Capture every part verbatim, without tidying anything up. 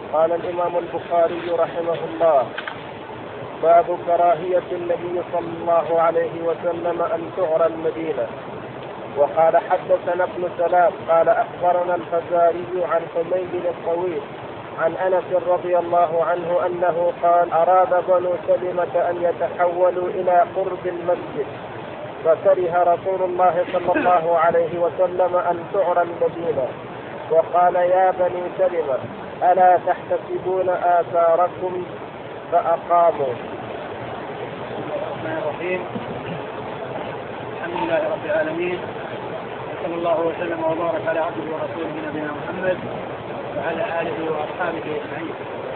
قال الإمام البخاري رحمه الله: باب كراهية النبي صلى الله عليه وسلم أن تعرى المدينة. وقال حدثنا ابن سلام قال أخبرنا الفزاري عن حميد الطويل عن أنس رضي الله عنه أنه قال: أراد بنو سلمة أن يتحولوا إلى قرب المسجد، فكره رسول الله صلى الله عليه وسلم أن تعرى المدينة، وقال: يا بني سلمة ألا تحتسبون آثاركم؟ فأقاموا. الرحمن الرحيم. الحمد لله رب العالمين، صلى الله وسلم وبارك على عبده ورسوله نبينا محمد وعلى آله وأصحابه أجمعين.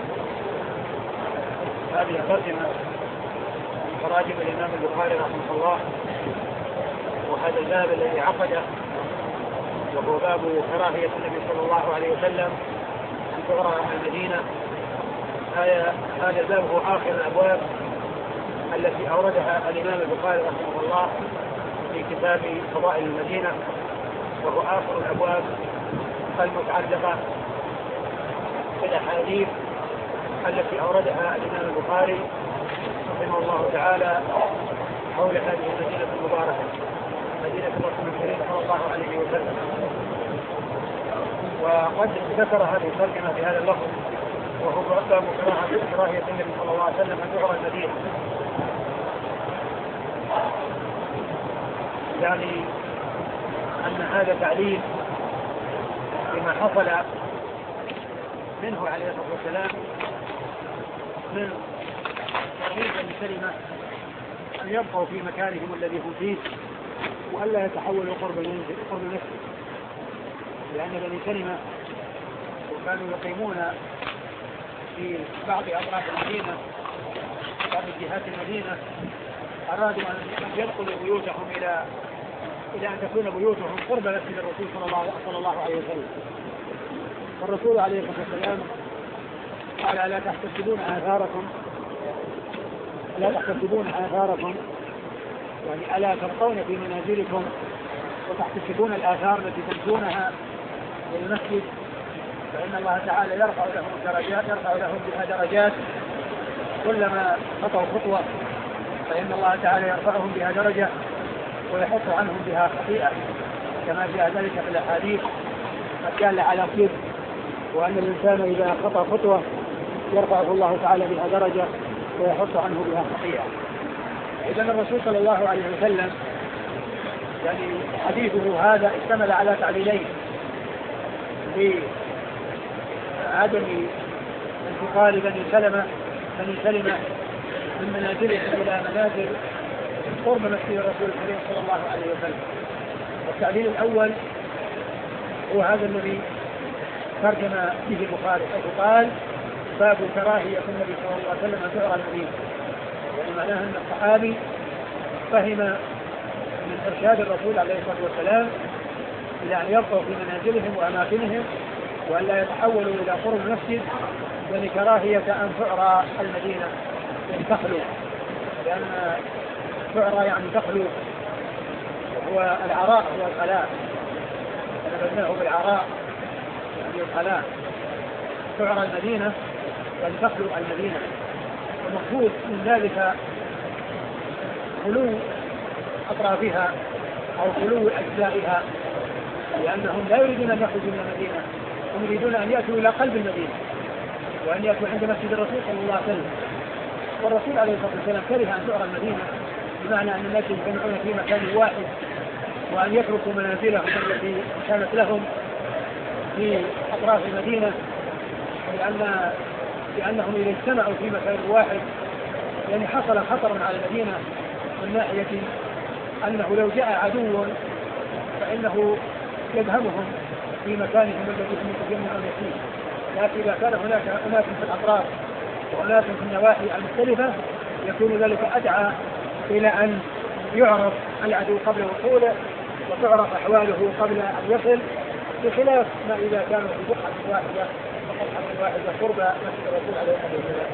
هذه ترجمة من تراجم الإمام البخاري رحمه الله، وهذا الباب الذي عقده وهو باب كراهية النبي صلى الله عليه وسلم أن تعرى المدينة. هذا الباب هو آخر الأبواب التي أوردها الإمام البخاري رحمه الله في كتاب فضائل المدينة، وهو آخر الأبواب المتعلقة بالأحاديث التي أوردها الإمام البخاري رحمه الله تعالى حول هذه المدينة المباركة، مدينة الرسول الكريم صلى الله عليه وسلم. وقد ذكر هذه الترجمة في هذا اللفظ، وهو باب كراهية النبي صلى الله عليه وسلم أن تعرى المدينة، يعني أن هذا تعليل بما حصل منه عليه الصلاة والسلام من ترغيب بني سلمة أن يبقوا في مكانهم الذي هم فيه، وألا يتحولوا قرب المسجد، لأن بني سلمة كانوا يقيمون في بعض أطراف المدينة، بعض جهات المدينة، أرادوا أن يدخلوا بيوتهم إلى إلى أن تكون بيوتهم قرب مسجد الرسول صلى الله عليه وسلم. والرسول عليه الصلاة والسلام قال: ألا تحتسبون آثاركم لا تحتسبون آثاركم يعني ألا تبقون في منازلكم وتحتسبون الآثار التي تمشونها للمسجد، فإن الله تعالى يرفع لهم درجات يرفع لهم بها درجات كلما خطوا خطوة، فإن الله تعالى يرفعهم بها درجة ويحط عنهم بها خطيئة، كما جاء ذلك في الأحاديث الدالة على الصدق، وأن الإنسان إذا خطأ خطوة يرفعه الله تعالى بها درجة ويحط عنه بها خطيئة. إذن الرسول صلى الله عليه وسلم يعني حديثه هذا اشتمل على تعليلين: بعدم انتقال بني سلمة بني سلمة من منازلهم إلى منازل قرب مسجد الرسول الكريم صلى الله عليه وسلم. التعليل الأول هو هذا الذي ترجم به البخاري، حيث قال: باب كراهية النبي صلى الله عليه وسلم أن تعرى المدينة، يعني معناه أن الصحابي فهم من إرشاد الرسول عليه الصلاة والسلام إلى أن يبقوا في منازلهم وأماكنهم وأن لا يتحولوا إلى قرب المسجد، يعني كراهية أن تعرى المدينة أن تخلو، لأن تعرى يعني تخلو، وهو العراء هو الخلاء، نبذناه بالعراء يعني الخلاء. تعرى المدينة أن تخلو المدينة، والمقصود من ذلك خلو أطرافها أو خلو أجزائها، لأنهم لا يريدون أن يخرجوا من المدينة، هم يريدون أن يأتوا إلى قلب المدينة وأن يأتوا عند مسجد الرسول صلى الله عليه وسلم. والرسول عليه الصلاة والسلام كره أن تعرى المدينة، بمعنى أن الناس يجتمعون في مكان واحد وأن يتركوا منازلهم التي كانت لهم في أطراف المدينة، لأن لأنهم إذا اجتمعوا في مكان واحد يعني حصل خطر على المدينة من ناحية أنه لو جاء عدو فإنه يدهمهم في مكانهم الذي هم يتجمعون فيه. لكن إذا كان هناك أناس في الأطراف وأناس في النواحي المختلفة يكون ذلك أدعى إلى أن يعرف العدو قبل وصوله وتعرف أحواله قبل أن يصل، بخلاف ما إذا كانوا في بقعة واحدة وقطعة واحدة قرب مسجد الرسول عليه الصلاة والسلام.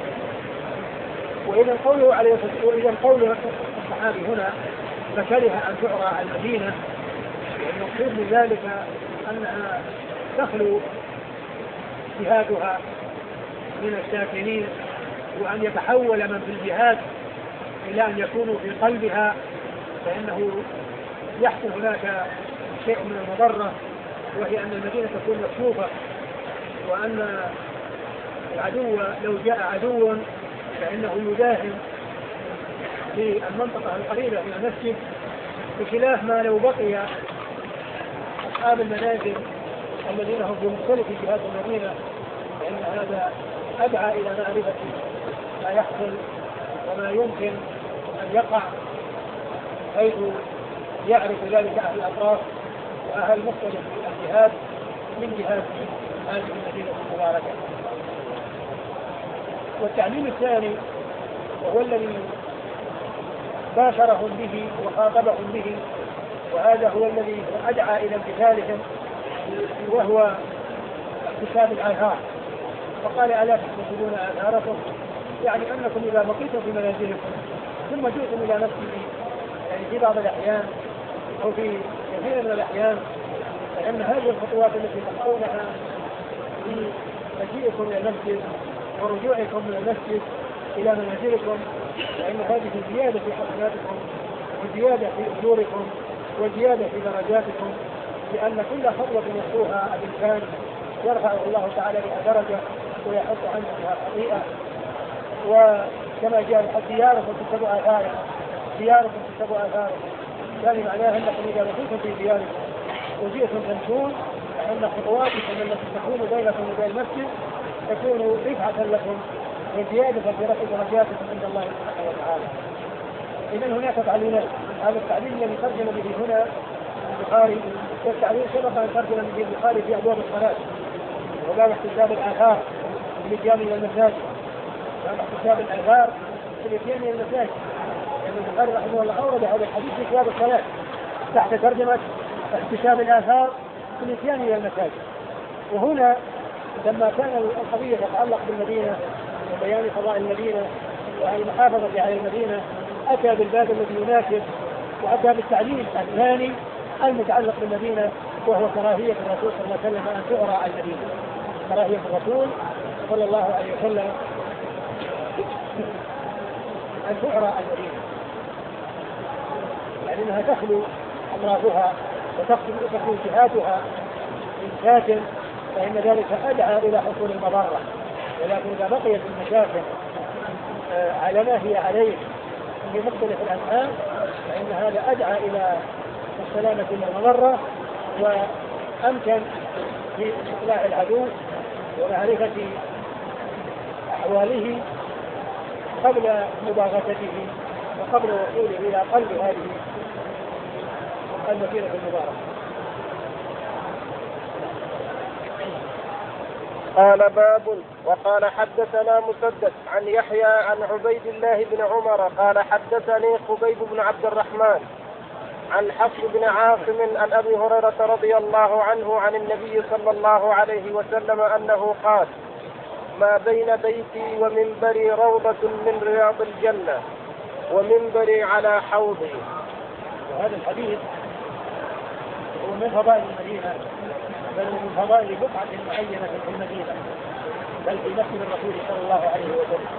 وإذا قوله عليه الصلاة وإذا قوله الصحابي هنا فكره أن تعرى المدينة، المقصود من ذلك أنها تخلو جهاتها من الساكنين، وأن يتحول من في الجهاد إلى أن يكونوا في قلبها، فإنه يحصل هناك شيء من المضرة، وهي أن المدينة تكون مكشوفة، وأن العدو لو جاء عدو فإنه يداهم في المنطقة القريبة من المسجد، بخلاف ما لو بقي أصحاب المنازل الذين هم في مختلف جهات المدينة، فإن هذا أدعى إلى معرفة ما يحصل وما يمكن أن يقع، حيث يعرف ذلك أهل الأطراف وأهل مختلف الجهات من جهات هذه المدينة المباركة. والتعليم الثاني وهو الذي باشرهم به وخاطبهم به، وهذا هو الذي أدعى إلى امتثالهم، وهو اكتساب الآثار. فقال ألا تحتسبون آثاركم، يعني أنكم إذا بقيتم في منازلكم ثم جئتم إلى نفسه، يعني في بعض الأحيان أو في كثير من الأحيان، فإن هذه الخطوات التي تخطونها في مجيئكم إلى المسجد ورجوعكم من المسجد إلى منازلكم، فإن هذه زيادة في حسناتكم وزيادة في أجوركم وزيادة في درجاتكم، لأن كل خطوة يخطوها الإنسان يرفعه الله تعالى بها درجة ويحط عنه بها خطيئة. وكما جاء دياركم تكتب آثاركم، دياركم تكتب آثاركم، يعني معناها أنكم إذا بقيتم في دياركم وجئتم تمشون، فإن خطواتكم التي تكون بينكم وبين المسجد تكون رفعة لكم وزيادة في رفع درجاتكم عند الله سبحانه وتعالى. إذن هناك تعليلات. هذا التعليل الذي ترجم به هنا البخاري، والتعليل سبق أن ترجم به البخاري في أبواب الصلاة وباب احتساب الآثار في الإتيان إلى المساجد، باب احتساب الآثار في الإتيان إلى المساجد، لأن البخاري رحمه الله أورد هذا الحديث في باب الصلاة تحت ترجمة احتساب الآثار في الإتيان إلى المساجد. وهنا لما كان القضية تتعلق بالمدينة وبيان فضائل المدينة والمحافظة على المدينة، أتى بالباب الذي يناسب، وأتى بالتعليل الثاني المتعلق بالمدينة، وهو كراهية الرسول صلى الله عليه وسلم أن تعرى المدينة. كراهية الرسول صلى الله عليه وسلم أن تعرى المدينة، يعني أنها تخلو أمراضها وتخلو جهاتها من ساكن، فإن ذلك أدعى إلى حصول المضرة. ولكن إذا بقيت المساكن على ما هي عليه في مختلف الأنحاء فإن هذا أدعى إلى السلامة من المضرة، وأمكن في إطلاع العدو ومعرفة أحواله قبل مباغتته وقبل وصوله إلى قلب هذه المدينة المباركة. قال باب. وقال حدثنا مسدد عن يحيى عن عبيد الله بن عمر قال حدثني خبيب بن عبد الرحمن عن حفص بن عاصم عن أبي هريرة رضي الله عنه عن النبي صلى الله عليه وسلم أنه قال: ما بين بيتي ومنبري روضة من رياض الجنة ومنبري على حوضي. وهذا الحديث هو من فضائل المدينة، بل من فضائل بقعة معينة في المدينة، بل في مسجد الرسول صلى الله عليه وسلم.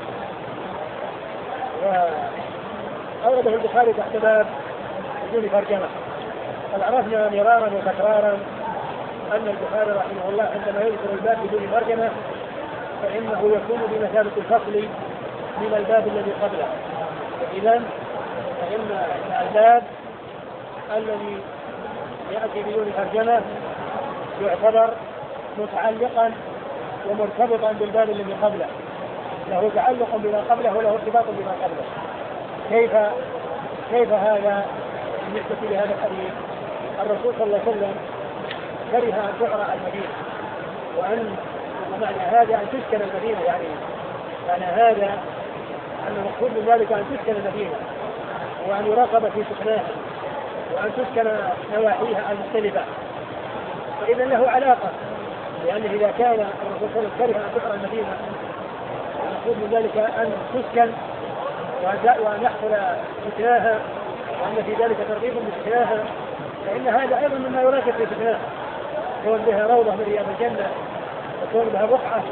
وأورده البخاري تحت باب بدون ترجمة. قد عرفنا مرارا وتكرارا أن البخاري رحمه الله عندما يذكر الباب بدون ترجمة فإنه يكون بمثابة الفصل من الباب الذي قبله. إذن فإن الباب الذي يأتي بدون ترجمة يعتبر متعلقا ومرتبطا بالباب الذي قبله، له تعلق بما قبله وله ارتباط بما قبله. كيف كيف هذا بالنسبة لهذا الحديث؟ الرسول صلى الله عليه وسلم كره أن تعرى المدينة، وأن ومعنى هذا أن تسكن المدينة، يعني معنى هذا أن المقصود من ذلك أن تسكن المدينة وأن يراقب في سكنها وأن تسكن نواحيها المختلفة. فإذا له علاقة، لأنه إذا كان الرسول صلى الله عليه وسلم كره أن تعرى المدينة المقصود من ذلك أن تسكن وأن يحصل سكناها وأن في ذلك ترغيب بسكناها، فإن هذا أيضا مما يراقب في سكناها، كون بها روضة من رياض الجنة وكون بها بقعة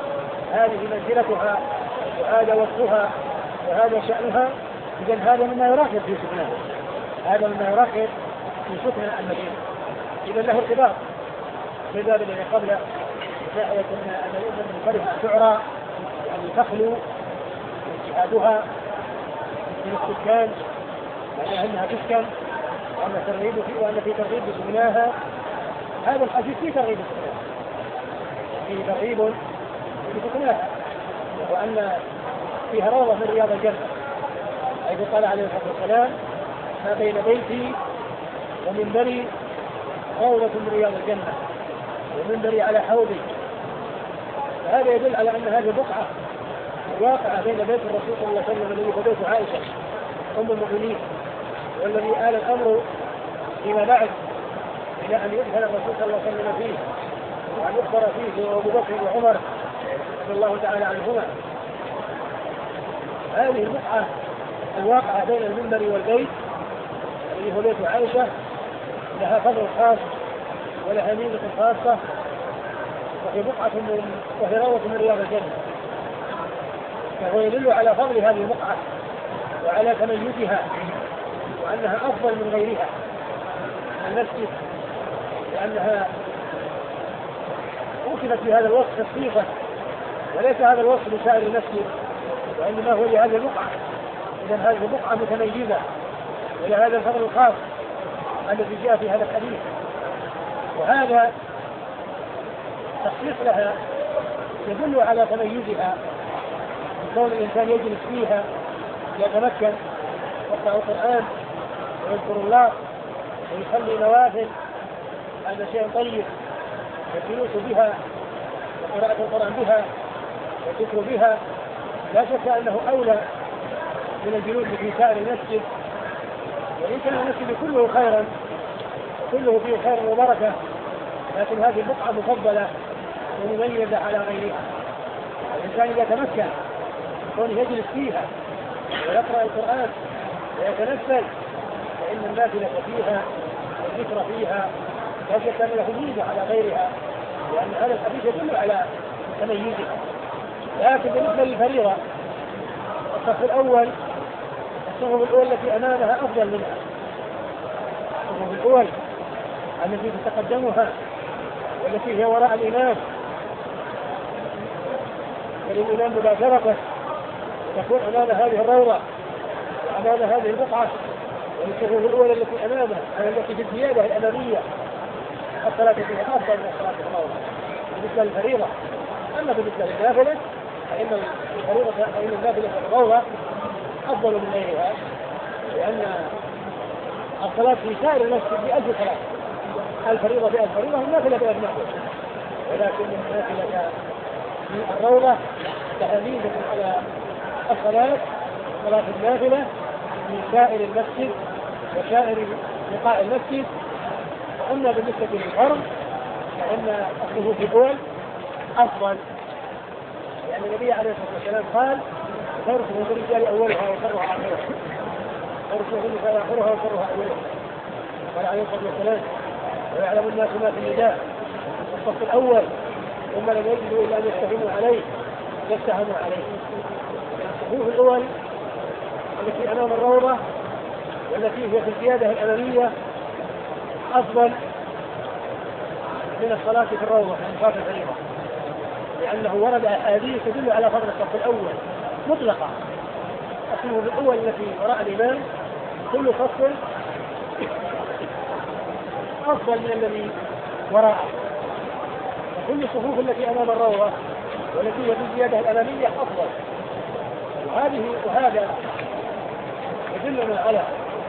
هذه منزلتها وهذا وصفها وهذا شأنها، إذا هذا مما يراقب في سكنها، هذا مما يراقب في سكن المدينة، إذا له ارتباط بالباب الذي قبل ناحية أن الأمة من الفرح تعرى أن تخلو اجتهادها من السكان، معناها أنها تسكن وأن ترغيب في وأن في ترغيب بسكناها. هذا الحديث فيه ترغيب بسكناها، فيه ترغيب بسكناها، وأن فيها روضة من رياض الجنة، حيث قال عليه الصلاة والسلام: ما بين بيتي ومنبري روضة من رياض الجنة ومنبري على حوضي. فهذا يدل على أن هذه البقعة الواقعة بين بيت الرسول صلى الله عليه وسلم الذي هو بيت عائشة أم المؤمنين، والذي آل الأمر فيما بعد إلى أن يدخل الرسول صلى الله عليه وسلم فيه وأن يخبر فيه أبو بكر وعمر رضي الله تعالى عنهما. هذه البقعة الواقعة بين المنبر والبيت الذي هو بيت عائشة لها فضل خاص ولها ميزة خاصة، وهي بقعة من وهي روضة من رياض الجنة، فهو يدل على فضل هذه البقعة وعلى تميزها وأنها أفضل من غيرها من المسجد، لأنها وصفت بهذا الوصف الصيغة، وليس هذا الوصف لسائر المسجد وإنما هو لهذه البقعة. إذا هذه البقعة متميزة ولهذا الفضل الخاص الذي جاء في هذا الحديث، وهذا تخصيص لها يدل على تميزها، كون الإنسان يجلس فيها يتمكن يقرأ القرآن ويذكر الله ويصلي نوافل، هذا شيء طيب، والجلوس بها وقراءة القرآن بها والذكر بها لا شك أنه أولى من الجلوس في سائر المسجد، وإن كان المسجد كله خيرا كله فيه خير وبركة، لكن هذه البقعة مفضلة ومميزة على غيرها. الإنسان إذا تمكن كونه يجلس فيها ويقرأ القرآن ويتنفل فإن النافلة فيها والذكر فيها لا شك أن له ميزة على غيرها، لأن هذا الحديث يدل على تميزها. لكن بالنسبة للفريضة الصف الأول الصفوف الأولى التي أمامها أفضل منها، الصفوف الأولى التي تتقدمها والتي هي وراء الإمام وللإمام مباشرة تكون أمام هذه الروضة وأمام هذه البقعة، والصفوف الأولى التي أمامها التي في الزيادة الأمامية الصلاة فيها أفضل من الصلاة في الروضة بالنسبة للفريضة. أما بالنسبة للنافلة فإن الفريضة فإن النافلة في الروضة أفضل من غيرها، لأن الصلاة في سائر المسجد بألف صلاة، الفريضة بألف فريضة والنافلة بألف نافلة، ولكن النافلة في الروضة لها ميزة على الصلاة صلاة النافلة من سائر المسجد وسائر لقاء المسجد. أما بالنسبة للفرض فإن الصفوف الأول أفضل، لأن النبي عليه الصلاة والسلام قال: خير صفوف الرجال أولها وشرها آخرها، خير صفوف النساء آخرها وشرها أولها. قال عليه الصلاة والسلام: ويعلم الناس ما في النداء الصف الأول ثم لم يجدوا إلا أن يستهموا عليه يستهموا عليه. الصفوف الأول التي أمام الروضة والتي هي في الزيادة الأمامية أفضل من الصلاة في الروضة من صلاة الفريضة، لأنه ورد أحاديث تدل على فضل الصف الأول مطلقة. الصفوف الأول التي وراء الإمام كل صف أفضل من الذي وراءه، وكل الصفوف التي أمام الروضة والتي هي في الزيادة الأمامية أفضل. وهذه وهذا يدلنا على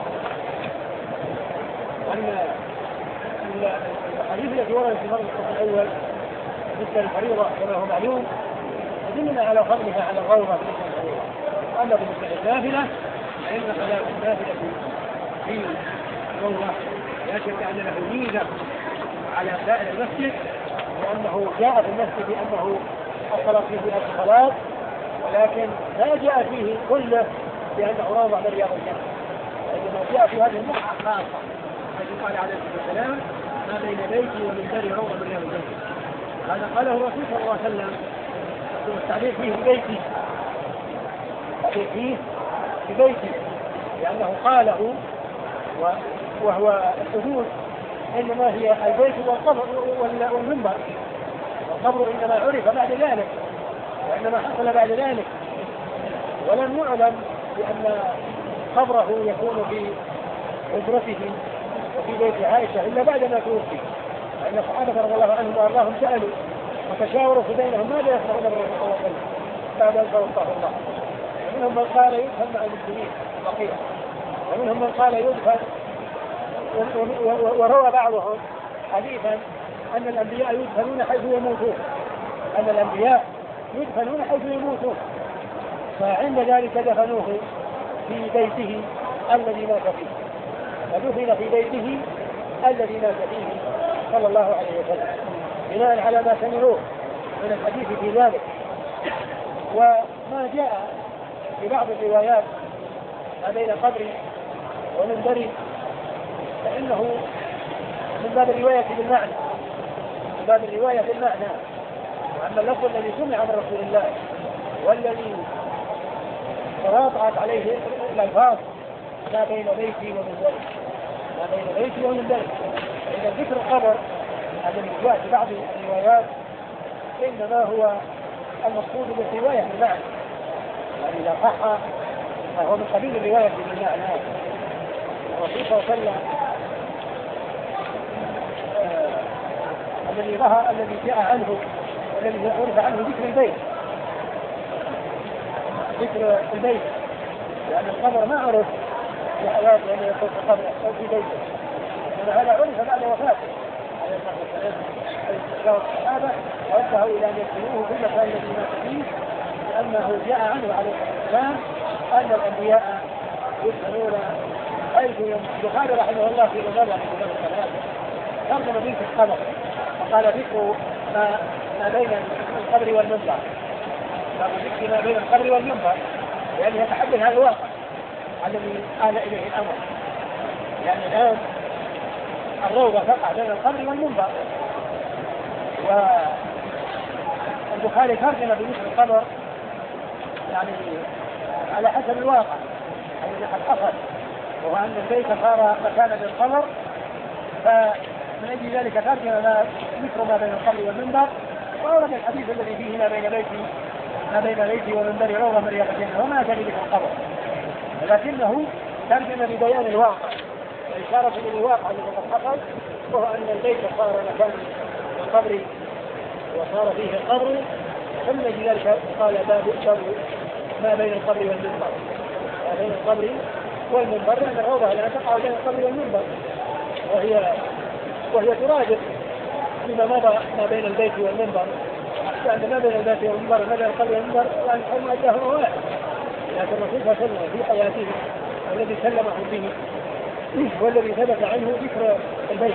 أن الحديث الذي ورد في فضل الصف الأول بالنسبة للفريضة كما هو معلوم يدلنا على فضلها على الروضة بالنسبة للفريضة. أما بالنسبة للنافلة فإن صلاة النافلة في الروضة لا شك أن له ميزة على سائر المسجد، لأنه جاء في المسجد بأنه الصلاة فيه بألف صلاة، ولكن لا جاء فيه كله بأنه روضة من رياض الجنة، وإنما جاء في هذه البقعة خاصة التي قال عليه الصلاة والسلام: ما بين بيتي ومنبري روضة من رياض الجنة. هذا قاله الرسول صلى الله عليه وسلم التعبير فيه ببيته، التعبير فيه ببيته لأنه قاله، وهو الحدود إنما هي البيت والقبر والمنبر، والقبر إنما عرف بعد ذلك وإنما حصل بعد ذلك، ولم يعلم بأن قبره يكون في حجرته وفي بيت عائشة إلا بعد ما توفي، لأن الصحابة رضي الله عنهم وأرضاهم سألوا وتشاوروا في بينهم ماذا يصنعون بالرسول صلى الله عليه وسلم بعد أن توفاه الله. ومنهم من قال يدفن مع المسلمين بقية، ومنهم من قال يدفن، وروى بعضهم حديثا أن الأنبياء يدفنون حيث يموتون، أن الأنبياء يدفنون حيث يموتون، فعند ذلك دفنوه في بيته الذي مات فيه، فدفن في بيته الذي مات فيه صلى الله عليه وسلم بناء على ما سمعوه من الحديث في ذلك. وما جاء في بعض الروايات ما بين قبري ومنبري فإنه من باب الرواية بالمعنى، من باب الرواية بالمعنى، وأما اللفظ الذي سمع من رسول الله والذي تواطأت عليه الألفاظ ما بين بيتي ومنبري، ما بين بيتي ومنبري، فإن ذكر القبر الذي جاء في بعض الروايات إنما هو المقصود بالرواية بالمعنى، يعني إذا صح فهو من قبيل الرواية بالمعنى. الرسول صلى الله عليه وسلم الذي ظهر الذي جاء عنه الذي عرف عنه ذكر البيت، ذكر البيت، لأن القبر ما عرف في حياته أن يكون في قبر أو في بيته، وهذا عرف بعد وفاته عليه الصلاة والسلام. الصحابة وجهوا إلى أن يدفنوه في المكان الذي مات فيه، لأنه جاء عنه عليه الصلاة والسلام أن الأنبياء يدفنون حيث البخاري رحمه الله في رمضان رحمه الله الثلاثة ترجم به في القبر، وقال ذكر ما, ما بين القبر والمنبر، قال ذكر ما بين القبر والمنبر يعني يتحدث عن الواقع الذي آل إليه الأمر، يعني الآن الروضة تقع بين القبر والمنبر، والبخاري ترجم بذكر القبر يعني على حسب الواقع الذي قد حصل، وهو أن البيت صار مكانا للقبر، فمن أجل ذلك ترجم ما ذكر ما بين القبر والمنبر، وأورد الحديث الذي فيه ما بين بيتي ما بين بيتي ومنبري روضة من رياض الجنة، وما أتى بذكر القبر، ولكنه ترجم ببيان الواقع وإشارة إلى الواقع الذي قد حصل، وهو أن البيت صار مكانا للقبر وصار فيه القبر، ثم لذلك قال باب ما بين القبر والمنبر، ما بين القبر والمنبر، لأن الروضة لا تقع بين القبر والمنبر، وهي وهي ترادف فيما مضى ما بين البيت والمنبر، لأن ما بين البيت والمنبر ما بين القبر والمنبر وأن هم أجاه واحد، لكن الرسول صلى الله عليه وسلم في حياته الذي سلمه به والذي ثبت عنه ذكر البيت،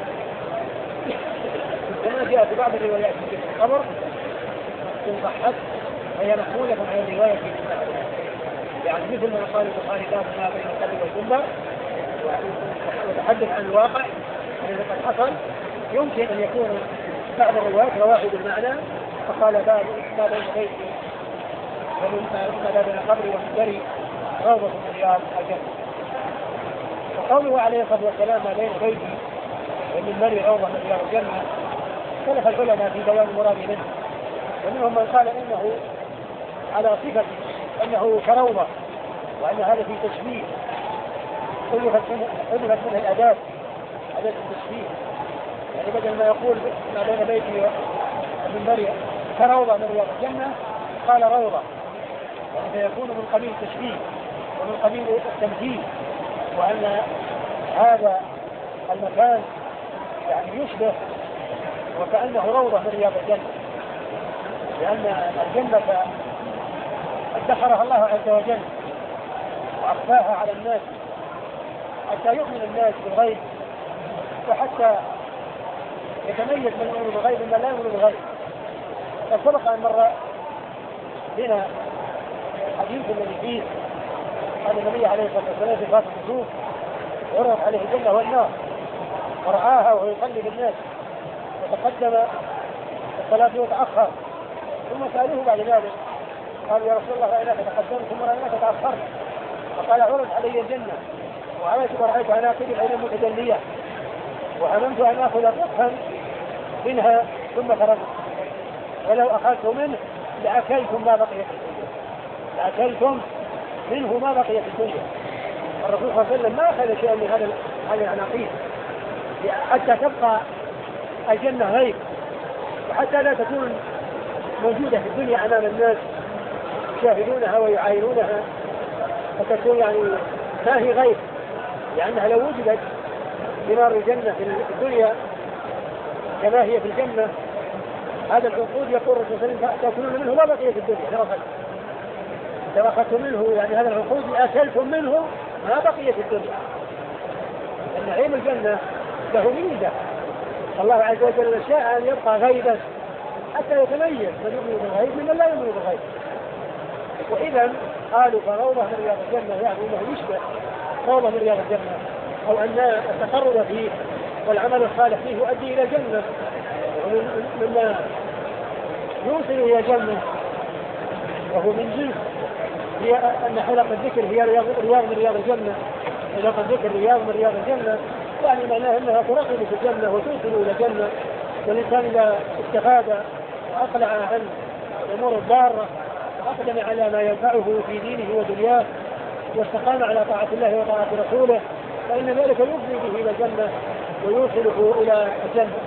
كما جاء في بعض الروايات في القبر إن صحت فهي محمولة على الرواية في المعنى، يعني مثل ما قال البخاري باب ما بين القبر والمنبر وتحدث عن الواقع الذي قد حصل، يمكن أن يكون بعض الروايات رواه بالمعنى، فقال باب ما بين بيتي وما بين القبر والمنبر روضة من رياض الجنة. وقوله عليه الصلاة والسلام ما بين بيتي والمنبر روضة من رياض الجنة، اختلف العلماء في بيان المراد منه، ومنهم من قال انه على صفة انه كروضة، وان هذا في تشبيه حذفت منه الاداة اداة التشبيه، يعني بدل ما يقول ما بين بيتي ومنبري كروضة من رياض الجنة قال روضة، يعني فيكون من قبيل التشبيه ومن قبيل التمثيل، وان هذا المكان يعني يشبه وكأنه روضة من رياض الجنة، لأن الجنة ادخرها الله عز وجل وأخفاها على الناس حتى يؤمن الناس بالغيب، وحتى يتميز من يؤمن بالغيب من لا يؤمن بالغيب. فسبق أن مر بنا الحديث الذي فيه أن النبي عليه الصلاة والسلام في فاتح النجوم عرض عليه الجنة والنار ورعاها وهو يصلي بالناس، وتقدم الصلاة وتأخر ثم سألوه بعد ذلك قالوا يا رسول الله رأيناك تقدمت ثم رأيناك تأخرت، فقال عرض علي الجنة وعملت ورأيت أن آخذ العين المتجلية وهممت أن آخذ رقفا منها ثم تركت، ولو أخذت منه لأكلتم ما بقي في الدنيا، لأكلتم منه ما بقي في الدنيا. الرسول صلى الله عليه وسلم ما أخذ شيئا من هذا هذه العناقيد حتى تبقى الجنة غيب، وحتى لا تكون موجودة في الدنيا أمام الناس يشاهدونها ويعاينونها، فتكون يعني ما هي غيب، لأنها لو وجدت بنار الجنة في الدنيا كما هي في الجنة هذا العنقود يقول الرسول صلى الله عليه وسلم تأكلون منه ما بقي في الدنيا ترفت، لو أخذتم منه يعني هذا العنقود أكلتم منه ما بقي في الدنيا. لأن نعيم الجنة له ميزة، الله عز وجل شاء أن يبقى غيبا حتى يتميز من يؤمن بالغيب ممن لا يؤمن بالغيب. وإذا قالوا فروضة من رياض الجنة يعني أنه يشبه روضة من رياض الجنة، أو أن التقرب فيه والعمل الصالح فيه يؤدي إلى الجنة، مما يوصل إلى الجنة، وهو من جنس هي أن حلقة الذكر هي رياض, رياض من رياض الجنة، حلقة الذكر رياض من رياض الجنة، يعني معناه أنها ترغب في الجنة وتوصل إلى الجنة. والإنسان إذا استفاد وأقلع عن الأمور الضارة وأقدم على ما ينفعه في دينه ودنياه واستقام على طاعة الله وطاعة رسوله فإن ذلك يفضي به إلى الجنة ويوصله إلى الجنة.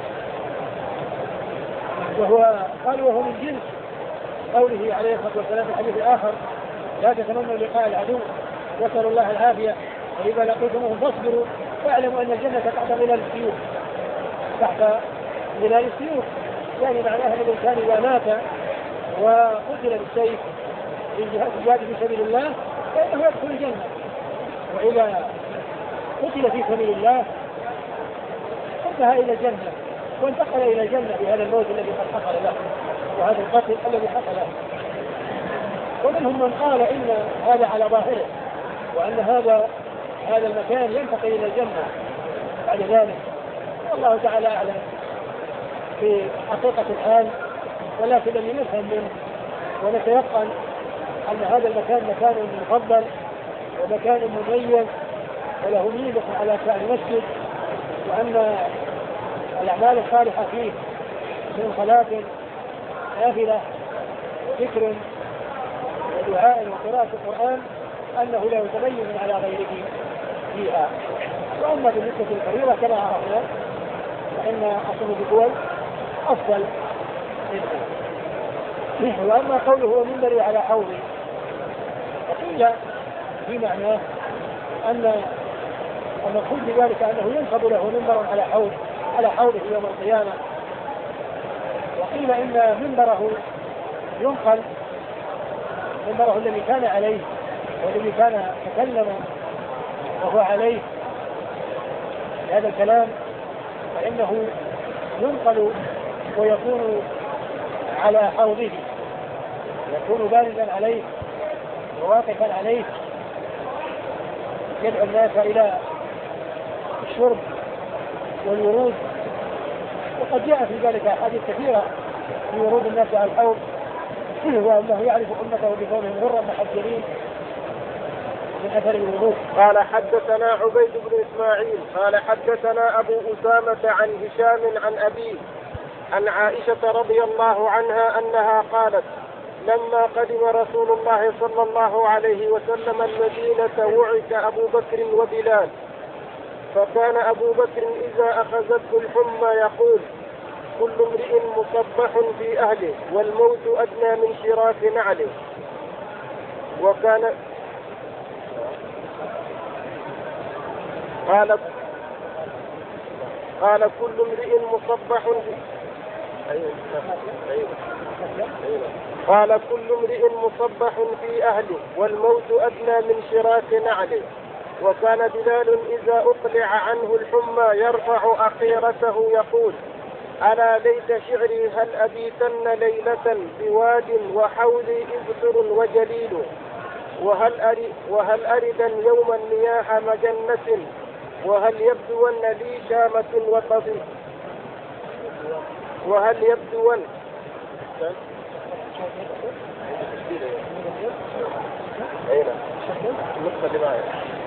وهو قال وهو من جنس قوله عليه الصلاة والسلام في الحديث الآخر لا تتمنوا لقاء العدو واسألوا الله العافية وإذا لقيتموهم فاصبروا واعلموا أن الجنة تحت ظلال السيوف، تحت ظلال السيوف، يعني معناها أن الإنسان إذا مات وقتل بالسيف في جهاد في سبيل الله فإنه يدخل الجنة، وإذا قتل في سبيل الله انتهى إلى الجنة وانتقل إلى الجنة بهذا الموت الذي قد حصل له وهذا القتل الذي حصل له. ومنهم من قال إن هذا على ظاهره وأن هذا هذا المكان ينتقل إلى الجنة بعد ذلك، والله تعالى أعلم في حقيقة الحال، ولكن الذي نفهم منه ونتيقن أن هذا المكان مكان مفضل ومكان مميز وله ميزة على سائر المسجد، وأن الأعمال الصالحة فيه من صلاة نافلة وذكر ودعاء وقراءة القرآن أنه لا يتميز على غيره فيها. وأما بالنسبة للفريضة كما عرفنا فإن أصل الدول أفضل منه. وأما قوله ومنبري على حوضي فقيل في معناه أن المقصود بذلك أنه ينصب له منبر على حوض على حوضه يوم القيامة. وقيل إن منبره ينقل منبره الذي كان عليه والذي كان تكلم وهو عليه هذا الكلام فإنه ينقل ويكون على حوضه، يكون باردا عليه وواقفا عليه يدعو الناس إلى الشرب والورود. وقد جاء في ذلك أحاديث كثيرة في ورود الناس على الحوض وأنه يعرف أمته بكونهم غرا محجلين من أثر الورود. قال حدثنا عبيد بن إسماعيل قال حدثنا أبو أسامة عن هشام عن أبيه عن عائشة رضي الله عنها أنها قالت لما قدم رسول الله صلى الله عليه وسلم المدينة وعك أبو بكر وبلال، فكان أبو بكر إذا أخذته الحمى يقول كل امرئ مصبح في أهله والموت أدنى من شراك نعله. وكان قال قال كل امرئ مصبح في قال كل امرئ مصبح في أهله والموت أدنى من شراك نعله. وكان بلال إذا أقلع عنه الحمى يرفع أخيرته يقول ألا ليت شعري هل أبيتن ليلة بواد وحولي إبصر وجليل وهل, أري وهل أردا يوما مياه مجنة وهل يبدون لي شامة وطبيب وهل يبدون أين؟ النسخة اللي معي.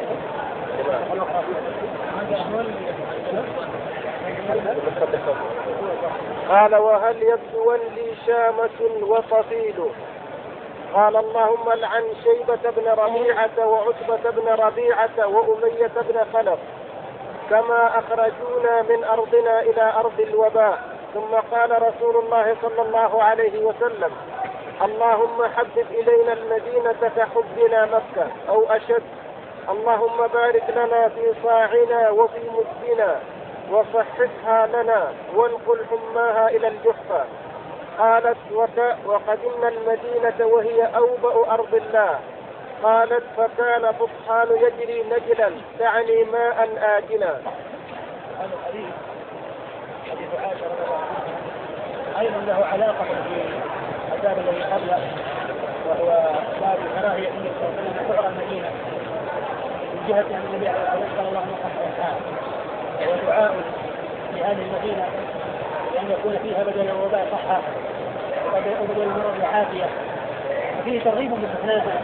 قال وهل يتولي شامة وطفيل؟ قال اللهم لعن شيبة بن ربيعة وعتبة بن ربيعة وأمية بن خلف كما أخرجونا من أرضنا إلى أرض الوباء. ثم قال رسول الله صلى الله عليه وسلم اللهم حبب إلينا المدينة كحبنا مكة أو أشد. اللهم بارك لنا في صاعنا وفي مدنا وصححها لنا وانقل حماها إلى الجحفة. قالت وقدمنا المدينة وهي أوبأ أرض الله. قالت فكان فطحان يجري نجلا تعني ماء آجلا. هذا الحديث حديث عائشة رضي الله عنها أيضا له علاقة بالباب الذي قبله، وهو باب كراهية النبي صلى الله عليه وسلم تعرى المدينة من جهة أن النبي عليه الصلاة والسلام اللهم صل وسلم ودعاء لهذه المدينة لأن يكون فيها بدل الوباء صحة وبدل المرض عافية. فيه ترغيب باستثناء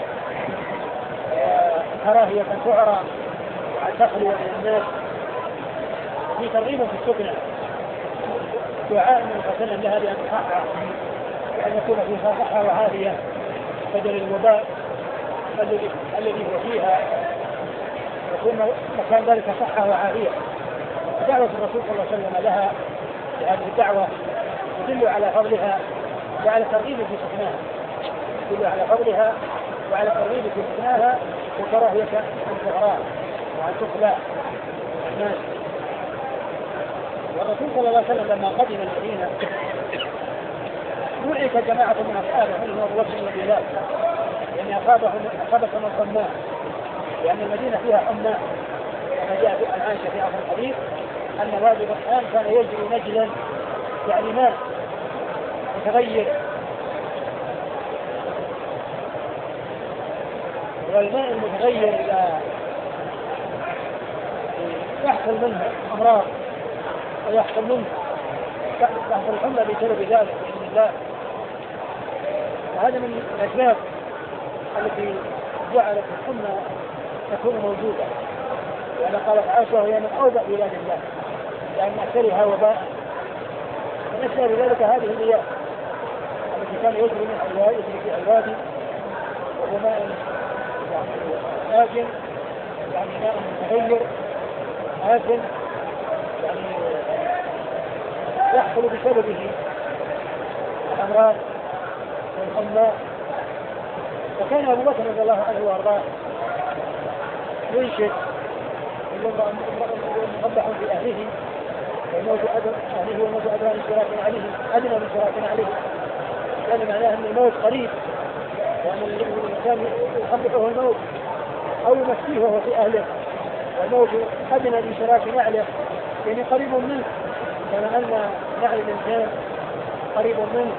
كراهية تعرى وتخلو من الناس. فيه ترغيب في السكنة دعاء من وسلم لها بأن تصحح وأن يكون فيها صحة وعافية بدل الوباء الذي هو فيها يكون مكان ذلك صحة وعافية. دعوة الرسول صلى الله عليه وسلم لها بهذه الدعوة تدل على فضلها وعلى ترغيب في سكنها تدل على فضلها وعلى ترغيب في سكنها وكراهية الزهراء وأن تخلى الناس. والرسول صلى الله عليه وسلم لما قدم المدينة دعك جماعة من أصحابه منهم أبو بكر بن بلال لأن أصابتهم الحمى لأن المدينة فيها حمى. كما جاء عن عائشة في آخر الحديث أن وادي بطحان كان يجري نجلا يعني ماء متغير، والماء المتغير إذا يحصل منه أمراض ويحصل منه تحصل الحمى بسبب ذلك بإذن الله. وهذا من الأسباب التي جعلت الحمى تكون موجودة. لأن قالت عائشة هي من أوبأ بلاد الله لأن أكثرها وباء. ونشأ بذلك هذه المياه التي كان يجري من في الوادي وهو ماء يعني آجن يعني ماء متغير آجن يعني يحصل بسببه الأمراض والحمى. وكان أبو بكر رضي الله عنه وأرضاه ينشد مصبح في أهله وموت أهله وموت أدنى من شراك عليه أدنى من شراك عليه. كان معناه أن الموت قريب وأن الإنسان يصبحه الموت أو يمسيه وهو في أهله والموت أدنى من شراك نعله يعني قريب منه. كما أن نعل الإنسان قريب منه.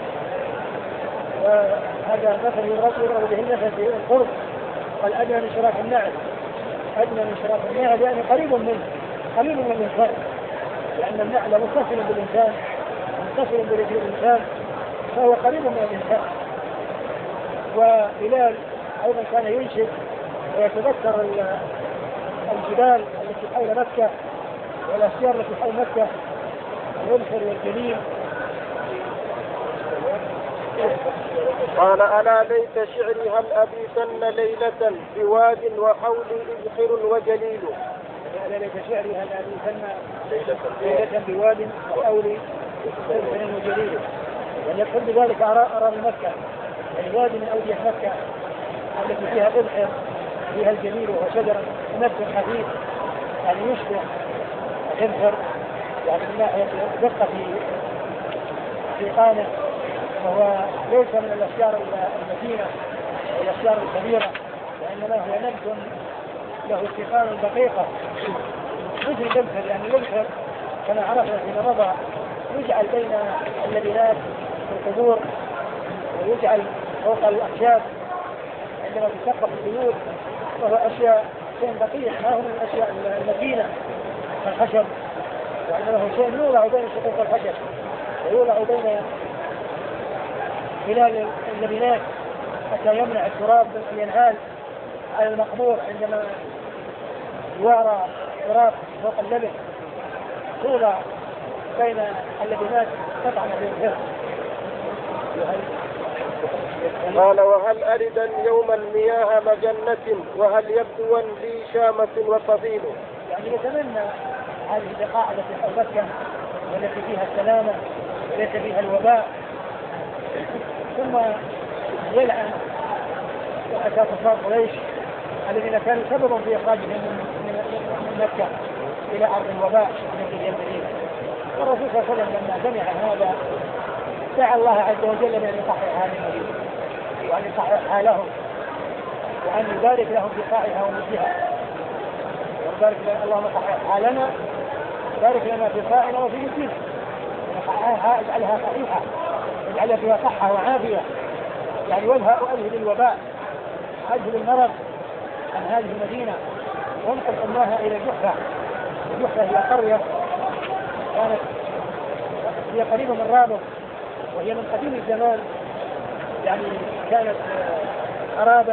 وهذا مثل يضرب به النفس في القرب قال أدنى من شراك النعل أدنى من شراك النعل يعني قريب منه قريب من الإنسان لأن النعل متصل بالإنسان متصل برجل الإنسان فهو قريب من الإنسان. وبلال أيضا كان ينشد ويتذكر الجبال التي حول مكة والأشجار التي حول مكة والنخل والجليل. قال ألا ليت شعري هل أبيتن ليلة بواد وحولي إذخر وجليل. ألا ليت شعري هل أبيتن ليلة بواد وحولي إذخر وجليل. وليقصد بذلك أراضي مكة الوادي من أودية مكة التي فيها إذخر فيها الجليل وهو شجر نبت خفيف يعني يشبه الإذخر يعني من ناحية دقة في قانه وهو ليس من الأشجار المتينة والأشجار الكبيرة وإنما هو نبت له استقامة دقيقة مثل الإذخر. يعني الإذخر كما عرفنا فيما مضى يجعل بين اللبنات في القبور ويجعل فوق الأخشاب عندما تسقف البيوت وهو أشياء شيء دقيق ما هو من الأشياء المتينة كالخشب وإنما هو شيء يوضع بين شقوق الخشب ويوضع بين خلال اللبنات حتى يمنع التراب من ينهال على المقبور عندما يوارى تراب فوق اللبن طول بين اللبنات قطعا في الحرب. قال وهل أردا يوم المياه مجنة وهل يبدوا لي شامة وطفيل. يعني يتمنى هذه البقاع التي حولتها والتي فيها السلامة وليس فيها الوباء، ثم يلعن رؤساء كفار قريش الذين كانوا سببا في إخراجهم من مكة إلى أرض الوباء التي هي المدينة. والرسول صلى الله عليه وسلم لما سمع هذا دعا الله عز وجل بأن يصحح هذه المدينة وأن يصحح حالهم وأن يبارك لهم في قاعها ومجدها، وبارك اللهم صحح حالنا بارك لنا في قاعنا وفي مجدنا، اجعلها صحيحة اجعلها فيها صحة وعافية، يعني وجهها وأذهب الوباء أذهب المرض عن هذه المدينة وانقل أمها إلى الجحفة. الجحفة هي قرية كانت هي قريبة من رابغ وهي من قديم الزمان، يعني كانت أرابا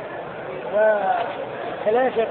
وكلاشق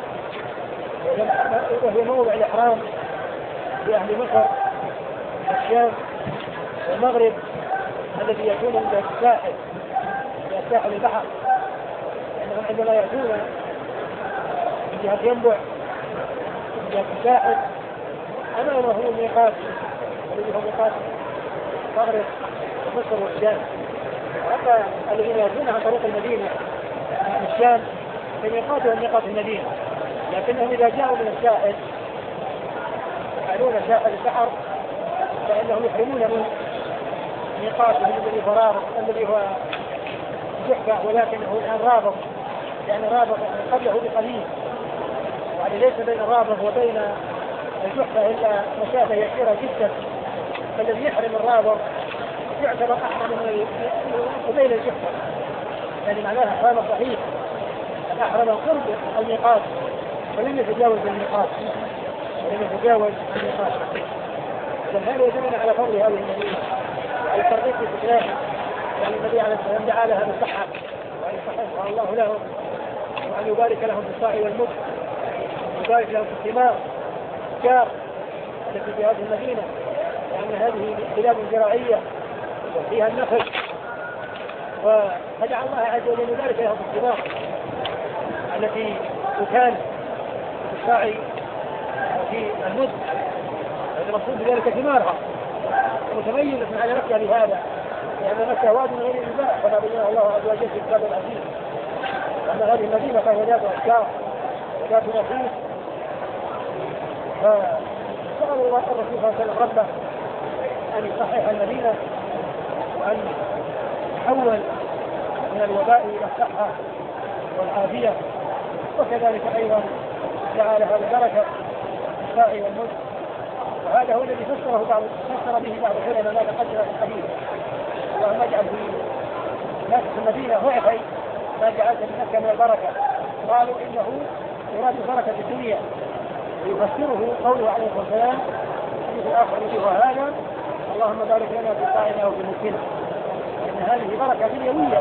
وهي موضع الإحرام لأهل مصر والشام والمغرب الذي يكون عند الساحل عند ساحل البحر، لأنهم عندما يأتون من جهة ينبع من جهة الساحل أمامه الميقات الذي هو ميقات المغرب ومصر والشام. حتى الذين يأتون عن طريق المدينة من الشام فميقاتهم ميقات المدينة، لكنهم إذا جاءوا من الساحل يفعلون ساحل البحر فإنهم يحرمون من ميقاتهم الذي هو رابغ الذي هو جحفة، ولكنه الآن رابغ لأن رابغ قبله بقليل، يعني ليس بين رابغ وبين الجحفة إلا مسافة يسيرة جدا، فالذي يحرم الرابغ يعتبر أحرم من وبين الجحفة، يعني معناها أحرام صحيح الأحرم قرب الميقات ولم يتجاوز الميقات ولم يتجاوز الميقات. فهذا يدلنا على فضل هذه المدينة وعلى الترغيب في استخدامها، يعني النبي عليه السلام دعا لها بالصحة وأن يصححها الله لهم وأن يبارك لهم في الصاع والمد ويبارك لهم في الثمار الشجار التي في هذه المدينة، لأن هذه بلاد زراعية وفيها النخل، فدعا الله عز وجل يبارك لهم في الثمار التي تكان في الصاع وفي المد، المقصود بذلك ثمارها متميزة على نفسها بهذا، لأن مكة واد من غير الباء كما بينه الله عز وجل في الكتاب العزيز، وأن هذه المدينة فهي ذات أشجار وذات نخيل. فسأل الله الرسول صلى الله عليه وسلم ربه أن يصحح المدينة وأن يحول من الوباء إلى الصحة والعافية، وكذلك أيضا دعا لها البركة في الصاع والمد. وهذا هو الذي فسره بعض فسر به بعض العلماء ما تقدم في الحديث، اللهم اجعل في ناس في المدينه ضعفي ما جعلت من مكه من البركه، قالوا انه يراد بركه الدنيا، ويفسره قوله عليه الصلاه والسلام في الاخر يقول هذا اللهم بارك لنا في طاعنا وفي ملكنا، ان هذه بركه دنيويه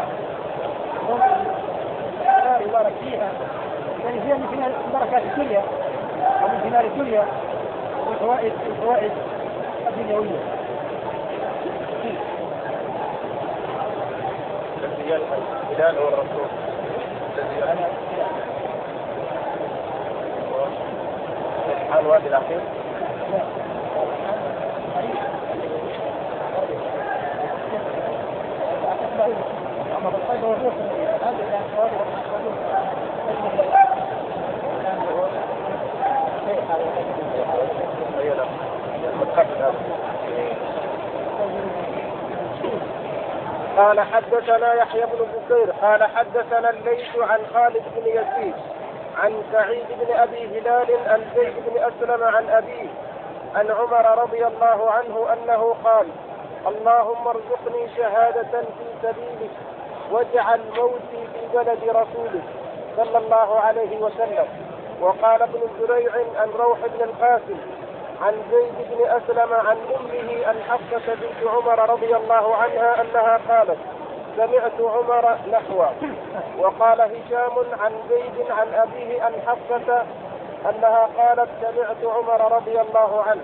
لا يبارك فيها، يعني فيها من بركات الدنيا ومن ثمار الدنيا وفوائد الفوائد الدنيويه. الذي الهلال هو الرسول الذي انا الحال الوادي الاخير قال حدثنا يحيى بن بكير قال حدثنا الليث عن خالد بن يزيد عن سعيد بن أبي هلال عن زيد بن أسلم عن أبيه عن عمر رضي الله عنه أنه قال اللهم ارزقني شهادة في سبيلك واجعل موتي في بلد رسولك صلى الله عليه وسلم. وقال ابن زريع عن روح بن القاسم عن زيد بن أسلم عن أمه عن حفصة بنت عمر رضي الله عنها أنها قالت سمعت عمر نحوه. وقال هشام عن زيد عن أبيه عن حفصة أنها قالت سمعت عمر رضي الله عنه.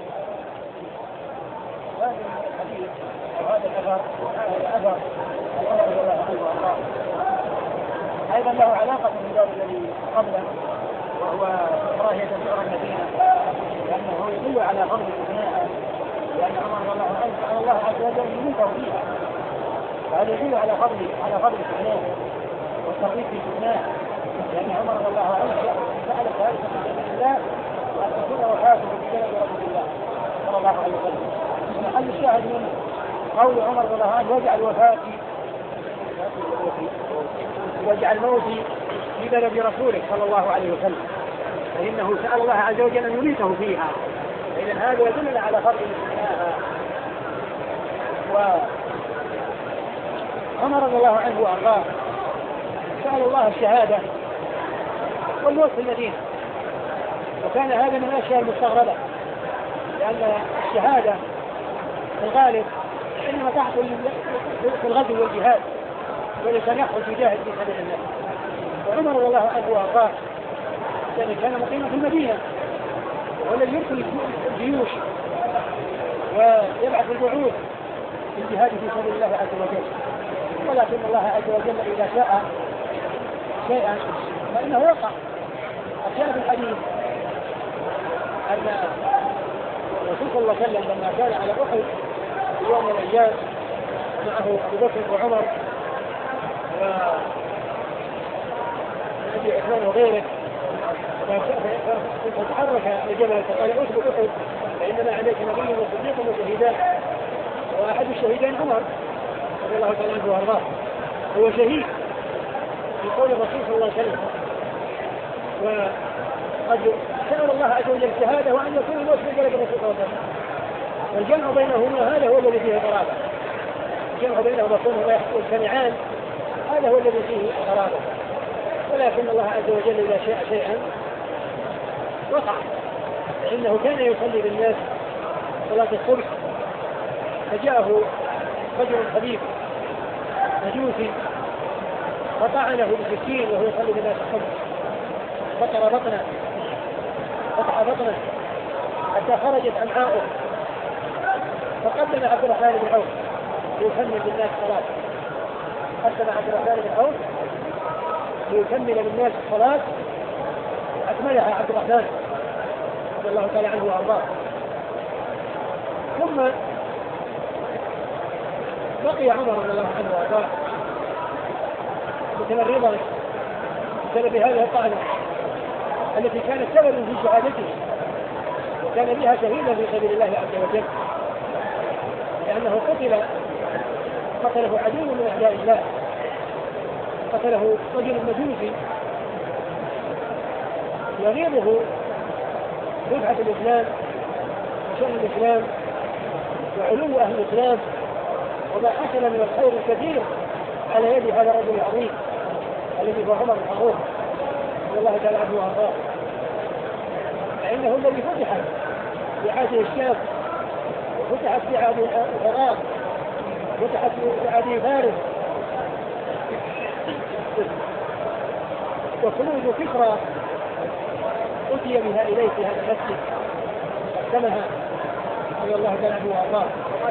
هذا الحديث أو هذا الأثر هذا أثر عمر رضي الله عنه وأرضاه أيضا له علاقة بالباب الذي قبله، وهو كراهية سعر المدينة، لأنه يدل على فضل ابنائها، لأن عمر رضي الله عنه سأل الله عز وجل يميته فيها، فهذا يدل على فضل على فضل ابنائه والترغيب في ابنائه، لأن عمر رضي الله عنه سأل ذلك من الله وأن تكون وفاته بجانب رسول الله صلى الله عليه وسلم. محل الشاهد من قول عمر رضي الله عنه واجعل وفاتي واجعل موتي في بلد رسولك صلى الله عليه وسلم، فإنه سأل الله عز وجل أن يميته فيها، إذن هذا يدل على فضل ابنائها. وعمر رضي الله عنه وأرضاه سأل الله الشهادة والموت في المدينة، وكان هذا من الأشياء المستغربة، لأن الشهادة في الغالب إنما تحصل في الغزو والجهاد، ولكن يخرج يجاهد في سبيل الله. وعمر رضي الله عنه وأرضاه يعني كان مقيما في المدينة، والذي يرسل الجيوش ويبعث البعوث للجهاد في سبيل الله عز وجل، ولكن الله عز وجل إذا شاء شيئا فإنه وقع. أشار في الحديث أن الرسول صلى الله عليه وسلم لما كان على أحد في يوم من الأيام معه أبو بكر وعمر وأبي عثمان وغيره، فتحرك الجبل فقال اثبت احد فإنما عليك نبي وصديق وشهيدان، وأحد الشهيدين عمر رضي الله تعالى عنه وأرضاه هو شهيد في قول الرسول صلى الله عليه وسلم، وقد سأل الله عز وجل الشهادة وأن يكون الموت في بلد الرسول صلى الله عليه وسلم، والجمع بينهما هذا هو الذي فيه قرابة، الجمع بينهما كونهما يجتمعان هذا هو الذي فيه قرابة. ولكن الله عز وجل إذا شاء شيئا وقع، فإنه كان يصلي بالناس صلاة الصبح، فجاءه رجل خبيث مجوسي فطعنه بسكين وهو يصلي بالناس الصبح، فقر بطنه فتح بطنه حتى خرجت أمعاؤه، فقدم عبد الرحمن بن عوف ليكمل بالناس الصلاة، قدم عبد الرحمن بن عوف ليكمل بالناس الصلاة، أكملها عبد الرحمن رضي الله تعالى عنه وأرضاه. ثم بقي عمر رضي الله عنه وأرضاه متمرضا بسبب هذه الطعنة التي كانت سببا في شهادته، وكان بها شهيدا في سبيل الله عز وجل، لأنه قتل قتله عدو من أعداء الله، قتله رجل مجوسي يغيظه رفعة الإسلام وشأن الإسلام وعلو أهل الإسلام وما حصل من الخير الكثير على يد هذا الرجل العظيم الذي هو عمر الفاروق رضي الله تعالى عنه وارضاه، فإنه الذي فتح في عهده الشام وفتحت في عهده العراق وفتحت في عهده فارس، وخروج كسرى أتي بها إليه في هذا المسجد قدمها رضي الله تعالى عنه وارضاه،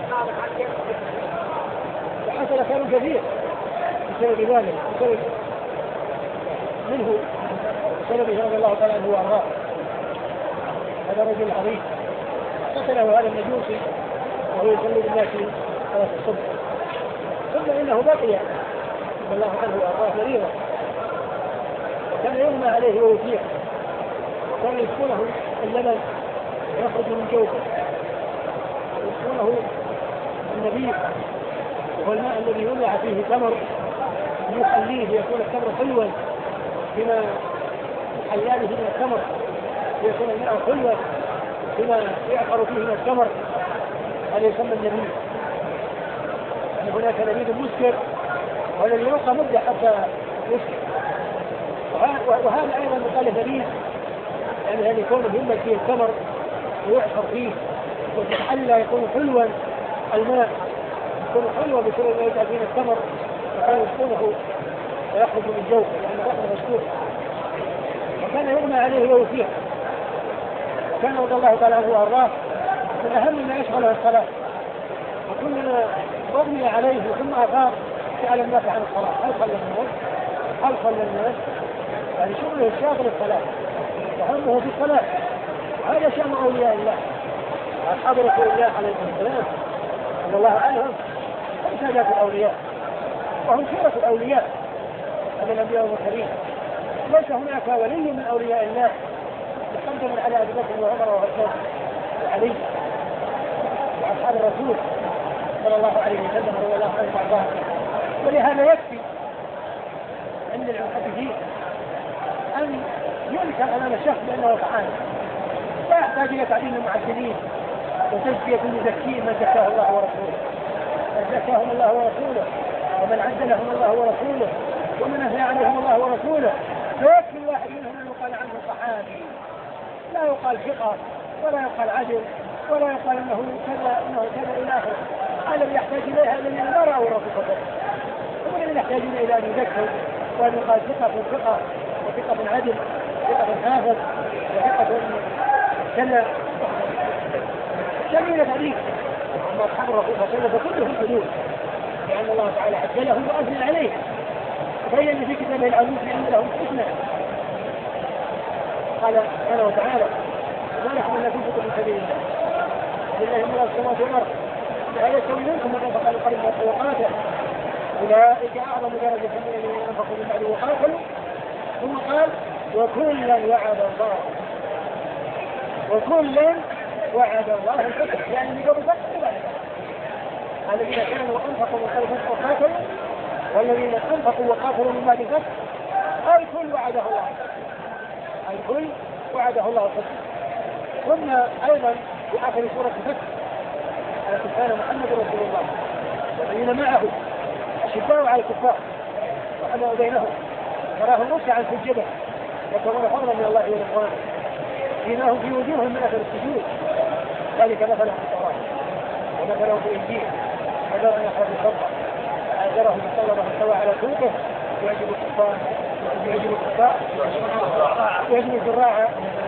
فحصل خير كثير بسبب ذلك، بسبب منه بسببه رضي الله تعالى عنه وارضاه. هذا رجل عظيم قتله هذا المجوسي وهو يصلي بالناس صلاة الصبح، ثم انه بقي رضي الله عنه وارضاه مريضا، وكان يغمى عليه ويطيع، وكان يسكنه اللبن يخرج من جوفه، يسكنه النبيذ وهو الماء الذي يوضع فيه تمر يخليه ليكون التمر حلوا بما حلانه من التمر، ليكون الماء حلوا بما يعقر فيه من التمر، هذا يسمى النبيذ. يعني هناك نبيذ مسكر والذي يبقى مدة حتى يسكر، وهذا ايضا يقال نبيذ يعني هذا يكون مهما فيه التمر ويعقر فيه وتحلى يكون حلوا، الماء يكون حلوا بسبب ما يجعل فيه التمر كان يسكنه ويخرج من جوفه لأنه رقم مشكور، وكان يغمى عليه ويفيق. وكان رضي الله تعالى عنه وأرضاه من أهم ما يشغله الصلاة، وكلما أغمي عليه ثم أفاق سأل الناس عن الصلاة، هل صلى الناس؟ هل صلى الناس؟ يعني شغله الشاغل الصلاة وهمه في الصلاة. وهذا شأن أولياء الله وأصحاب رسول الله عليه الصلاة والسلام صلى الله عليه وسلم، هم سادات الأولياء وهم خيرة الأولياء من الأنبياء والمرسلين. ليس هناك ولي من أولياء الله يقدم على أبي بكر وعمر وعثمان وعلي وأصحاب الرسول صلى الله عليه وسلم رضي الله عنهم وأرضاهم. ولهذا يكفي عند المحدثين أن ينكر أمام الشخص بأنه طعام، لا يحتاج إلى تعليم المعدلين وتزكية المزكين من زكاه الله ورسوله، من زكاهم الله ورسوله ومن عدلهم الله ورسوله ومن نهى عنهم الله ورسوله. فيكفي الواحد منهم أن يقال عنه صحابي، لا يقال ثقة ولا يقال عدل ولا يقال انه كذا انه كذا الى اخره. هذا اللي يحتاج اليها الذين لا راوا الرسول صلى الله عليه وسلم، هم الذين يحتاجون الى ان يذكروا وان يقال ثقة ثقة وثقة عدل ثقة حافظ وثقة كذا جميلة حديث. اما اصحاب الرسول صلى الله عليه وسلم فكلهم حدود، لان الله تعالى عجلهم واثنى عليه وبين في كتابه العزيز بان لهم حسنى. قال سبحانه وتعالى: ما لكم الا تنفقوا في سبيل الله لله ملء السماوات والارض لا يستوي منكم من انفق من قبل وقاتل اولئك اعظم درجه من الذين انفقوا من بعد وقاتلوا. ثم قال: وكلا وعد الله وكلا وعد الله الحسنى، يعني من قبل فتح الذين كانوا انفقوا من قبل وقاتلوا والذين انفقوا وقاتلوا من بعد فتح الكل وعده الله الكل وعده الله الحسنى. ثم ايضا في اخر سوره الفتح: كان محمد رسول الله والذين معه اشداء على الكفار وحماوا بينهم تراهم ركعا سجدا يبتغون فضلا من الله ورضوانه سيماهم في وجوههم من اثر السجود ذلك مثلهم في التوراه ومثلهم في الانجيل وذرهم يخرج الفضه وآزرهم بصلبه استوى على سوقه يعجب الكفار يعجب الكفار يعجب الزراع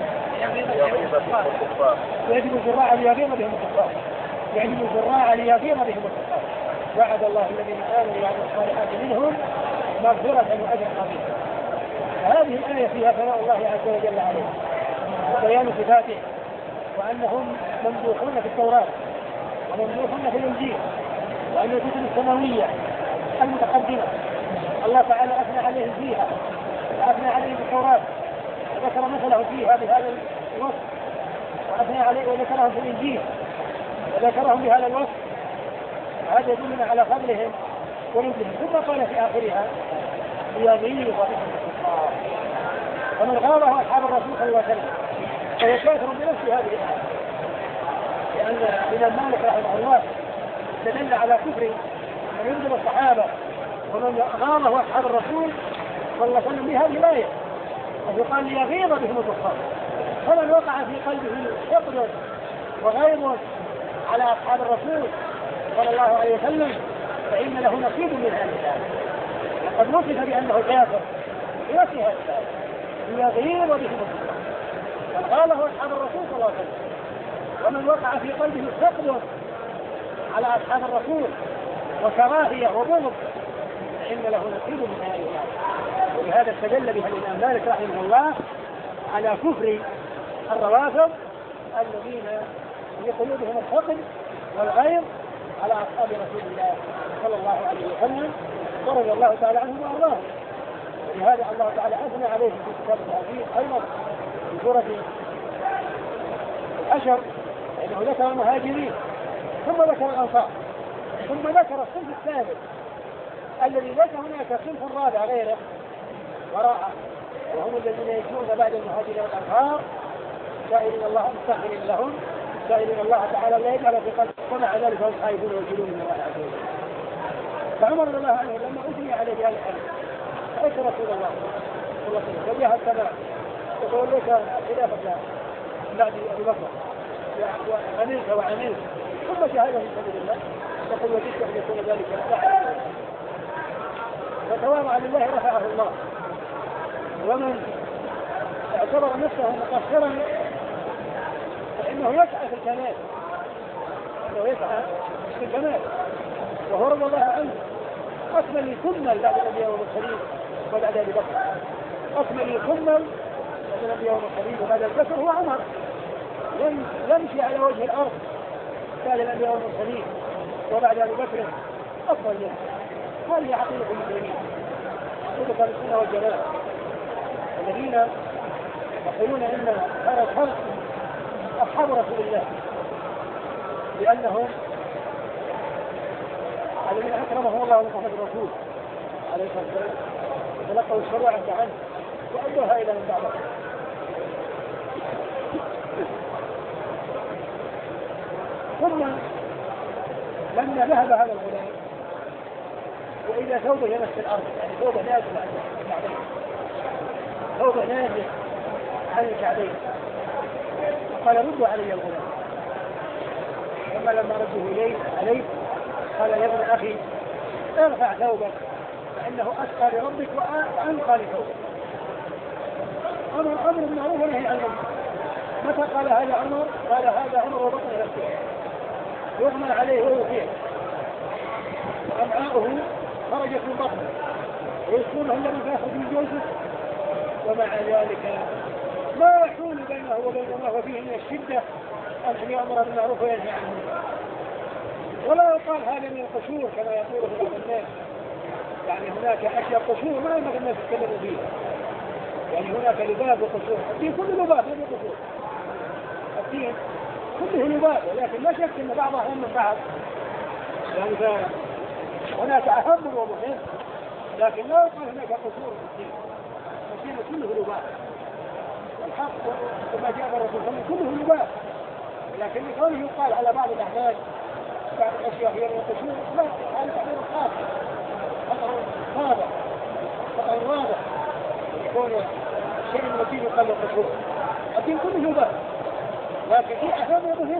يعجب الزراع ليغيظ بهم الكفار يعجب الزراع ليغيظ بهم الكفار. وعد الله الذين امنوا وعملوا الصالحات منهم مغفرة واجرا عظيما. هذه الآية فيها ثناء الله عز وجل عليه وبيان صفاته وأنهم ممدوحون في التوراة وممدوحون في الإنجيل، وأن الكتب السماوية المتقدمة الله تعالى أثنى عليهم فيها وأثنى عليهم في التوراة وذكر مثله فيها بهذا الوصف وأثنى عليه وذكرهم في الإنجيل وذكرهم بهذا الوصف. هذا يدلنا على فضلهم ونبلهم. ثم قال في آخرها: ليغيظ بهم الكفار. ومن غاضه أصحاب الرسول صلى الله عليه وسلم فهو كافر بنفس هذه الآية، لأن الإمام مالك رحمه الله استدل على كفر من يغضب الصحابة ومن غاضه أصحاب الرسول صلى الله عليه وسلم بهذه الآية، ويقال ليغيظ بهم الكفار. فمن وقع في قلبه حقد وغيظ على أصحاب الرسول صلى الله عليه وسلم فإن له نصيب من هذه الآية، وقد وصف بأنه كافر بنفس هذه الآية ليغيظ بهم الكفار. فقاله أصحاب الرسول صلى الله عليه وسلم. ومن وقع في قلبه حقد على أصحاب الرسول وكراهية وبغض فإن له نصيب من هذه الآية. ولهذا استدل بها الإمام مالك رحمه الله على كفر الروافض الذين في قلوبهم الحقد والغيظ على أصحاب رسول الله صلى الله عليه وسلم ورضي الله تعالى عنهم وأرضاهم. ولهذا الله تعالى أثنى عليه في كتابه العزيز أيضا في سورة الحشر لأنه ذكر المهاجرين ثم ذكر الأنصار ثم ذكر الصنف الثالث الذي ليس هناك صنف رابع غيره وراءه، وهم الذين يجون بعد المهاجرين والأنصار سائلين الله مستغفرين لهم سائلين الله تعالى لا يجعل في قلبهم ومع ذلك هم خائفون ويجلون من الله عز وجل. فعمر رضي الله عنه لما أثني عليه بهذا الحديث سألت رسول الله صلى الله عليه وسلم وجه السماء يقول لك خلافة بعد أبي بكر وعملت وعملت ثم شهادة في سبيل الله يقول وجدت أن يكون ذلك بعد فتواضع لله رفعه الله. ومن اعتبر نفسه مقصرا فإنه يسعى في الكمال، إنه يسعى في الكمال، وهو رضي الله عنه أكمل يكمل بعد الأنبياء والمرسلين وبعد أبي بكر، أكمل يكمل بعد الأنبياء والمرسلين وبعد أبي بكر هو عمر، يمشي على وجه الأرض بعد الأنبياء والمرسلين وبعد أبي بكر أفضل منه. هذه عقيدة المسلمين، عقيدة السنة والجماعة، الذين يقولون إن خير الخلق أصحاب رسول الله، لأنهم الذين أكرمهم الله ومحمد الرسول عليه الصلاة والسلام تلقوا الشريعة عنه وأدوها إلى من بعده. ثم لما ذهب هذا الغلام وإذا ثوبه يمس الأرض، يعني ثوبه نازل عن الكعبين، ثوبه نازل عن الكعبين، قال ردوا علي الغلام. ثم لما ردوا إليه عليه قال يا ابن أخي ارفع ثوبك فإنه أتقى لربك وأنقى لثوبك. أمر أمر بالمعروف ونهي عن المنكر. متى قال هذا عمر؟ قال هذا عمر وبطن نفسه يغمى عليه ويطيع، أمعاؤه خرجت من بطنه ويسكنه الذي فاخذ من جوزه، ومع ذلك ما يحول بينه وبين ما هو فيه من الشدة أن يأمر بالمعروف وينهي عن المنكر. ولا يقال هذا من القشور كما يقول بعض الناس، يعني هناك أشياء قشور ما ينبغي الناس يتكلموا فيها، يعني هناك لباب وقشور، الدين كله لباب هذا قشور، الدين كله لباب، ولكن لا شك أن بعضها أهم من بعض، يعني هناك أهم ومهم، لكن لا يقال هناك قشور في الدين، الدين كله لباب، الحق وما جاء الرسول صلى الله عليه وسلم كله لباب، لكن لقوله يقال على بعض الأعمال بعض الأشياء هي من القشور، لا، هذا تعبير خاص، خطر واضح، خطر واضح، يكون شيء من الدين يقال القشور، الدين كله لباب، لكن في أهم ومهم.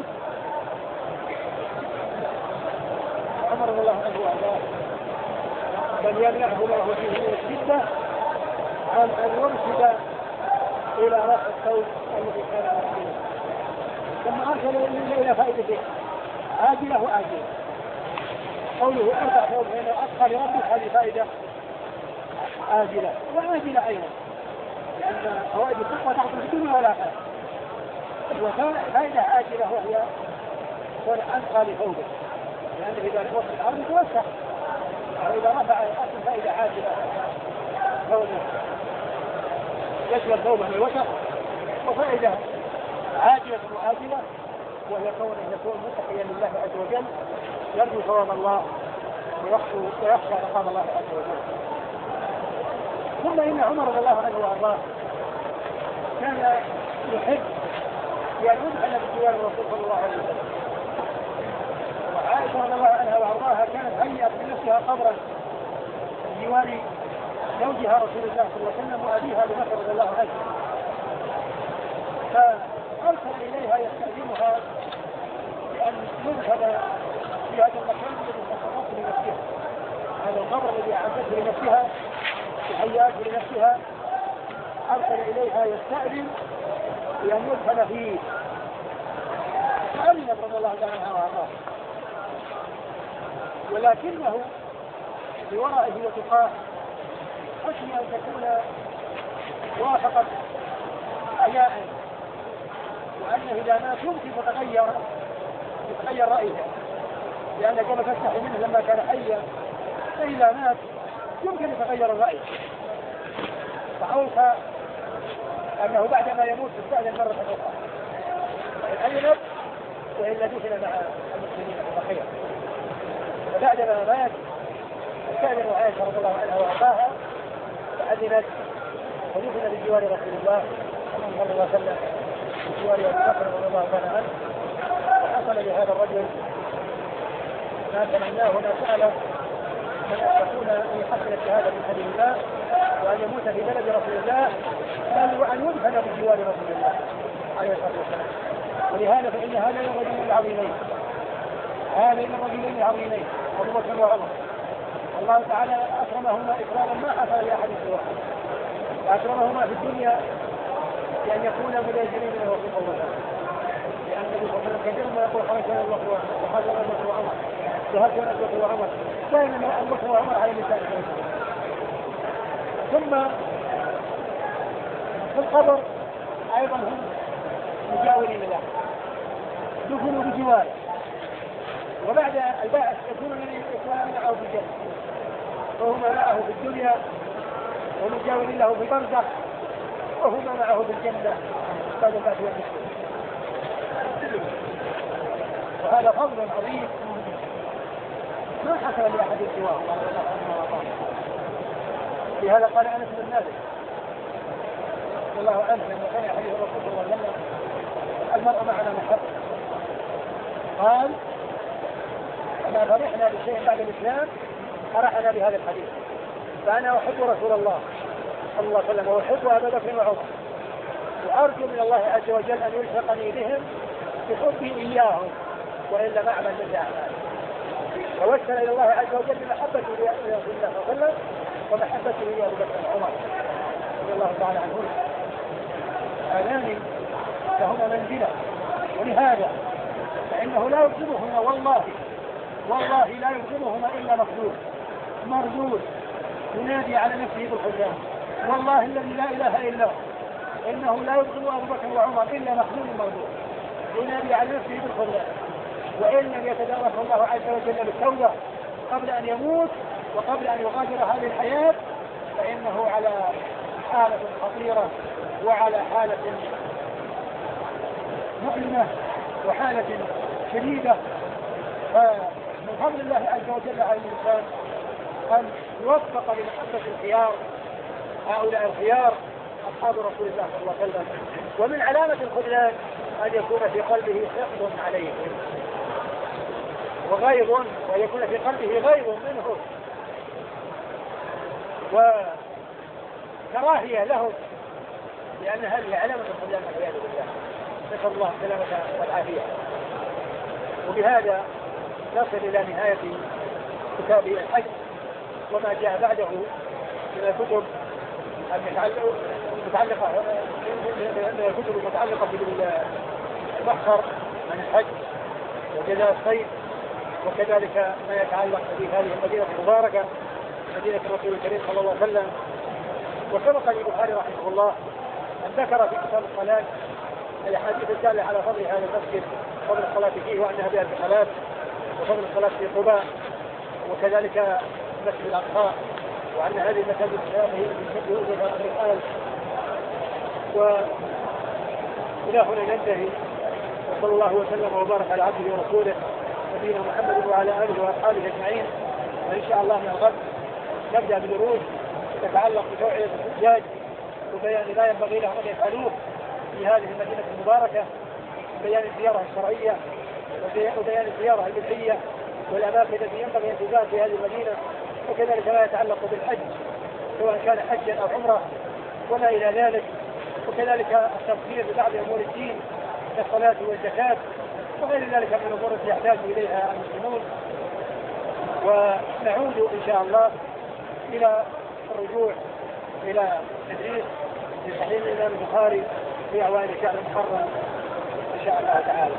عمر رضي الله عنه وارضاه بل يمنعه الله فيه من الشدة عن أن يرشد إلى رفع الثوب الذي كان عليه. ثم أرسل إلى فائدته عاجلة وآجلة. قوله أرفع ثوب هنا أدخل لربك هذه فائدة آجلة وآجلة أيضا، لأن فوائد التقوى تحصل في الدنيا والآخرة، وفائدة آجلة وهي كون أنقى لثوبه، لأنه إذا وصل الأرض يتوسع، وإذا رفع أصل فائدة عاجلة كونه يشمل ثوبه من الوسط، وفائدة عاجلة وآجلة وهي كونه يكون متقيا لله عز وجل يرجو ثواب الله ويخشى عقاب الله عز وجل. ثم إن عمر رضي الله عنه وأرضاه كان يحب أن يدخل بجوار الرسول صلى الله عليه وسلم، وعائشة رضي الله عنها وأرضاها كانت هيئت بنفسها قبرا بجوار زوجها رسول الله صلى الله عليه وسلم وأبيها أبي بكر رضي الله عنه، فأرسل إليها يستأذنها بأن يدخل في هذا المكان الذي خصصته لنفسها، هذا القبر الذي أعدته لنفسها وهيأته لنفسها، أرسل إليها يستأذن بأن يدخل فيه، فأذنت رضي الله عنها وأرضاها، ولكنه بورائه وتقاه خشي أن تكون وافقت حياء، وأنه إذا مات يمكن تتغير يتغير رأيه، لأن كما تستحي منه لما كان حيا، فإذا مات يمكن يتغير الرأي، فأوصى أنه بعدما يموت تستأذن مرة أخرى، فإن أذنت وإلا دفن مع المسلمين الخير. فبعدما مات استأذن عائشة رضي الله عنها وأرضاها فأذنت ودفن بجوار رسول الله صلى الله عليه وسلم بجوار أبي بكر رضي الله عنه. وحصل لهذا الرجل ما تمناه هنا، سأله من أن تكون أن يحصل الشهادة في سبيل الله وأن يموت في بلد رسول الله، بل وأن يدفن بجوار رسول الله عليه الصلاة والسلام. ولهذا فإن هذين الرجلين العظيمين هذين الرجلين العظيمين أبو بكر وعمر الله تعالى أكرمهما إكراما ما حصل لأحد سواه، وأكرمهما في الدنيا بأن يكونا ملازمين له في قوته، لأن النبي صلى الله عليه وسلم كثيرا ما يقول خرج أبو بكر وخرج أبو بكر وعمر وهكذا أبو بكر وعمر، دائما أبو بكر وعمر على لسان الرسول. ثم في القبر أيضا هم مجاورين له، دفنوا بجواره، وبعد البعث يكونون معه في الجنة، وهما معه في الدنيا ومجاورين له في البرزخ، وهما معه في الجنة بعد البعث والنشور. وهذا فضل عظيم ما حصل لأحد سواه. لهذا قال أنس بن مالك رضي الله عنه لما كان حديث الرسول صلى الله عليه وسلم المرء معنا محب، قال أما فرحنا بشيء بعد الإسلام فرحنا بهذا الحديث، فأنا أحب رسول الله صلى الله عليه وسلم وأحب أبا بكر وعمر، وأرجو من الله عز وجل أن يلحقني بهم بحبي إياهم وإلا ما أعمل مثل أعمال. توسل إلى الله عز وجل بمحبته إلى رسول الله صلى الله عليه وسلم ومحبته إلى أبي بكر وعمر رضي الله تعالى عنهم. هذان لهما منزلة، ولهذا فإنه لا يبغضهما والله والله لا يبغضهما إلا مخذول مردود ينادي على نفسه بالخذلان، والله الذي لا إله إلا هو إنه لا يبغض أبو بكر وعمر إلا مخذول مردود ينادي على نفسه بالخذلان، وإن لم يتداركه الله عز وجل بالتوبة قبل أن يموت وقبل أن يغادر هذه الحياة فإنه على حالة خطيرة وعلى حالة مؤلمة وحالة شديدة. فمن فضل الله عز وجل على الإنسان أن يوفق لمحبة الخيار، هؤلاء الخيار أصحاب رسول الله صلى الله عليه وسلم. ومن علامة الخذلان أن يكون في قلبه حقد عليهم وغيظ، ويكون في قلبه غيظ منه وكراهية لهم، لأن هذه علامة الخذلان والعياذ بالله، نسأل الله السلامة والعافية. وبهذا نصل إلى نهاية كتاب الحج وما جاء بعده من الكتب المتعلقة من الكتب المتعلقة بالمحصر عن الحج وجزاء الصيد، وكذلك ما يتعلق بهذه المدينة المباركة مدينة الرسول الكريم صلى الله عليه وسلم. وسبق البخاري رحمه الله أن ذكر في كتاب الصلاة الأحاديث الدالة على فضل هذا المسجد، فضل الصلاة فيه وأنها بها الصلاة، وفضل الصلاة في قباء، وكذلك مسجد الأقصى، وأن هذه المساجد هي يوجد الآن. وإلى هنا ننتهي، وصلى الله وسلم وبارك على عبده ورسوله نبينا محمد وعلى آله وأصحابه أجمعين. وإن شاء الله من الغد نبدأ بدروس تتعلق بتوعية الحجاج وبيان لا ينبغي لهم أن يفعلوه في هذه المدينة المباركة، بيان الزيارة الشرعية وبيان الزيارة البدعية والأماكن التي ينبغي أن تزار في هذه المدينة، وكذلك ما يتعلق بالحج سواء كان حجا أو عمرة وما إلى ذلك، وكذلك التفسير ببعض أمور الدين كالصلاة والزكاة وغير ذلك من الأمور التي يحتاج إليها المسلمون. ونعود إن شاء الله إلى الرجوع إلى تدريس لصحيح الإمام البخاري في أوائل شهر محرم إن شاء الله تعالى.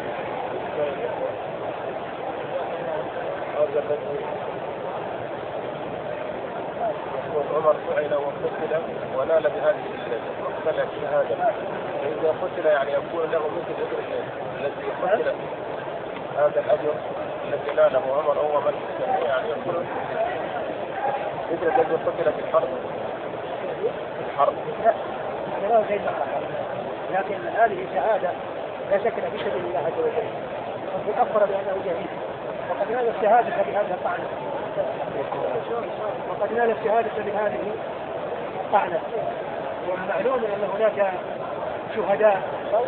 عمر سئل وقتل ونال بهذه الشهادة، فإذا قتل يعني يكون له مثل أجر الذي قتل، هذا الأجر الذي ناله عمر هو من يعني يكون مثل الذي قتل في الحرب. الحرب لا شيء لكن هذه شهادة لا شك في سبيل الله عز وجل، وقد أخبر بأنه جهيد، وقد نال الشهادة بهذه الطعنة وقد نال الشهادة بهذه الطعنة. ومعلوم أن هناك شهداء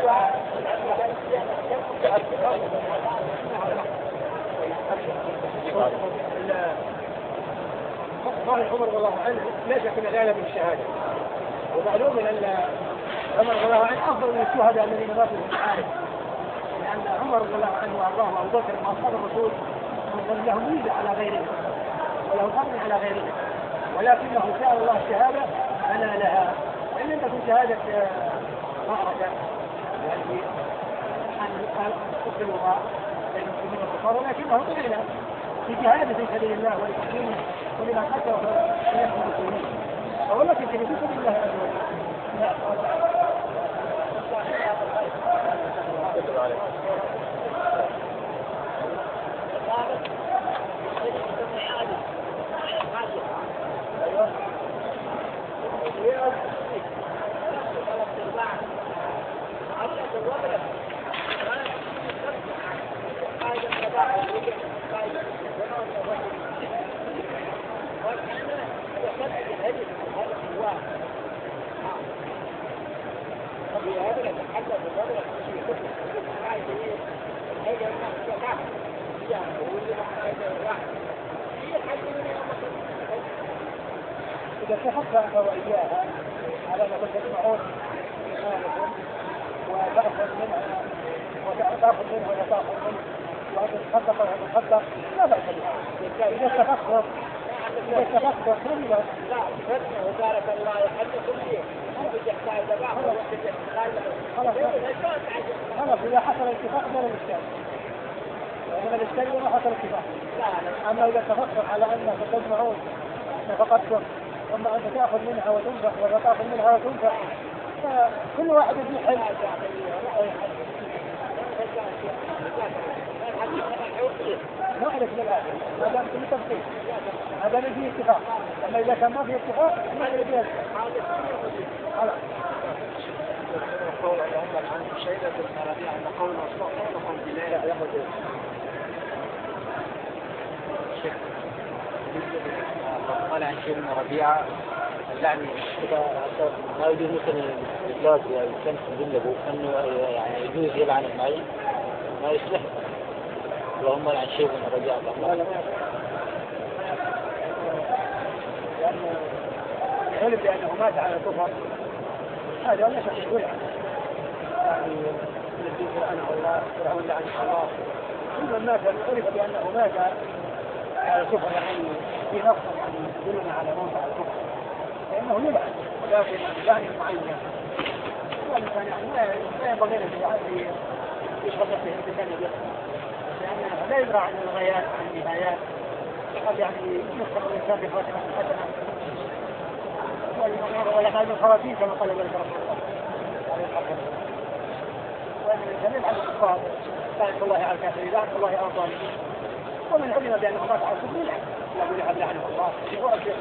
ظاهر عمر رضي الله عنه لا شك أن نال بالشهادة، ومعلوم أن عمر رضي الله عنه أفضل من الشهداء الذين ماتوا في المعارك، لأن عمر رضي الله عنه وأرضاه وأبو بكر وأصحاب الرسول من لهم ميزة على غيرهم، وله فضل على غيره، ولكنه سأل الله الشهادة فنالها. إن لم تكن شهادة معركة يعني أن تقبلها للمسلمين والكفار، ولكنه قبل في جهاد في سبيل الله ولتحكيمه ولما قدر من المسلمين، فهو التي في سبيل الله عز وجل. إذا اتفقت أنت وإياها على أن تجمعون إيمانكم وتأخذ منها وتأخذ منه وتأخذ منه وأن تتصدق وأن تتصدق لا بأس بها. إذا اتفقتم إذا اتفقتم كل لا فتنة وبارك الله يحدثكم فيه خلاص خلاص إذا حصل الاتفاق بين الإشكال وإنما الإشكال ما حصل الاتفاق. أما إذا اتفقتم على أن تجمعون نفقتكم ثم أنت تأخذ منها وتنفق وتأخذ منها وتنفق فكل واحد في حل. ما عليك بالآخر ما دام في تفصيل ما دام فيه اتفاق. أما إذا كان ما فيه اتفاق ما عليك بالآخر. خلاص. يقول اللهم الآن شيئا بالمرضية أن قول مصنوع قولهم بلا يأخذ الشيخ قال عن شيء من ربيعة اللعني ما يجوز مثلا الإجلاس يعني كان تدلبه أنه يعني يجوز يلعن المعين ما يصلح. اللهم عن شيء من ربيعة لأن علم بأنه مات على الكفر هذا لا شك يقول يعني الذي لعنه الله فرعون لعنه الله كل من مات عرف بأنه مات على الكفر يعني في نص يدلنا على موت على الكفر لأنه يلعن ولكن اللعن المعين والإنسان يعني لا ينبغي له يشغل نفسه بتكلم لأنه لا يدرى عن الغايات عن النهايات قد يعني يذكر الإنسان بخاتمة حسنة ولا قال من خواتيم كما قال ذلك رسول الله عليه الصلاة والسلام. وأن الإنسان يلعن الكفار لعنة الله على الكافرين لعنة الله على الظالمين ومن علم بأنه مات على الكفر يلعن يقول لعن لعنه الله هو الشيخ.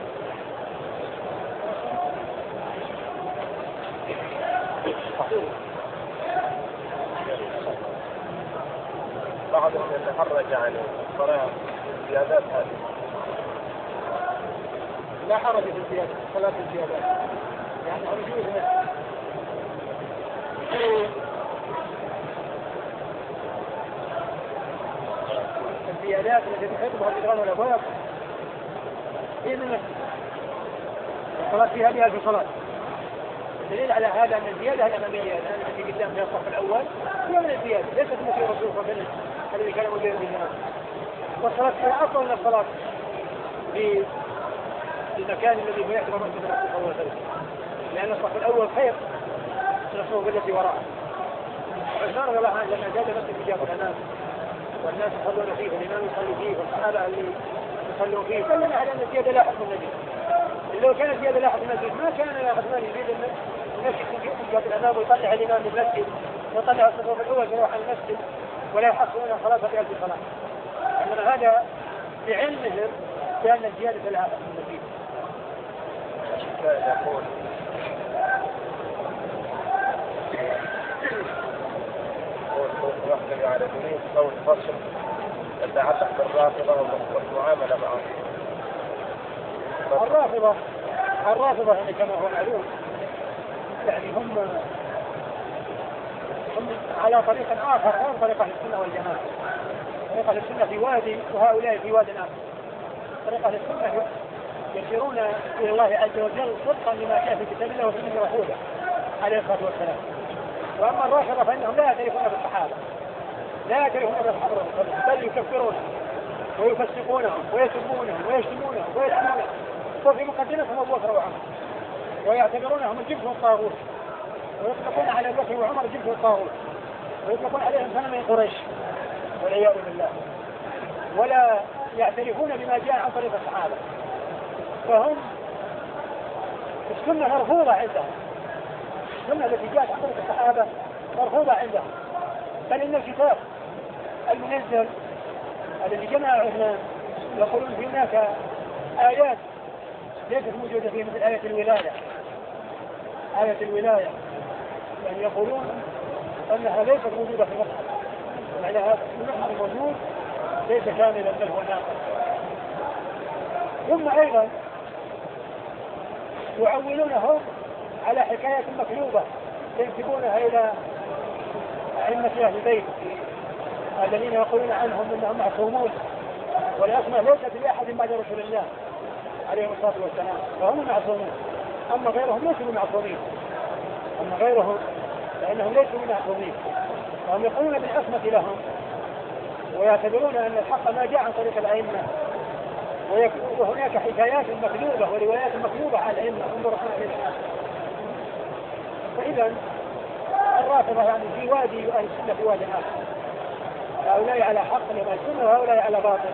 بعض من يتحرج عن الصلاة زيادات هذه لا حرج في الزيادة صلاة الزيادات يعني يجوز الزيادات التي تحبها الإدغام والأبواب هي من الصلاة فيها بألف صلاة. الدليل على هذا أن الزيادة الأمامية التي قدام في الصف الأول هي من الزيادة ليست مثل رسول الله صلى الله عليه وسلم الذي كان مدير بالجماعة. والصلاة فيها أفضل من الصلاة في المكان الذي هو يعتبر مسجد الرسول صلى الله عليه وسلم لأن الصف الأول خير من الصف التي وراءه. وعثمان رضي الله عنه لما زاد مسجد إجابة الناس والناس يصلون فيه والإمام يصلي فيه والصحابة اللي يصلون فيه كلنا على أن الزيادة لا حكم النبي. لو كانت زيادة لا حكم المسجد ما كان عثمان يريد أن المسجد في إجابة الأمام ويطلع الإمام من المسجد ويطلع الصف الأول يروح على المسجد ولا يحصل أن صلاة بألف صلاة. إنما هذا بعلمهم بأن الزيادة لا حكم النبي. يقول يحكم على دليل قول فصل يتعلق بالرافضة والمعاملة معهم. الرافضة الرافضة يعني كما هو معلوم يعني هم هم على طريق آخر غير طريق أهل السنة والجماعة. طريق أهل السنة في وادي وهؤلاء في واد آخر. طريق أهل السنة يسيرون إلى الله عز وجل صدقا لما جاء في كتاب الله وسنة رسوله عليه الصلاة والسلام. وأما الرافضة فإنهم لا يعترفون بالصحابة لا يعترفون بالصحابة بل يكفرون ويفسقونهم ويسبونهم ويشتمونهم ويشتمونهم، وفي مقدمتهم أبو بكر وعمر، ويعتبرونهم الجبت والطاغوت، ويطلقون على أبو بكر وعمر الجبت والطاغوت، ويطلقون عليهم صنم قريش والعياذ بالله، ولا يعترفون بما جاء عن طريق الصحابة. فهم السنة مرفوضة عندهم، السنة التي جاءت عن طريق الصحابة مرفوضة عندهم، بل إن الكتاب المنزل الذي جمع عثمان يقولون في هناك آيات ليست موجودة فيه، مثل آية الولاية، آية الولاية يعني يقولون أنها ليست موجودة في المصحف، يعني هذا المصحف الموجود ليس كاملا بل هو ناقص. ثم أيضا يعولونهم على حكاية مكذوبة ينسبونها إلى أئمة أهل البيت الذين يقولون عنهم أنهم معصومون، والعصمة ليست لأحد بعد رسول الله عليه الصلاة والسلام، فهم معصومون، أما غيرهم ليسوا معصومين، أما غيرهم فإنهم ليسوا معصومين، فهم يقولون بالعصمة لهم، ويعتبرون أن الحق ما جاء عن طريق الأئمة، وهناك حكايات مكذوبة وروايات مكذوبة على الأئمة انظروا عليها. فإذا الرافضة يعني في وادي وأهل السنة في وادي آخر، هؤلاء على حق لما السنة وهؤلاء على باطل.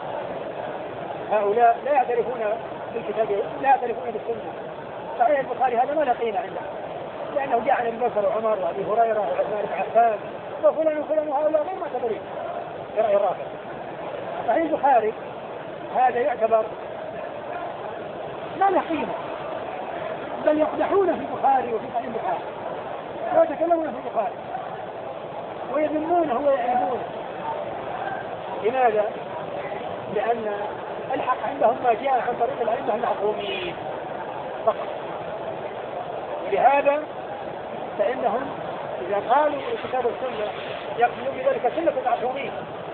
هؤلاء لا يعترفون بالكتاب، لا يعترفون بالسنة. صحيح البخاري هذا ما لقينا عنده، لأنه جاء عن أبي بكر وعمر وأبي هريرة وعثمان بن عفان وفلان وفلان، وهؤلاء غير معتبرين برأي الرافضة. صحيح البخاري هذا يعتبر لا له قيمة، بل يقدحون في البخاري وفي صحيح البخاري ويتكلمون في البخاري ويذمونه ويعيبونه. لماذا؟ لأن الحق عندهم ما جاء عن طريق الأئمة المعصومين فقط. ولهذا فإنهم إذا قالوا كتاب السنة يقصدون بذلك سنة المعصومين،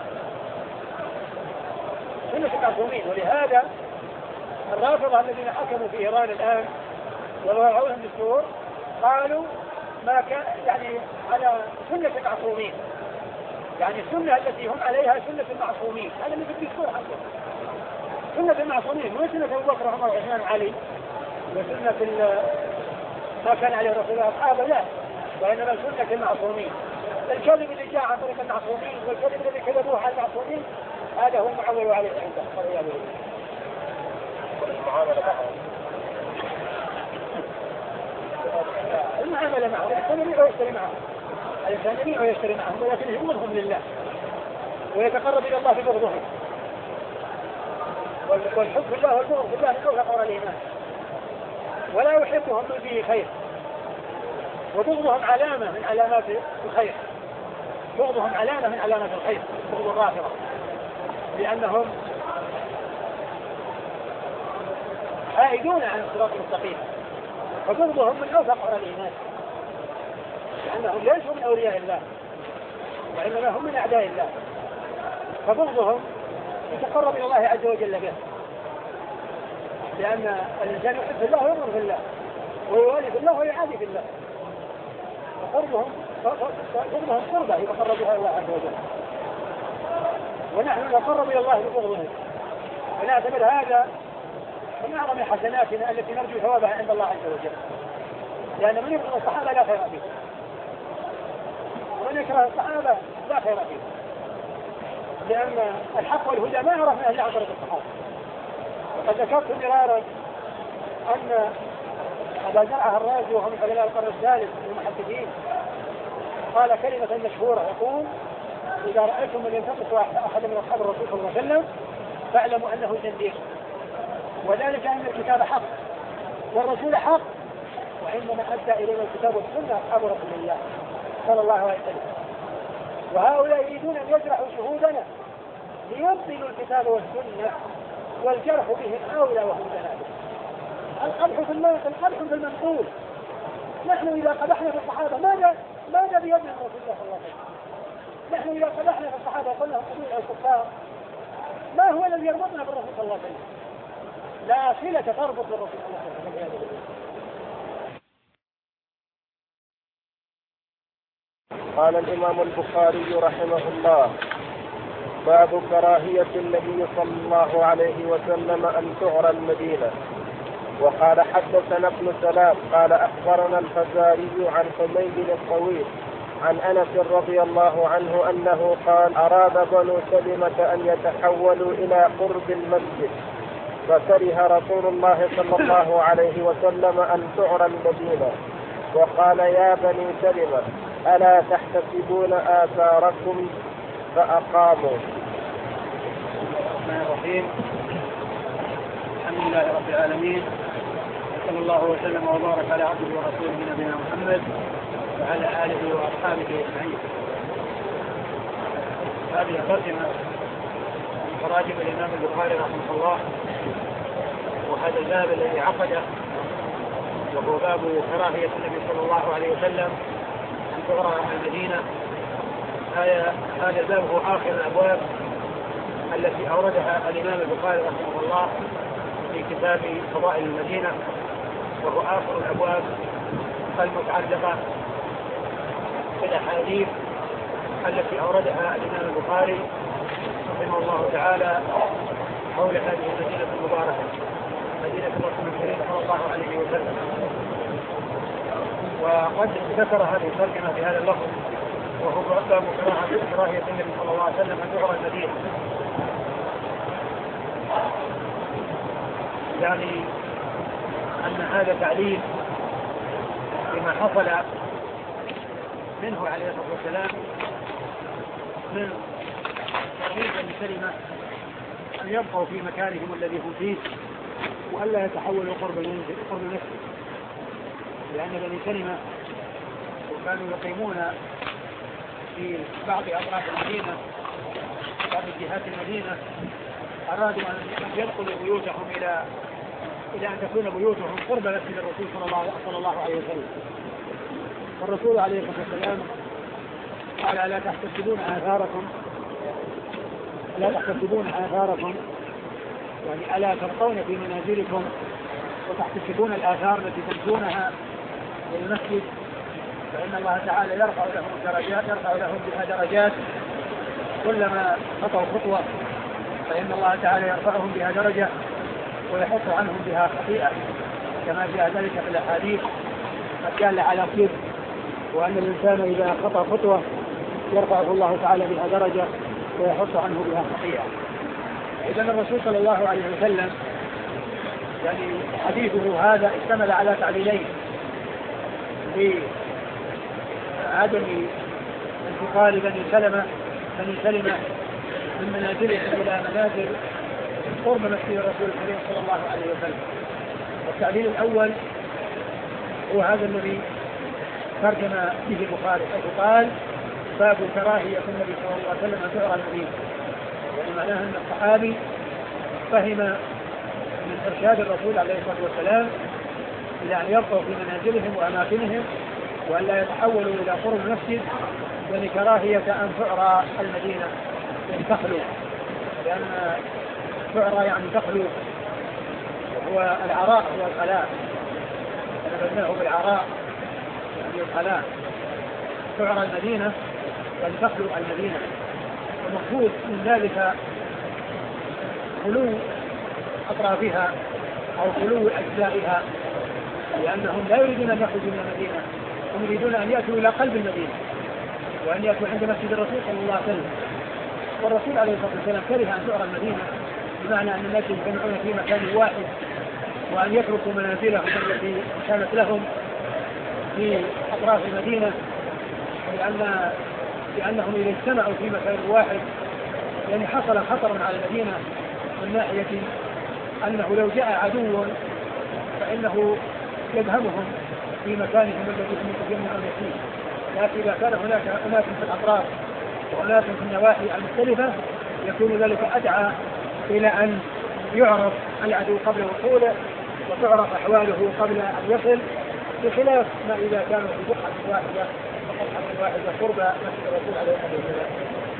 سنة المعصومين. ولهذا الرافضة الذين حكموا في إيران الآن وضعوا لهم دستور قالوا ما كان يعني على سنة المعصومين، يعني السنة التي هم عليها سنة المعصومين، هذا مثل الدستور حقهم، سنة المعصومين، مو سنة أبو بكر وعمر وعثمان وعلي وسنة ما كان عليه رسول الله أصحابه، لا، وإنما سنة المعصومين. الكذب اللي جاء عن طريق المعصومين والكذب الذي كذبوه على المعصومين هذا هو المعول عليه عنده والعياذ بالله. المعاملة معهم الإنسان يبيع ويشتري معهم، الإنسان يبيع ويشتري معهم، ولكن يبغضهم لله ويتقرب إلى الله ببغضهم، والحب في الله والبغض في الله من أوثق عرى الإيمان، ولا يحبهم من فيه خير، وبغضهم علامة من علامات الخير، بغضهم علامة من علامات الخير، بغض الرافضة، لأنهم حائدون عن الصراط المستقيم، فبغضهم من أوثق عرى الإيمان، لأنهم ليسوا من أولياء الله وإنما هم من أعداء الله، فبغضهم يتقرب إلى الله عز وجل به، لأن الإنسان يحب الله ويبغض في الله ويوالي في الله ويعادي في الله، وقربهم بغضهم قربة يتقرب إلى الله عز وجل، ونحن نتقرب إلى الله ببغضهم، ونعتبر هذا من أعظم حسناتنا التي نرجو ثوابها عند الله عز وجل، لأن من يبغض الصحابة لا خير فيه، ومن يكره الصحابة لا خير فيه، لأن الحق والهدى ما عرفنا إلا عن طريق الصحابة. وقد ذكرت مرارا أن أبا زرعة الرازي وهو من علماء القرن الثالث من المحدثين قال كلمة مشهورة يقول: إذا رأيتم من ينتقص أحد من أصحاب الرسول صلى الله عليه وسلم فاعلموا أنه زنديق، وذلك أن الكتاب حق والرسول حق، وعندما أدى إلينا الكتاب والسنة أصحاب رسول الله صلى الله عليه وسلم، وهؤلاء يريدون أن يجرحوا شهودنا ليبطلوا الكتاب والسنة، والجرح بهم أولى وهم جنابه. القدح في الناس القدح في المنقول. نحن إذا قدحنا في الصحابة ماذا ماذا بيدنا رسول الله صلى الله عليه وسلم؟ نحن إذا قدحنا في الصحابة قلنا قبول الكفار، ما هو الذي يربطنا بالرسول صلى الله عليه وسلم؟ لا صلة تربط بالرسول صلى الله عليه وسلم. قال الإمام البخاري رحمه الله: باب كراهية النبي صلى الله عليه وسلم أن تعرى المدينة. وقال حدثنا ابن سلام قال أخبرنا الفزاري عن حميد الطويل عن أنس رضي الله عنه أنه قال أراد بنو سلمة أن يتحولوا إلى قرب المسجد فكره رسول الله صلى الله عليه وسلم أن تعرى المدينة وقال يا بني سلمة ألا تحتسبون آثاركم فأقاموا. الرحمن الرحيم. الحمد لله رب العالمين، صلى الله وسلم وبارك على عبده ورسوله نبينا محمد وعلى آله وأصحابه أجمعين. هذه ترجمة من تراجم الإمام البخاري رحمه الله، وهذا الباب الذي عقده وهو باب كراهية النبي صلى الله عليه وسلم أن تعرى المدينة. هذا الباب هو آخر الأبواب التي أوردها الإمام البخاري رحمه الله في كتاب فضائل المدينة، وهو آخر الأبواب المتعلقة بالأحاديث التي أوردها الإمام البخاري رحمه الله تعالى حول هذه المدينة المباركة، مدينة الرسول الكريم صلى الله عليه وسلم. وقد ذكر هذه الترجمة بهذا اللفظ، وهو باب كراهية النبي صلى الله عليه وسلم أن تعرى المدينة، يعني أن هذا تعليل بما حصل منه عليه الصلاة والسلام من ترغيب بني سلمة أن يبقوا في مكانهم الذي هم فيه وألا يتحولوا قرب المسجد، لأن بني سلمة كانوا يقيمون في بعض أطراف المدينة، بعض جهات المدينة، أرادوا أن يدخلوا بيوتهم إلى إلى أن تكون بيوتهم قرب مسجد الرسول صلى الله عليه وسلم. والرسول عليه الصلاة والسلام قال ألا تحتسبون آثاركم ألا تحتسبون آثاركم يعني ألا تبقون في منازلكم وتحتسبون الآثار التي تمشونها للمسجد، فإن الله تعالى يرفع لهم درجات يرفع لهم بها درجات كلما خطوا خطوة، فإن الله تعالى يرفعهم بها درجة ويحط عنهم بها خطيئة، كما جاء ذلك في الأحاديث الدالة على صدق، وأن الإنسان إذا خطأ خطوة يرفعه الله تعالى بها درجة ويحط عنه بها خطيئة. إذن الرسول صلى الله عليه وسلم يعني حديثه هذا اشتمل على تعليلين بعدم انتقال بني سلمة بني سلمة من منازلهم إلى منازل قرب مسجد الرسول الكريم صلى الله عليه وسلم. والتعليل الأول هو هذا الذي ترجم به البخاري، حيث قال باب كراهية النبي صلى الله عليه وسلم أن تعرى المدينة، يعني معناه أن الصحابي فهم من إرشاد الرسول عليه الصلاة والسلام إلى أن يبقوا في منازلهم وأماكنهم وأن لا يتحولوا إلى قرب المسجد، يعني كراهية أن تعرى المدينة أن تخلو، لأن تعرى يعني تخلو، وهو العراء هو الخلاء، أنا بناه بالعراء يعني الخلاء. تعرى المدينة يعني تخلو المدينة، والمقصود من ذلك خلو أطرافها أو خلو أجزائها، لأنهم لا يريدون أن يخرجوا من المدينة، هم يريدون أن يأتوا إلى قلب المدينة وأن يأتوا عند مسجد الرسول صلى الله عليه وسلم. والرسول عليه الصلاة والسلام كره أن تعرى المدينة، بمعنى أن الناس يجتمعون في مكان واحد وأن يتركوا منازلهم التي كانت لهم في أطراف المدينة، لأن لأنهم إذا اجتمعوا في مكان واحد يعني حصل خطر على المدينة من ناحية أنه لو جاء عدو فإنه يذهبهم في مكانهم الذي هم يتجمعون فيه. لكن إذا كان هناك أناس في الأطراف وأناس في النواحي المختلفة يكون ذلك أدعى إلى أن يعرف العدو قبل وصوله وتعرف أحواله قبل أن يصل، بخلاف ما إذا كانوا في بقعة واحدة وقطعة واحدة قرب مسجد الرسول عليه الصلاة والسلام.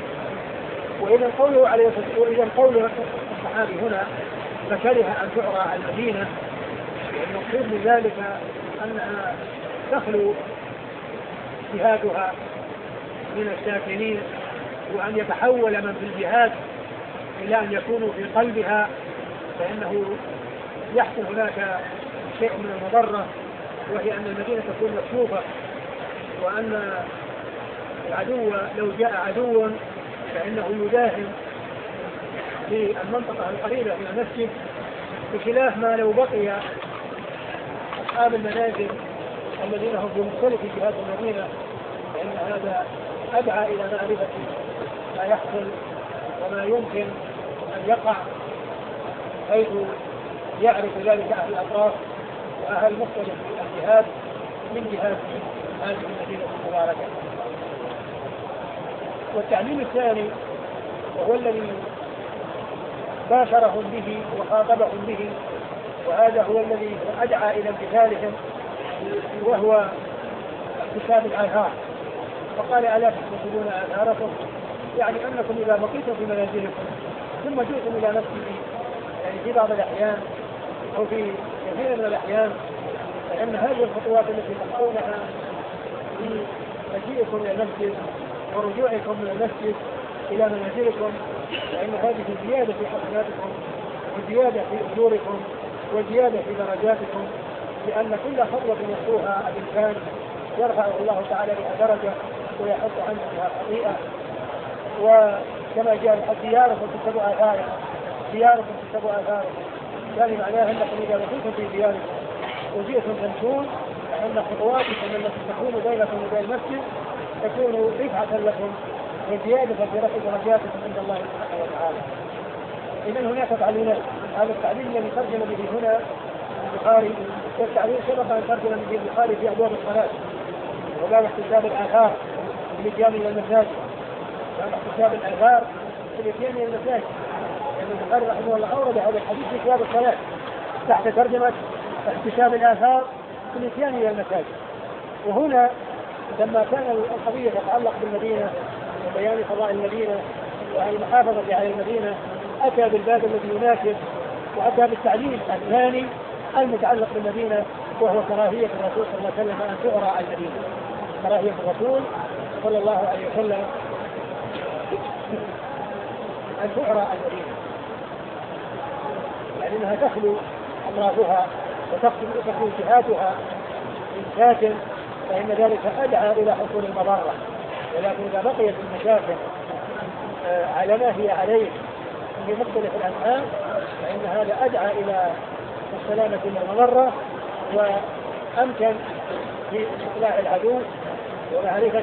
وإذا قوله عليه الصلاة وإذا قوله الصحابي هنا فكره أن تعرى المدينة، المقصود من ذلك أنها تخلو جهاتها من الساكنين وأن يتحول من في الجهاد إلى أن يكونوا في قلبها، فإنه يحصل هناك شيء من المضرة، وهي أن المدينة تكون مكشوفة، وأن العدو لو جاء عدو فإنه يداهم في المنطقة القريبة من المسجد، بخلاف ما لو بقي أصحاب المنازل الذين هم في مختلف جهات المدينة، فإن هذا أدعى إلى معرفة ما يحصل وما يمكن أن يقع، حيث يعرف ذلك أهل الأطراف وأهل مختلف الجهات من جهات هذه المدينة المباركة. والتعليم الثاني وهو الذي باشرهم به وخاطبهم به، وهذا هو الذي أدعى إلى امتثالهم، وهو اكتساب الآثار. فقال ألا تحتسبون آثاركم، يعني أنكم إذا بقيتم في منازلكم ثم جئتم إلى مسجد، يعني في بعض الأحيان أو في كثير من الأحيان، فإن هذه الخطوات التي تخطونها في مجيئكم إلى المسجد ورجوعكم من المسجد إلى منازلكم، فإن هذه زيادة في حسناتكم وزيادة في أجوركم وزيادة في درجاتكم، لأن كل خطوة يخطوها الإنسان يرفع الله تعالى بها درجة ويحط عنها خطيئة. وكما جاء الحديث دياركم تكتب آثاركم، دياركم تكتب آثاركم، يعني معناها أنكم إذا بقيتم في دياركم وجئتم تمشون، فإن خطواتكم التي تكون بينكم وبين المسجد تكون رفعة لكم وزيادة في رفع درجاتكم عند الله سبحانه وتعالى. إذن هناك تعليلات. هذا التعليل الذي ترجم به هنا البخاري، والتعليل سبق أن ترجم به البخاري في أبواب الصلاة، وقال احتساب الآثار في الاتيان إلى المساجد، وقال احتساب الآثار في الاتيان إلى المساجد، لأن البخاري رحمه الله أورد هذا الحديث في أبواب الصلاة تحت ترجمة احتساب الآثار في الاتيان إلى المساجد. وهنا لما كان القضية تتعلق بالمدينة وبيان فضائل المدينة والمحافظة على المدينة، أتى بالباب الذي يناسب، وأتى بالتعليل الثاني المتعلق بالمدينة، وهو كراهية الرسول صلى الله عليه وسلم أن تعرى المدينة. كراهية الرسول صلى الله عليه وسلم أن تعرى المدينة، يعني أنها تخلو أمراضها وتخلو جهاتها من ساكن، فإن ذلك أدعى إلى حصول المضرة. ولكن إذا بقيت المشاكل على ما هي عليه في مختلف الأنحاء، فإن هذا أدعى إلى السلامة من المضرة، وأمكن في إصلاح العدو ومعرفة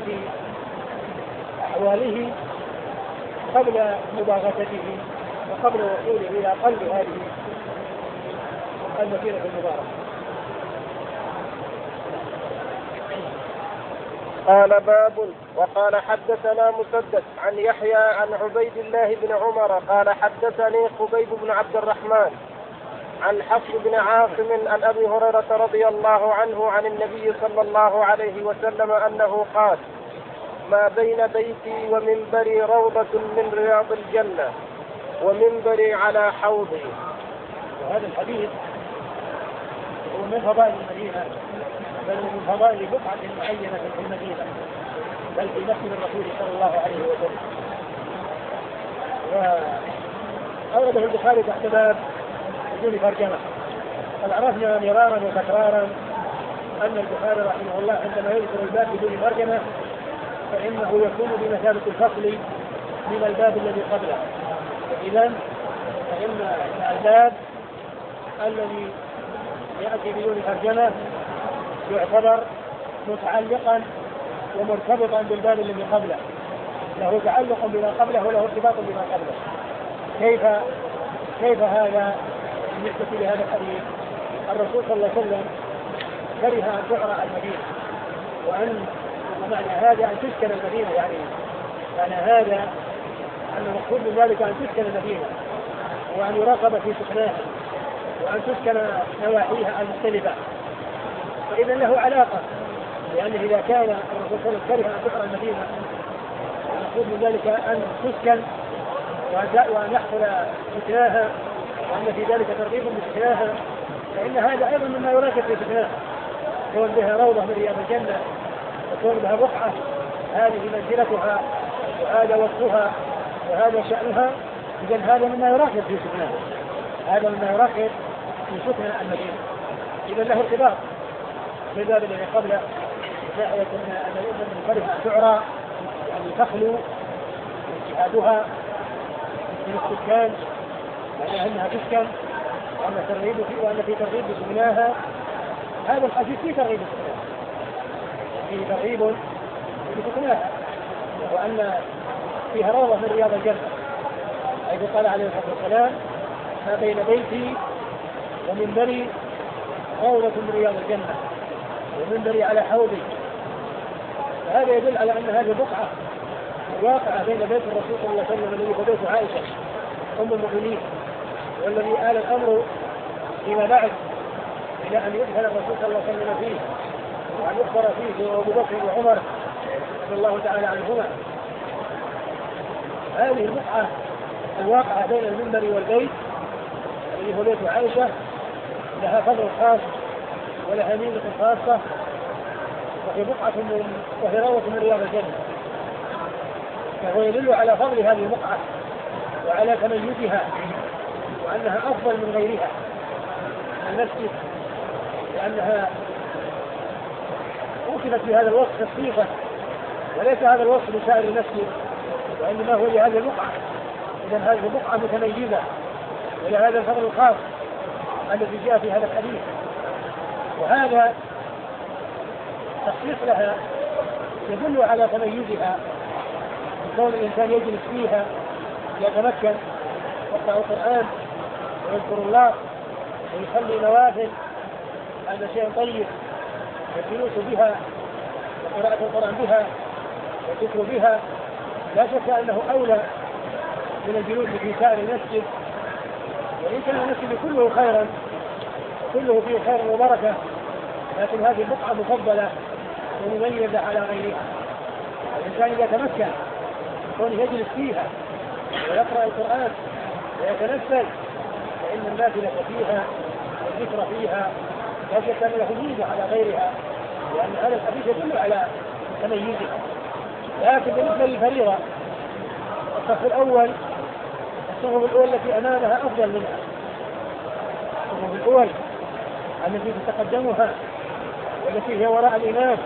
أحواله قبل مباغتته وقبل وصوله إلى قلب هذه المدينة المباركة. قال باب. وقال حدثنا مسدد عن يحيى عن عبيد الله بن عمر قال حدثني خبيب بن عبد الرحمن عن حفص بن عاصم عن أبي هريرة رضي الله عنه عن النبي صلى الله عليه وسلم أنه قال: ما بين بيتي ومنبري روضة من رياض الجنة ومنبري على حوضي. وهذا الحديث هو من فضائل المدينة، بل من فضائل بقعة معينة في المدينة، بل في مسجد الرسول صلى الله عليه وسلم. وأورده البخاري تحت باب بدون ترجمة. قد عرفنا مرارا وتكرارا أن البخاري رحمه الله عندما يذكر الباب بدون ترجمة فإنه يكون بمثابة الفصل من الباب الذي قبله. إذن فإن الباب الذي يأتي بدون ترجمة يعتبر متعلقا ومرتبطا بالباب الذي قبله، له تعلق بما قبله وله ارتباط بما قبله. كيف كيف هذا بالنسبة لهذا الحديث؟ الرسول صلى الله عليه وسلم كره أن تعرى المدينة، وأن ومعنى هذا أن تسكن المدينة، يعني معنى هذا أن المقصود من ذلك أن تسكن المدينة وأن يراقب في سكنها وأن تسكن نواحيها المختلفة. فإذا له علاقة، لأنه إذا كان الرسول صلى الله عليه وسلم كره أن تعرى المدينة المقصود من ذلك أن تسكن وأن يحصل سكناها وأن في ذلك ترغيب بسكناها، فإن هذا أيضا مما يراقب في سكناها، كون بها روضة من رياض الجنة وكون بها بقعة هذه منزلتها وهذا وصفها وهذا شأنها، إذن هذا مما يراقب في سكنها، هذا مما يراقب في سكن المدينة، إذا له ارتباط بالباب الذي قبله ناحية أن المنفرد تعرى يعني تخلو اتحادها من السكان، معناها أنها تسكن وأن ترغيب فيه وأن في ترغيب بسكناها. هذا الحديث فيه ترغيب بسكناها، فيه ترغيب بسكناها، وأن فيها روضة من رياض الجنة، حيث قال عليه الصلاة والسلام: ما بين بيتي ومنبري روضة من رياض الجنة ومنبري على حوضي. فهذا يدل على أن هذه بقعة واقعة بين بيت الرسول صلى الله عليه وسلم الذي هو بيت عائشة أم المؤمنين، والذي آل الأمر فيما بعد إلى أن يدخل الرسول صلى الله عليه وسلم فيه وأن يخبر فيه أبو بكر وعمر رضي الله تعالى عنهما. هذه البقعة الواقعة بين المنبر والبيت الذي هو بيت عائشة لها فضل خاص ولها ميزة خاصة، وهي بقعة من وهي روضة من رياض الجنة، فهو يدل على فضل هذه البقعة وعلى تميزها وأنها أفضل من غيرها من المسجد، لأنها وصفت بهذا الوصف الصيغة، وليس هذا الوصف لسائر المسجد وإنما هو لهذه البقعة. إذن هذه البقعة متميزة ولهذا الفضل الخاص الذي جاء في هذا الحديث، وهذا تخصيص لها يدل على تميزها، كون الإنسان يجلس فيها يتمكن يقرأ القرآن ويذكر الله ويصلي نوافل، هذا شيء طيب، والجلوس بها وقراءة القرآن بها والذكر بها لا شك أنه أولى من الجلوس في سائر المسجد، وإن كان المسجد كله خيرا كله فيه خير وبركة، لكن هذه البقعة مفضلة ومميزة على غيرها. الإنسان إذا تمكن كونه يجلس فيها ويقرأ القرآن ويتنفل فإن النافلة فيها والذكر فيها لا شك أن له ميزة على غيرها، لأن هذا الحديث يدل على تميزها. لكن بالنسبة للفريضة الصف الأول الصفوف الأول التي أمامها أفضل منها، الصفوف الأول التي تتقدمها والتي هي وراء الإمام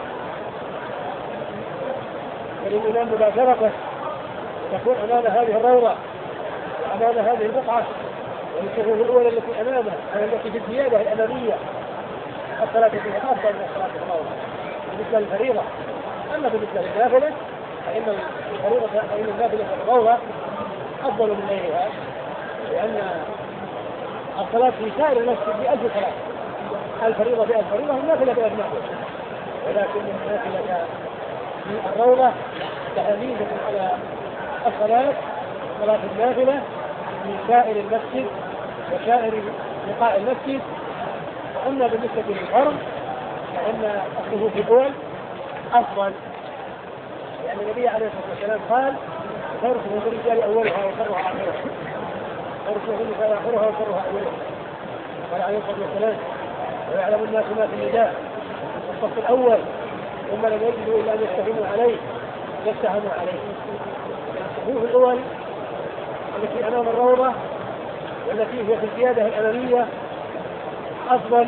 والإمام مباشرة تكون أمام هذه الروضة وأمام هذه البقعة، والصفوف الأولى التي أمامها التي في الزيادة الأمامية الصلاة فيها أفضل من الصلاة الروضة بالنسبة للفريضة. أما بالنسبة للنافلة فإن الفريضة فإن النافلة في الروضة أفضل من غيرها، لأن الصلاة في سائر المسجد بألف صلاة، الفريضة بألف فريضة والنافلة بألف نافلة، ولكن النافلة في الروضة تهميزة على الصلاة صلاة النافلة من سائر المسجد وسائر لقاء المسجد. أما بالنسبة للفرض فإن الصفوف الأول أفضل، لأن النبي عليه الصلاة والسلام قال: خير صفوف الرجال أولها وشرها آخرها، خير صفوف النساء آخرها وشرها أولها. قال عليه الصلاة والسلام: ويعلم الناس ما في النداء الصف الأول ثم لم يجدوا إلا أن يستهموا عليه يستهموا عليه. الصفوف الأول التي أمام الروضة والتي هي في الزيادة الأمامية أفضل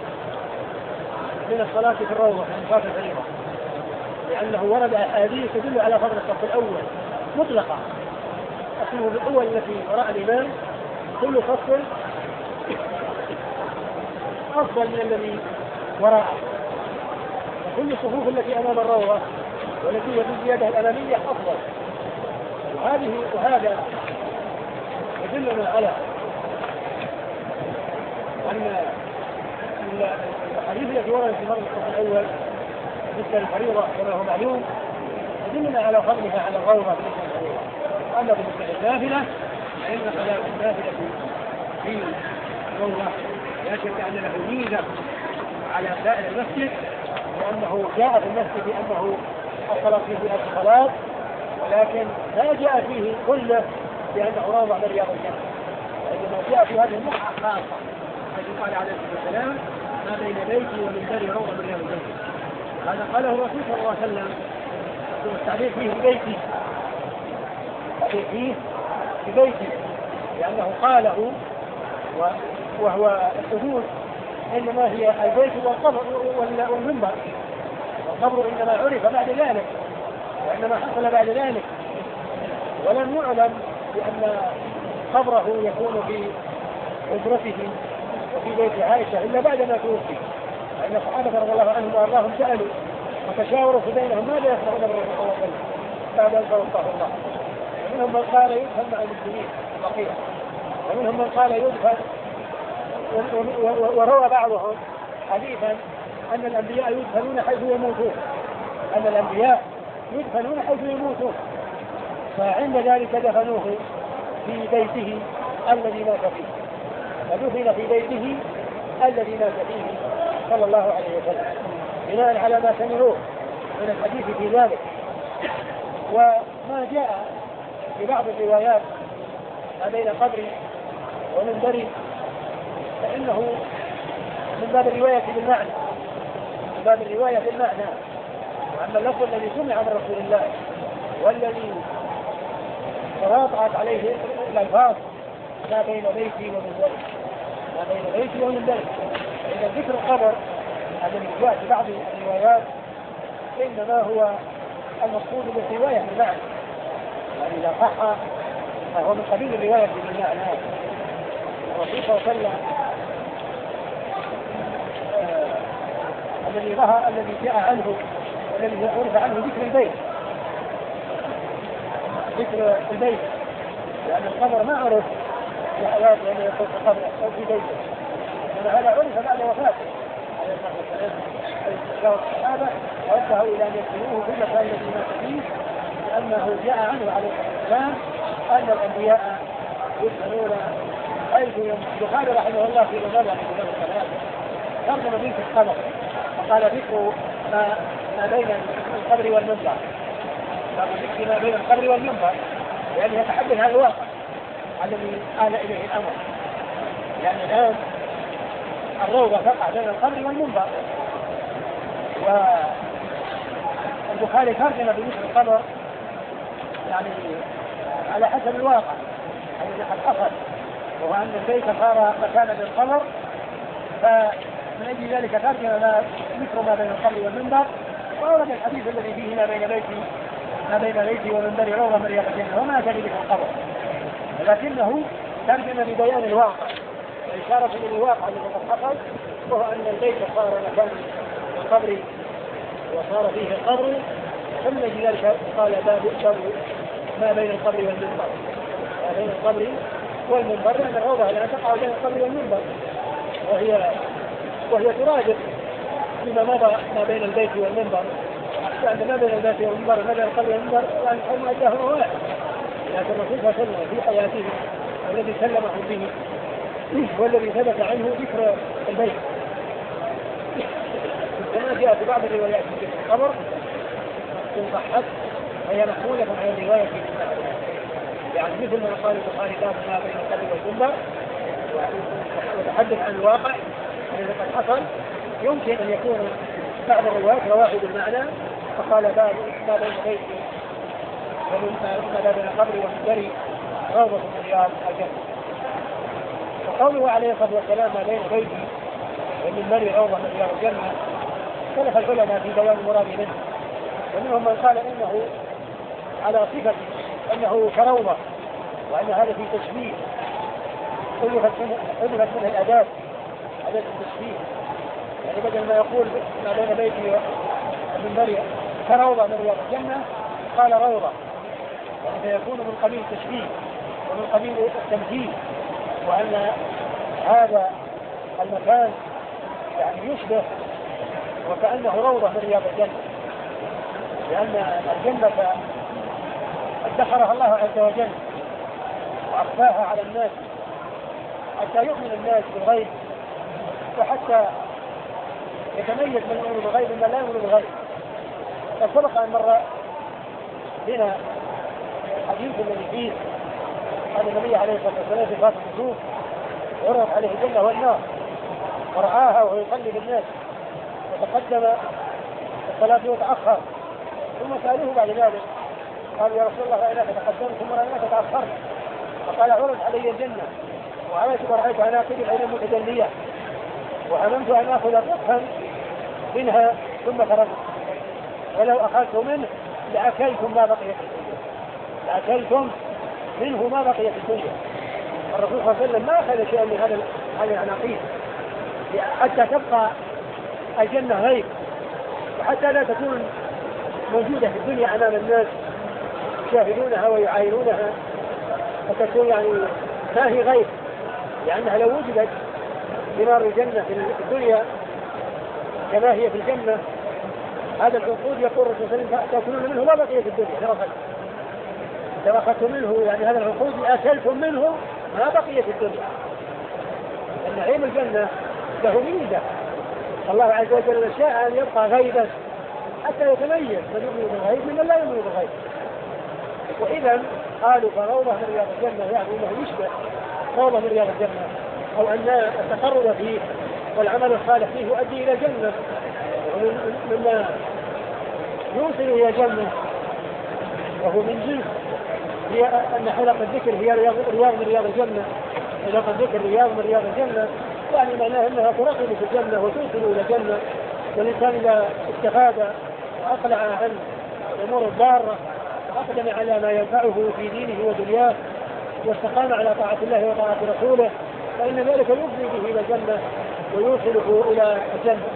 من الصلاة في الروضة من صلاة الفريضة، لأنه ورد أحاديث تدل على فضل الصف الأول مطلقة. الصفوف الأول التي وراء الإمام كل صف أفضل من الذي وراءه، وكل الصفوف التي أمام الروضة والتي هي في الزيادة الأمامية أفضل. وهذه وهذا يدلنا على أن الحديث الذي ورد في فضل الصف الأول بالنسبة للفريضة كما هو معلوم يدلنا على فضلها على الروضة بالنسبة للفريضة. أما بالنسبة للنافلة فإن صلاة النافلة في الروضة لا شك أن له ميزة على سائر المسجد، لأنه جاء في المسجد بأنه الصلاة فيه بألف صلاة، ولكن لا جاء فيه كله بأنه روضة من رياض الجنة، وإنما جاء في هذه البقعة خاصة التي قال عليه الصلاة والسلام: ما بين بيتي ومنبري روضة من رياض الجنة. هذا قاله الرسول صلى الله عليه وسلم، والتعبير فيه بيتي فيه في بيته، لأنه قاله وهو الحدود إنما هي البيت والقبر والمنبر، والقبر إنما عرف بعد ذلك وإنما حصل بعد ذلك، ولم يعلم بأن قبره يكون في حجرته وفي بيت عائشة إلا بعد ما توفي، لأن الصحابة رضي الله عنهم وأرضاهم سألوا وتشاوروا في بينهم ماذا يصنعون بالرسول صلى الله عليه وسلم بعد أن توفاه الله. ومنهم من قال يدفن مع المسلمين بقية، ومنهم من قال يدفن، وروى بعضهم حديثا أن الأنبياء يدفنون حيث يموتون، أن الأنبياء يدفنون حيث يموتون، فعند ذلك دفنوه في بيته الذي مات فيه، فدفن في بيته الذي مات فيه صلى الله عليه وسلم بناء على ما سمعوه من الحديث في ذلك. وما جاء في بعض الروايات ما بين قبري ومنبري فإنه من باب الرواية بالمعنى، من باب الرواية بالمعنى، وأما اللفظ الذي سمع من رسول الله والذي تواطأت عليه الألفاظ ما بين بيتي ومنبري، ما بين بيتي ومنبري، فإن ذكر القبر الذي جاء في بعض الروايات إنما هو المقصود بالرواية بالمعنى، يعني إذا صح فهو من قبيل الرواية بالمعنى. الرسول صلى الله عليه وسلم الذي ظهر الذي جاء عنه والذي عرف عنه ذكر البيت، ذكر البيت، لأن القبر ما عرف في حياته أن يكون في قبر أو في بيته، إنما هذا عرف بعد وفاته عليه الصلاة والسلام. الصحابة وجهوا إلى أن يدفنوه في المكان الذي مات فيه، لأنه جاء عنه عليه الصلاة والسلام أن الأنبياء يدفنون حيث البخاري رحمه الله في مجال كتاب الصلاة ترجم به في القبر، فقال ذكر ما ما بين القبر والمنبر، ذكر ما بين القبر والمنبر يعني يتحدث عن الواقع الذي آل إليه الأمر، يعني الآن الروضة تقع بين القبر والمنبر، والبخاري ترجم بمثل القبر يعني على حسب الواقع الذي قد حصل، وهو أن البيت صار مكانا للقبر، فمن أجل ذلك ترجم ما ذكر ما بين القبر والمنبر، وأورد الحديث الذي فيه ما بين بيتي ما بين بيتي ومنبري روضة من رياض الجنة، وما أتى بذكر القبر، لكنه ترجم ببيان الواقع وإشارة إلى الواقع الذي قد حصل، وهو أن البيت صار مكان القبر وصار فيه القبر، ثم لذلك قال باب ما بين القبر والمنبر، ما بين القبر والمنبر، لأن الروضة الآن تقع بين القبر والمنبر، وهي وهي ترادف فيما مضى ما بين البيت والمنبر، لأن ما بين البيت والمنبر ما بين القبر والمنبر يعني حلم أداه هو واحد، لكن الرسول صلى الله عليه وسلم في حياته والذي سلمه به والذي ثبت عنه ذكر البيت، كما جاء في بعض الروايات في القبر إن صحت فهي محمولة عن الرواية في القبر، يعني مثل ما قال البخاري باب ما بين القبر والمنبر وتحدث عن الواقع الذي قد حصل، يمكن أن يكون بعض الروايات رواه بالمعنى، فقال باب ما بين بيتي وما بين القبر والمنبر روضة من رياض الجنة. وقوله عليه الصلاة والسلام ما بين بيتي والمنبر روضة من رياض الجنة، اختلف العلماء في بيان المراد منه، ومنهم من قال انه على صفة انه كروضة، وان هذا في تشبيه حذفت منه الاداة أداة التشبيه، يعني بدل ما يقول ما بين بيتي ومنبري كروضة من رياض الجنة قال روضة، يعني فيكون من قبيل التشبيه ومن قبيل التمثيل، وأن هذا المكان يعني يشبه وكأنه روضة من رياض الجنة، لأن الجنة ادخرها الله عز وجل وأخفاها على الناس حتى يؤمن الناس بالغيب، وحتى يتميز من يؤمن بالغيب مما لا يؤمن بالغيب. فسبق أن مر بنا الحديث الذي فيه أن النبي عليه الصلاة والسلام في فاتح النجوم عرض عليه الجنة والنار ورعاها وهو يقلب الناس، وتقدم الصلاة وتأخر، ثم سألوه بعد ذلك قالوا يا رسول الله رأيناك تقدمتم ورأيناك تأخرت، فقال عرض علي الجنة وعملت ورأيت عناقب العين متجلية وهممت أن آخذ قطفا منها ثم تركت، ولو أخذت منه لأكلتم ما بقي في الدنيا، لأكلتم منه ما بقي في الدنيا. الرسول صلى الله عليه وسلم ما أخذ شيئا من هذا هذه العناقيد حتى تبقى الجنة غيب، وحتى لا تكون موجودة في الدنيا أمام الناس يشاهدونها ويعاينونها، فتكون يعني ما هي غيب، لأنها لو وجدت بنار الجنة في الدنيا كما هي في الجنة هذا العنقود يقول الرسول صلى الله عليه وسلم تأكلون منه ما بقي في الدنيا ترفت، لو أخذتم منه يعني هذا العنقود أكلتم منه ما بقي في الدنيا. أن نعيم الجنة له ميزة، الله عز وجل شاء أن يبقى غيبا حتى يتميز من يؤمن بالغيب ممن لا يؤمن بالغيب. وإذا قالوا فروضة من رياض الجنة يعني أنه يشبه روضة من رياض الجنة، أو أن التقرب فيه والعمل الصالح فيه يؤدي إلى الجنة، مما يوصل إلى الجنة، وهو من جنس هي أن حلقة الذكر هي رياض, رياض من رياض الجنة، حلقة الذكر رياض من رياض الجنة، يعني معناه أنها ترقب في الجنة وتوصل إلى الجنة. والإنسان إذا استفاد وأقلع عن الأمور الضارة وأقدم على ما ينفعه في دينه ودنياه واستقام على طاعة الله وطاعة رسوله فإن ذلك يفضي به إلى الجنة ويوصله إلى الجنة.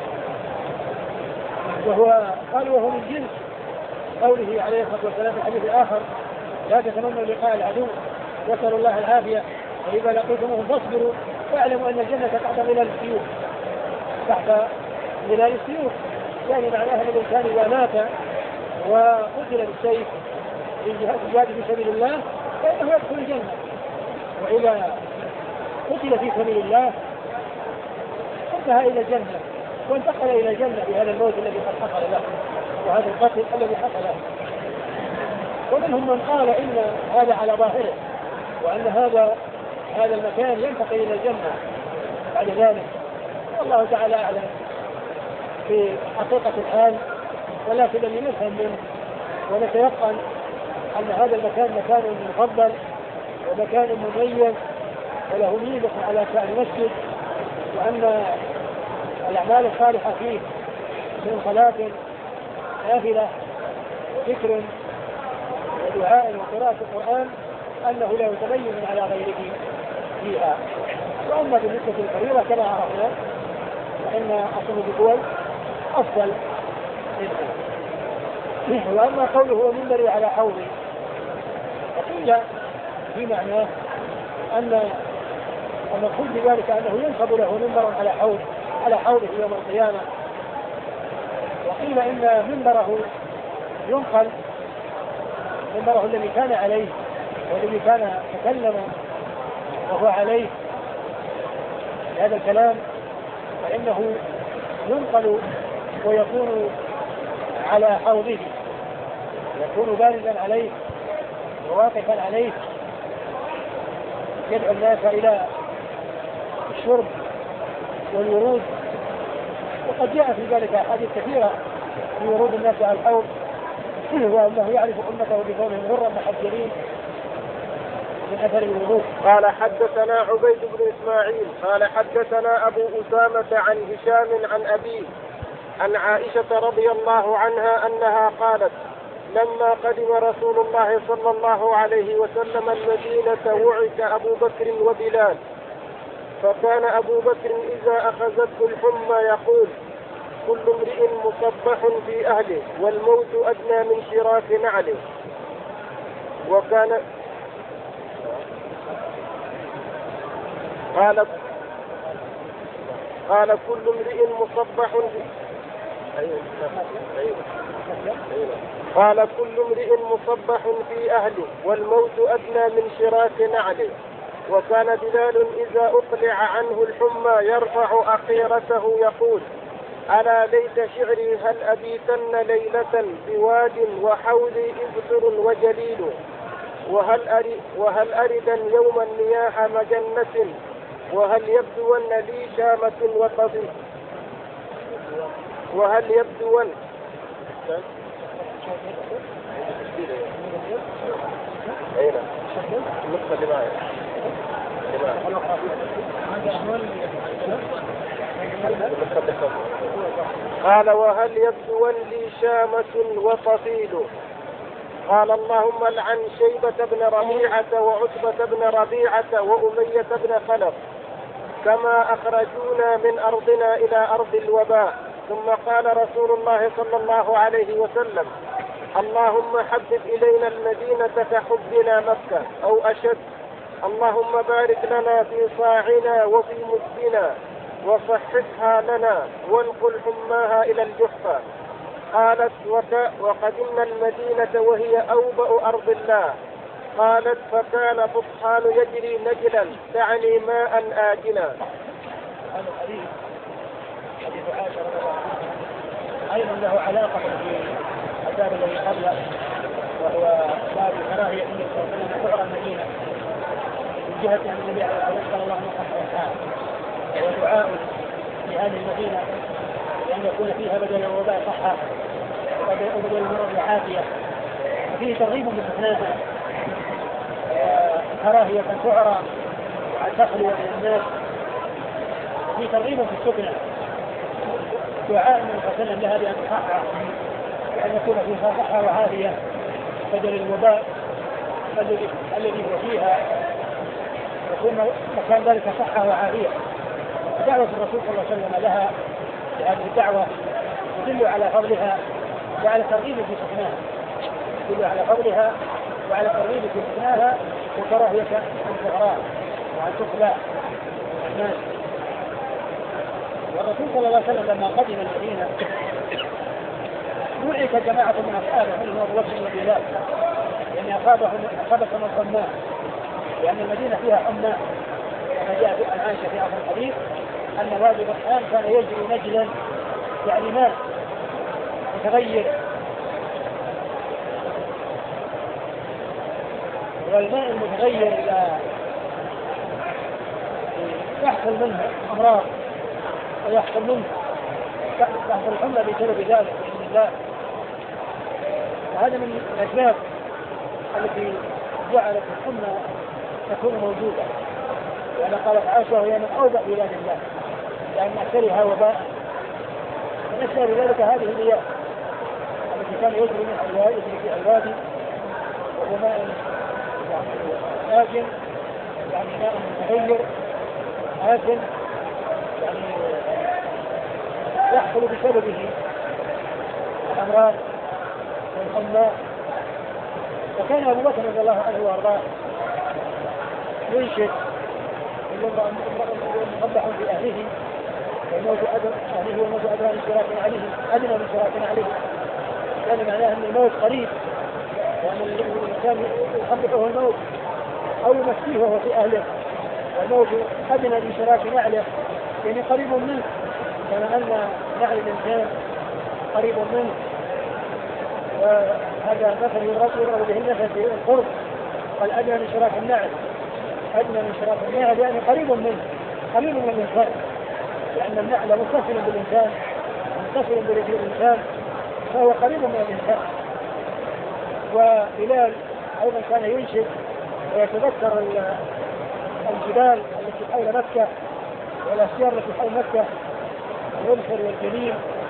وهو قال وهو من جنس قوله عليه الصلاة والسلام في الحديث الآخر لا تتمنوا لقاء العدو واسأل الله العافية وإذا لقيتموهم فاصبروا واعلموا أن الجنة تحت ظلال السيوف، تحت ظلال السيوف، يعني معناها أن الإنسان إذا مات وقتل بالسيف في الجهاد في سبيل الله فإنه يدخل الجنة، وإذا قتل في سبيل الله انتهى إلى الجنة وانتقل إلى الجنة بهذا الموت الذي قد حصل له وهذا القتل الذي حصل له. ومنهم من قال إن هذا على ظاهره وأن هذا هذا المكان ينتقل إلى الجنة بعد ذلك، والله تعالى أعلم في حقيقة الحال، ولكن الذي نفهم منه ونتيقن أن هذا المكان مكان مفضل ومكان مميز وله ميزة على سائر المسجد، وأن الأعمال الصالحة فيه من صلاة نافلة وذكر ودعاء وقراءة القرآن أنه لا يتميز على غيره فيها. وأما بالنسبة للفريضة كما عرفنا فإن أصل الدول أفضل منه. وأما قوله منبري على حوضي فقيل في معناه أن المقصود بذلك أنه ينصب له منبر على حوض على حوضه يوم القيامة. وقيل إن منبره ينقل منبره الذي كان عليه والذي كان تكلم وهو عليه هذا الكلام فإنه ينقل ويكون على حوضه، يكون بارزا عليه وواقفا عليه يدعو الناس إلى الشرب والورود. وقد جاء في ذلك أحاديث كثيرة في ورود الناس على الحوض وأنه يعرف أمته بكونهم غرا محجلين من أثر الورود. قال حدثنا عبيد بن إسماعيل قال حدثنا أبو أسامة عن هشام عن أبيه عن عائشة رضي الله عنها أنها قالت لما قدم رسول الله صلى الله عليه وسلم المدينة وعك أبو بكر وبلال، فكان أبو بكر إذا أخذته الحمى يقول كل امرئ مصبح في أهله والموت أدنى من شراك نعله. وكان قال قال كل امرئ مصبح في قال كل امرئ مصبح في أهله والموت أدنى من شراك نعله. وكان بلال إذا أقلع عنه الحمى يرفع أخيرته يقول ألا ليت شعري هل أبيتن ليلة بواد وحولي إبصر وجليل وهل, أري وهل أردا يوما مياه مجنة وهل يبدون لي شامة وطبيب وهل يبدون اين النقطة اللي معي قال وهل يتولي شامة وطفيل؟ قال اللهم لعن شيبة بن ربيعة وعتبة بن ربيعة وأمية بن خلف كما أخرجونا من أرضنا إلى أرض الوباء. ثم قال رسول الله صلى الله عليه وسلم اللهم حبب إلينا المدينة كحبنا مكة أو أشد. اللهم بارك لنا في صاعنا وفي مدنا وصححها لنا وانقل حماها إلى الجحفة. قالت وقدمنا المدينة وهي أوبأ أرض الله. قالت فكان فطحان يجري نجلا تعني ماء آجنا. هذا الحديث حديث عائشة رضي الله عنها أيضا له علاقة بالباب الذي قبله وهو باب كراهية النبي صلى الله عليه وسلم تعرى المدينة من جهة أن النبي عليه الصلاة والسلام الله عليه وسلم ودعاء لهذه المدينة لأن يكون فيها بدل الوباء صحة وبدل المرض عافية. وفيه ترغيب باستثناء كراهية تعرى عن تخلو الناس. في ترغيب في السكنة دعاء من وسلم لها بأن تصحح وأن يكون فيها صحة وعافية بدل الوباء الذي هو فيها يكون مكان ذلك صحة وعافية. دعوة الرسول صلى الله عليه وسلم لها بهذه الدعوة تدل على فضلها وعلى ترغيب في سكنها تدل على فضلها وعلى ترغيب في سكنها وكراهية الفقراء وعن تخلى الناس. والرسول صلى الله عليه وسلم لما قدم المدينة دعك جماعة من أصحابه منهم أبو بكر بن بلال لأن أصابتهم الحماة لأن المدينة فيها حماة كما جاء عن عائشة في آخر الحديث أن وادي برحان كان يجري نجلا يعني ماء متغير والماء المتغير إذا يحصل منه أمراض ويحصل منه يحصل الحمى بسبب ذلك بإذن الله. وهذا من الأسباب التي جعلت الحمى تكون موجودة لأن قالت عائشة وهي من أوبأ بلاد الله لأن أكثرها وباء. ونسأل ذلك هذه المياه التي كان يجري من الوادي في الوادي وهو ماء آجن يعني ماء متغير آجن يعني يحصل بسببه الأمراض والحمى. وكان أبو بكر رضي الله عنه وأرضاه ينشد مصبح في أهله وموت أهله وموت أدنى شراك عليه أدنى من شراك عليه كان معناه أن الموت قريب وأن الإنسان يصبحه الموت أو يمسيه وهو في أهله والموت أدنى من شراك نعله يعني قريب منه كما أن نعل الإنسان قريب منه. وهذا مثل يضرب به المثل في القرب قال أدنى من شراك النعل أدنى من شراك النعل يعني قريب منه قريب من الإنسان لأن النعل متصل بالإنسان متصل برجل الإنسان فهو قريب من الإنسان. وبلال أيضا كان ينشد ويتذكر الجبال التي حول مكة والأشجار التي حول مكة والنخل والجليل.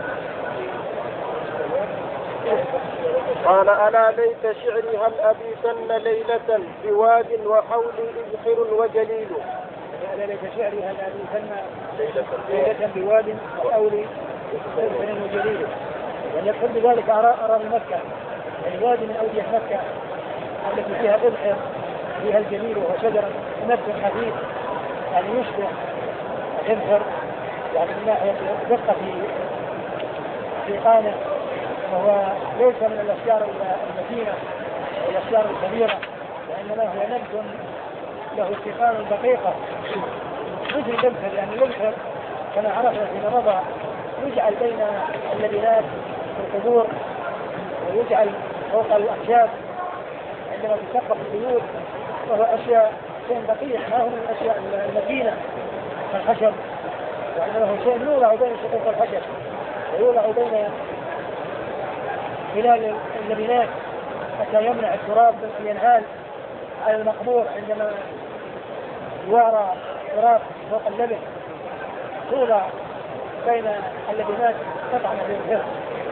قال ألا ليت شعري هل أبيتن ليلة بواد وحولي إذخر وجليل. ألا ليت شعري هل أبيتن ليلة بواد وحولي إذخر وجليل يعني يقصد بذلك أراضي مكة يعني وادي من أودية مكة التي فيها إذخر فيها الجليل وهو شجرة نفس خفيف يعني يشبه الإذخر يعني من ناحية دقة في في قانه وهو ليس من الأشجار المتينة والأشجار الكبيرة وإنما هو نبت له استقامة دقيقة مثل الإذخر لأن الإذخر كما عرفنا فيما مضى يجعل بين اللبنات والقبور ويجعل فوق الأخشاب عندما تسقف البيوت وهو أشياء شيء دقيق ما هو من الأشياء المتينة كالخشب وإنما هو شيء يوضع بين شقوق الخشب ويوضع بين خلال اللبنات حتى يمنع التراب من ينهال على المقبور عندما يوارى تراب فوق اللبن توضع بين اللبنات قطعة من الهرم.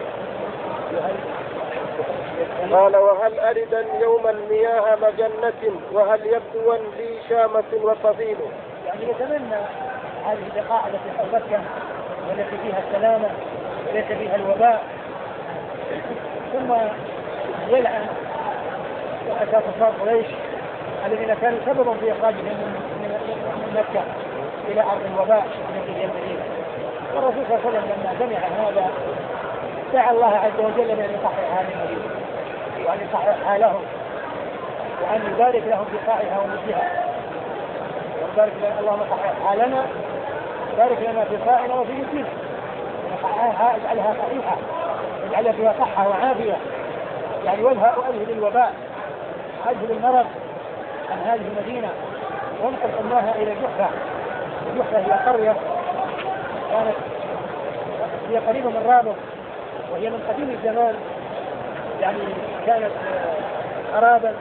قال وهل أردا يوم المياه مجنة وهل يبدوا لي شامة وطفيل. يعني يتمنى هذه البقاع التي حول مكة والتي فيها السلامة وليس فيها الوباء، ثم يلعن رؤساء كفار قريش الذين كانوا سببا في إخراجهم من مكة إلى أرض الوباء التي هي المدينة. والرسول صلى الله عليه وسلم لما سمع هذا دعا الله عز وجل بأن يصحح هذه المدينة وأن يصحح حالهم وأن يبارك لهم في صاعها ومثلها، وبارك اللهم صحح حالنا بارك لنا في صاعنا وفي مثلها، اجعلها صحيحة اجعلها فيها صحة وعافية، يعني وابهأ وأذهب الوباء أذهب المرض عن هذه المدينة وانقل حماها إلى جحفة. جحفة هي قرية كانت هي قريبة من رابغ وهي من قديم الزمان، يعني كانت أرابا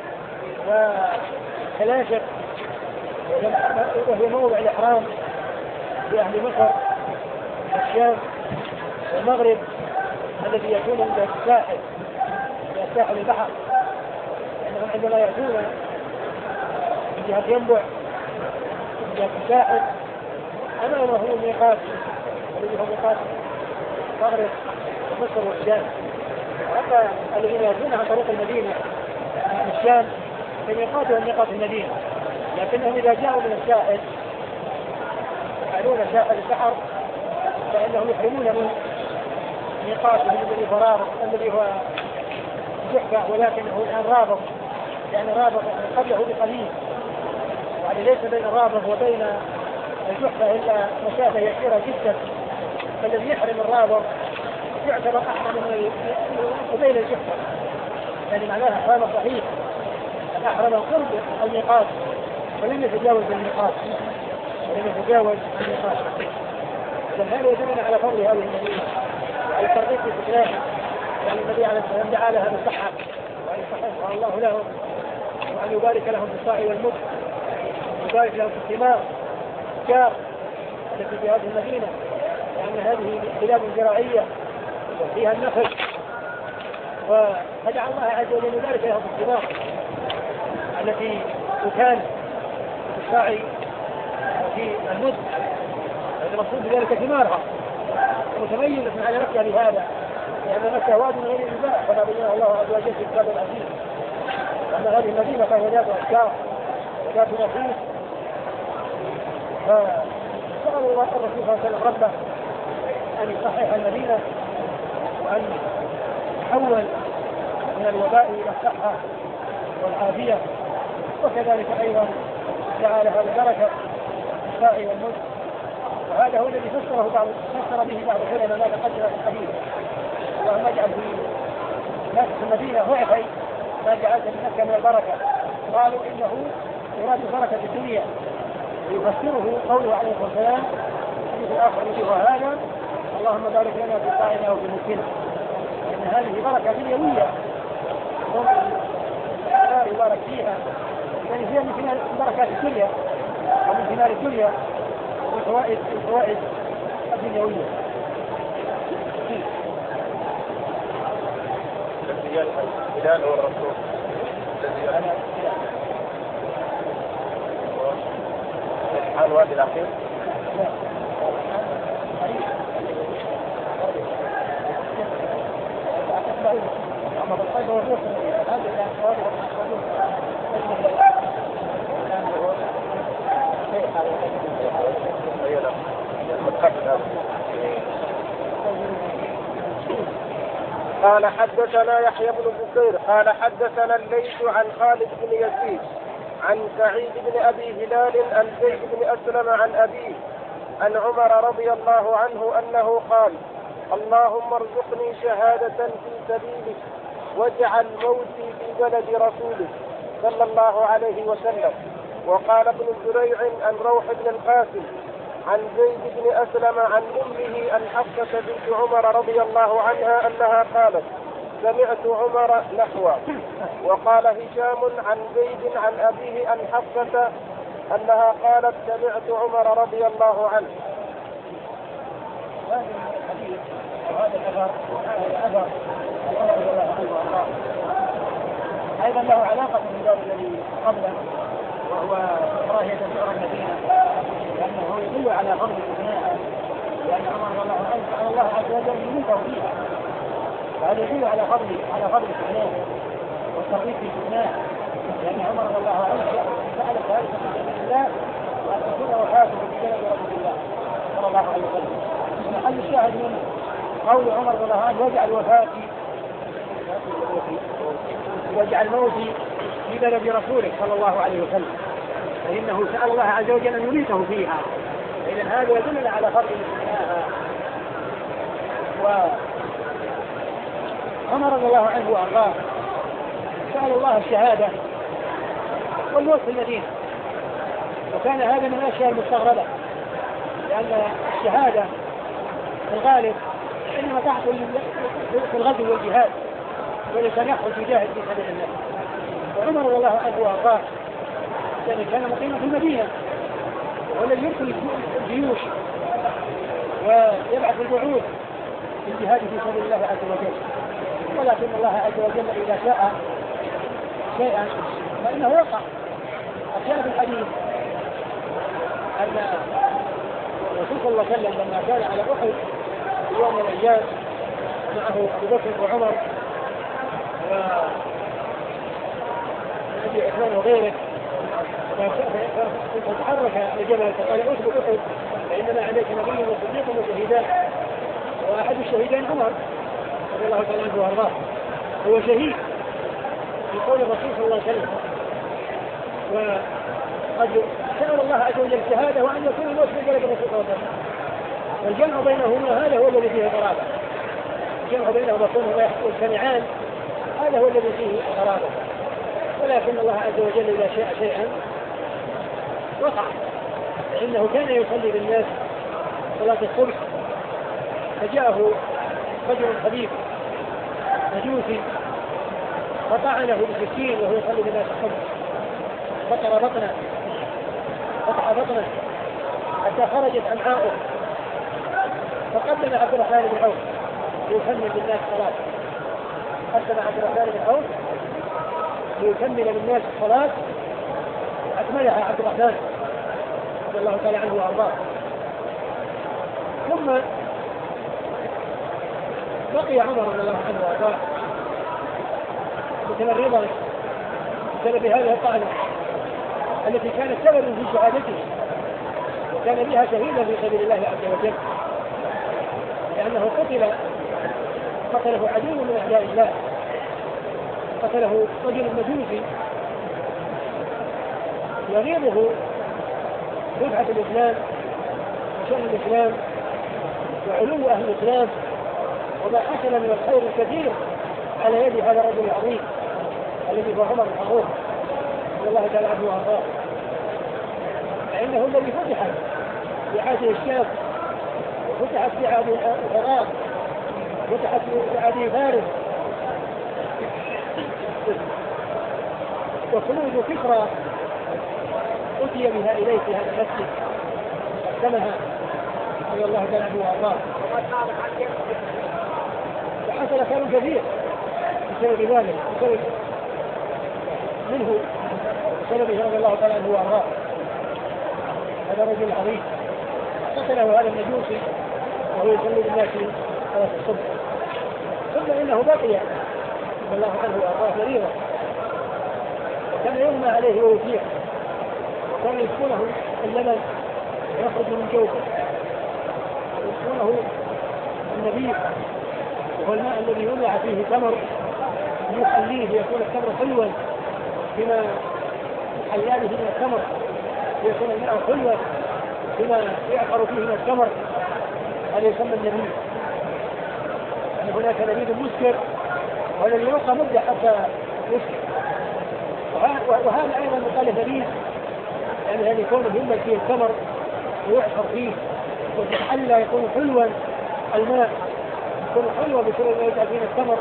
وكلاشق وهي موضع الإحرام لأهل مصر والشام والمغرب الذي يكون عند الساحل عند ساحل البحر، لأنهم عندما يأتون من جهة ينبع من جهة الساحل أمامه هو الميقات الذي هو ميقات المغرب ومصر والشام. حتى الذين يأتون عن طريق المدينة من الشام فميقاتهم ميقات المدينة، لكنهم إذا جاءوا من الساحل يفعلون ساحل البحر فإنهم يحرمون من ميقاتهم الذي هو رابغ الذي هو جحفة، ولكنه الآن رابغ لأن رابغ قبله بقليل، يعني ليس بين رابغ وبين الجحفة إلا مسافة يسيرة جدا، فالذي يحرم الرابغ يعتبر أحرم من قبيل الجحفة، يعني معناها حرم صحيح أحرم قرب الميقات ولم يتجاوز الميقات ولم يتجاوز الميقات. هذا يدلنا على فضل هذه المدينة وعلى ترغيب في فتناها، يعني النبي عليه الصلاة والسلام دعا لها بالصحة وأن يصححها الله لهم وأن يبارك لهم في الصاع والمد ويبارك لهم في الثمار الشار التي في هذه المدينة، لأن هذه بلاد زراعية وفيها النخل، فدعا الله عز وجل يبارك لهم في الثمار التي تكان في الصاع وفي المد، المقصود بذلك ثمارها متميزة على مكة لهذا، لأن مكة واد من غير الباء كما بينه الله عز وجل في الكتاب العزيز، وأن هذه المدينة فهي ذات أشجار وذات نخيل. فسأل الله الرسول صلى الله عليه وسلم ربه أن يصحح المدينة وأن يحول من الوباء إلى الصحة والعافية، وكذلك أيضا دعا لها البركة في الصاع والمد. وهذا هو الذي فسره بعض فسر به بعض العلماء ما تقدم في الحديث، اللهم اجعل في ناس في المدينة ضعفي ما جعلت من مكة من البركة، قالوا إنه يراد بركة الدنيا، ويفسره قوله عليه الصلاة والسلام في الآخر يجيبها هذا اللهم بارك لنا في صاعنا وفي مدنا، لأن هذه بركة دنيوية لا يبارك فيها، يعني هي من بركات الدنيا ومن ثمار الدنيا والفوائد الفوائد الدنيوية. هلال هو الرسول الذي أنا حال وادي الأخير قال حدثنا يحيى بن بكير قال حدثنا الليث عن خالد بن يزيد عن سعيد بن أبي هلال عن زيد بن أسلم عن أبيه عن عمر رضي الله عنه أنه قال اللهم ارزقني شهادة في سبيلك واجعل موتي في بلد رسولك صلى الله عليه وسلم. وقال ابن زريع عن روح بن القاسم عن زيد بن أسلم عن أمه عن حفصة بنت عمر رضي الله عنها أنها قالت سمعت عمر نحوه. وقال هشام عن زيد عن أبيه عن حفصة أنها قالت سمعت عمر رضي الله عنه. هذا الحديث أو هذا الأثر الأثر عمر رضي الله عنه وأرضاه أيضا له علاقة بالباب الذي قبله، وهو كراهية شعر المدينة، لأنه يدل على فضل ابنائها، لأن عمر رضي الله عنه سأل الله عز وجل يميته فيها، وهذا يدل على فضل على فضل ابنائه والترغيب في ابنائه، لأن عمر رضي الله عنه سأل ذلك من رسول الله وأن تكون وفاته بسبب رسول الله صلى الله عليه وسلم. محل الشاهد من قول عمر رضي الله عنه واجعل وفاتي واجعل موتي في بلد رسولك صلى الله عليه وسلم، فإنه سأل الله عز وجل أن يميته فيها. إذن هذا يدل على فضل ابنائها. وعمر رضي الله عنه وأرضاه سأل الله الشهادة والموت في المدينة، وكان هذا من الأشياء المستغربة، لأن الشهادة في الغالب إنما تحصل في الغزو والجهاد، ولكن يخرج يجاهد في سبيل الله. وعمر رضي الله عنه وأرضاه كان مقيما في المدينة، والذي يرسل الجيوش ويبعث الوعود للجهاد في سبيل الله عز وجل، ولكن الله عز وجل إذا شاء شيئا فإنه وقع. أشياء في الحديث أن الرسول صلى الله عليه وسلم لما كان على أحد يوم من الأيام معه أبو بكر وعمر وأبي عثمان وغيره، فتحرك الجبل فقال أثبت أحد فإنما عليك نبي وصديق وشهيدان، وأحد الشهيدين عمر رضي الله تعالى عنه وأرضاه، هو شهيد في قول الرسول صلى الله عليه وسلم. وقد سأل الله عز وجل الشهادة وأن يكون الموت في بلد الرسول صلى الله عليه وسلم، والجمع بينهما هذا هو الذي فيه قرابة، الجمع بينهما كونهما يجتمعان هذا هو الذي فيه قرابة. ولكن الله عز وجل إذا شاء شيئا وقع، فإنه كان يصلي بالناس صلاة الصبح، فجاءه رجل خبيث مجوسي فطعنه بالسكين وهو يصلي بالناس الصبح، فقر بطنه قطع بطنه حتى خرجت أمعاؤه، فقدم عبد الرحمن بن عوف ليكمل بالناس الصلاة. قدم عبد الرحمن بن عوف ليكمل بالناس الصلاة، أكملها عبد الرحمن رضي الله تعالى عنه وأرضاه. ثم بقي عمر رضي الله عنه وأرضاه متمرضا بسبب هذه الطعنة التي كانت سببا في شهادته، وكان بها شهيدا في سبيل الله عز وجل، لأنه قتل قتله عدو من أعداء الله، قتله رجل مجوسي يغيظه رفعة الإسلام وشأن الإسلام وعلو أهل الإسلام وما حصل من الخير الكثير على يد هذا الرجل العظيم الذي هو عمر الفاروق رضي الله تعالى عنه وارضاه. فإنه الذي فتح بحاجة الشام، وفتحت بلاد العراق، فتحت بلاد فارس، وخلود كسرى أتي بها إليه في هذا المسجد قدمها رضي الله تعالى عنه وارضاه. وحصل خير كثير بسبب ذلك، بسبب منه بسببه رضي الله تعالى عنه وارضاه. هذا الرجل العظيم قتله هذا المجوسي وهو يصلي بالناس صلاة الصبح. ثم انه بقي رضي الله عنه وارضاه مريضا، وكان يغمى عليه ويطيع، وكان يسكنه اللبن يخرج من جوفه، ويسكنه النبيذ وهو الماء الذي يوضع فيه تمر يخليه ليكون التمر حلوا بما حلانه من التمر، ليكون الماء حلوا بما يعقر فيه من التمر، هذا يسمى النبيذ. يعني هناك نبيذ مسكر والذي يبقى مدة حتى يسكر، وهذا أيضا يقال نبيذ يعني هذا يكون يملك فيه التمر ويعصر فيه وتحلى يكون حلوا، الماء يكون حلوا بسبب ما يجعل فيه التمر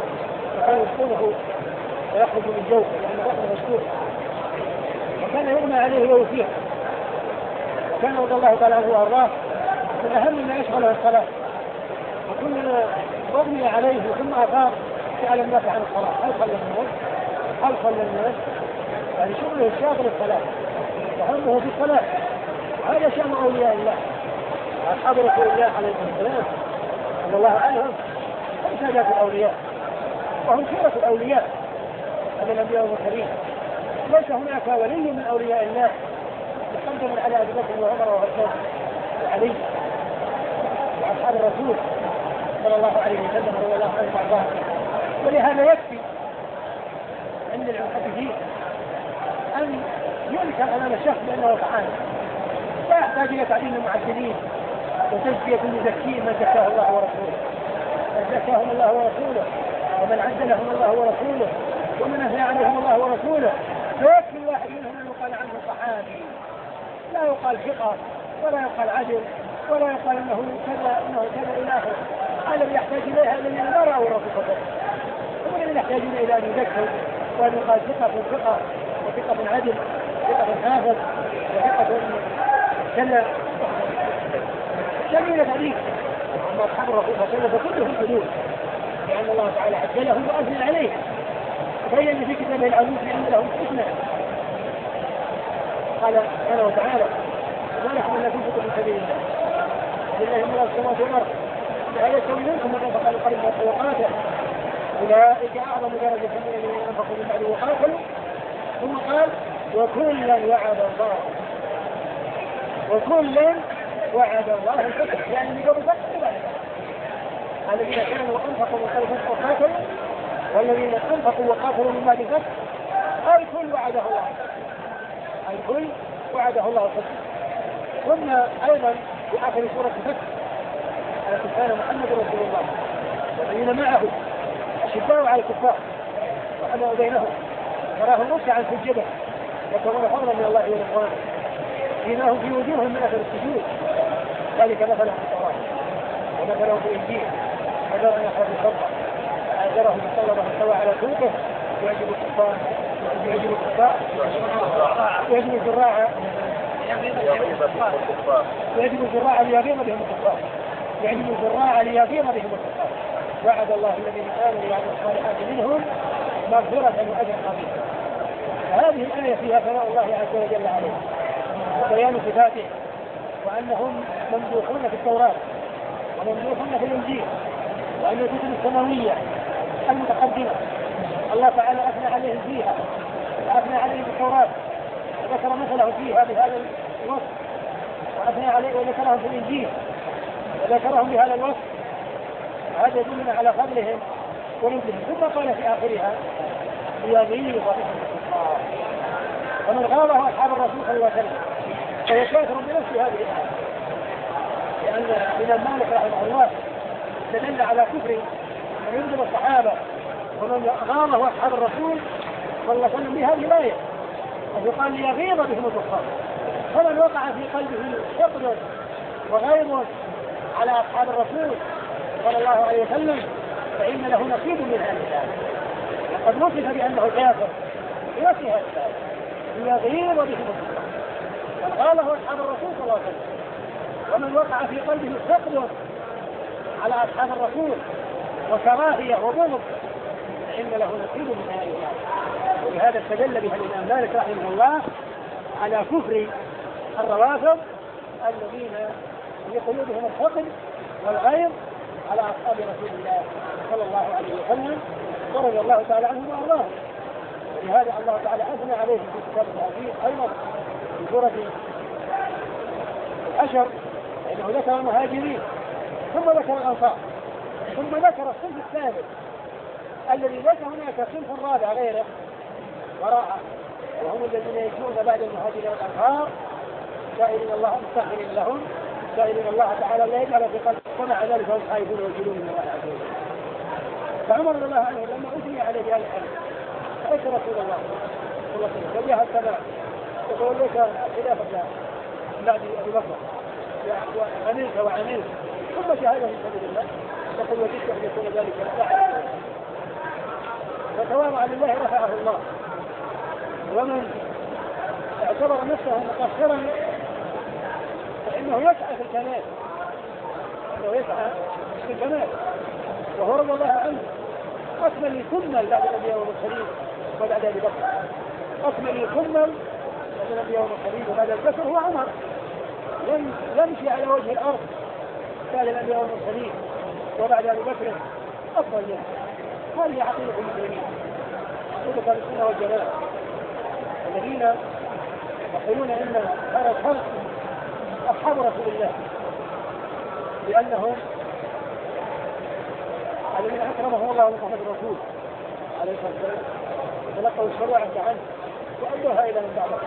وكان يسكنه ويخرج من جوفه لأنه بطنه مشكوك، وكان يغمى عليه ويفيق، وكان رضي الله تعالى عنه وأرضاه من أهم ما يشغله الصلاة، وكل أغمي عليه ثم أفاق سأل الناس عن الصلاة، هل صلى الناس؟ هل صلى الناس؟ يعني شغله الشاغل الصلاة وهمه في الصلاة. هذا شأن أولياء الله أصحاب رسول الله عليه الصلاة والسلام صلى الله عليه وسلم، هم سادات الأولياء وهم خيرة الأولياء من الأنبياء والمرسلين. ليس هناك ولي من أولياء الله يقدم على أبي بكر وعمر وعثمان وعلي وأصحاب الرسول صلى الله عليه وسلم رضي الله عنهم وأرضاهم. ولهذا يكفي عند المحدثين أن ينكر أمام الشخص بأنه تعالى، لا يحتاج إلى تعليم المعدلين وتزكية المزكين من زكاه الله ورسوله، من زكاهم الله ورسوله ومن عدلهم الله ورسوله ومن أثنى عليهم الله ورسوله. فيكفي الواحد منهم أن يقال عنه صحابي، لا يقال ثقة ولا يقال عدل ولا يقال انه كذا انه كذا الى اخره. هذا اللي يحتاج اليها الذين لا راوا الرسول صلى الله عليه وسلم، هم الذين يحتاجون الى ان يذكروا وان يقال ثقة ثقة وثقة عدل ثقة حافظ وثقة كذا جميلة حديث. اما اصحاب الرسول صلى الله عليه وسلم فكلهم حدود، لان الله تعالى عدلهم واثنى عليه، بين في كتابه العزيز بان لهم حسنى. قال سبحانه وتعالى ما نحن الا تنفقوا في سبيل الله لله ملء السماوات والارض لا يستوي منكم من انفق من قبل الموت وقاتل اولئك اعظم درجه من الذين انفقوا من بعد وقاتلوا. ثم قال وكلا وعد الله وكلا وعد الله الحسنى، يعني من قبل فتح وبعد الذين كانوا انفقوا من قبل فتح وقاتلوا والذين انفقوا وقاتلوا من بعد فتح الكل وعده الله الكل وعده الله الحسنى. ثم ايضا في اخر سوره الفتح على كفار محمد رسول الله والذين معه اشداء على الكفار وحماوا بينهم تراهم ركعا سجدا يطلبون فضلا من الله ورضوانه سيماهم في وجوههم من اثر السجود ذلك مثلهم في التوراه ومثلهم في الانجيل وذرهم يخرج الفضه اجرهم فصلبهم استوى على سوقه يعجب الكفار يعجب الكفار يعجب الزراع يعجب الزراع ليغيظ بهم الكفار يعجب الزراع ليغيظ بهم الكفار. وعد الله الذين امنوا وعملوا الصالحات منهم مغفرة واجرا عظيما. هذه الآية فيها ثناء الله عز وجل عليهم وبيان صفاته وأنهم ممدوحون في التوراة وممدوحون في الإنجيل وأن الكتب السماوية المتقدمة الله تعالى أثنى عليهم فيها وأثنى عليهم في التوراة وذكر مثله فيها بهذا الوصف وأثنى عليه وذكرهم في الإنجيل وذكرهم بهذا الوصف. هذا يدلنا على فضلهم ونزلهم. ثم قال في آخرها ليغيظ بهم الكفار ومن غاضه أصحاب الرسول صلى الله عليه وسلم فهو كافر بنفس هذه الآية، لأن الإمام مالك رحمه الله استدل على كفر من يغضب الصحابة ومن غاضه أصحاب الرسول صلى الله عليه وسلم بهذه الآية، وقال ليغيظ بهم الكفار. فمن وقع في قلبه حقد وغيظ على أصحاب الرسول صلى الله عليه وسلم فإن له نصيب من هذه الآية. لقد وصف بأنه كافر بنفس هذه الآية ليغيظ بهم الكفار. وقاله أصحاب الرسول صلى الله عليه وسلم. ومن وقع في قلبه حقد على أصحاب الرسول وكراهية وبغض فإن له نصيب من هذه الآية. ولهذا استدل بها الإمام مالك رحمه الله على كفر الروافض الذين في قلوبهم الحقد والغيظ على أصحاب رسول الله صلى الله عليه وسلم ورضي الله تعالى عنهم وأرضاهم. ولهذا الله تعالى أثنى عليهم في كتابه العزيز أيضا في سورة الحشر لأنه ذكر المهاجرين ثم ذكر الأنصار ثم ذكر الصنف الثالث الذي ليس هناك صنف رابع غيره وراءه وهم الذين يجون بعد المهاجرين والأنصار سائلين الله مستغفرين لهم سائلين الله تعالى لا يجعل في قلب ومع ذلك هم خائفون ويجلون من الله عز وجل. فعمر رضي الله عنه لما أثني عليه بهذا الحديث سألت رسول الله صلى الله عليه وسلم وجه السماء يقول لك خلافة بعد أبي بكر وعملت وعملت ثم شهادة في سبيل الله يقول وجدت أن يكون ذلك لله تواضع لله رفعه الله، ومن اعتبر نفسه مقصرا فإنه يسعى في الكمال، إنه يسعى في الكمال، وهو رضي الله عنه أكمل يكمل بعد الأنبياء والمرسلين وبعد أبي بكر، أكمل يكمل بعد الأنبياء والمرسلين وبعد أبي بكر هو عمر، لم يمشي على وجه الأرض بعد الأنبياء والمرسلين وبعد أبي بكر أفضل منه. هذه عقيدة المسلمين، عقيدة السنة والجماعة الذين يقولون إن خير الخلق أصحاب رسول الله، لأنهم الذين أكرمهم الله ومحمد الرسول عليه الصلاة والسلام تلقوا الشريعة عنه وأدوها إلى من بعده.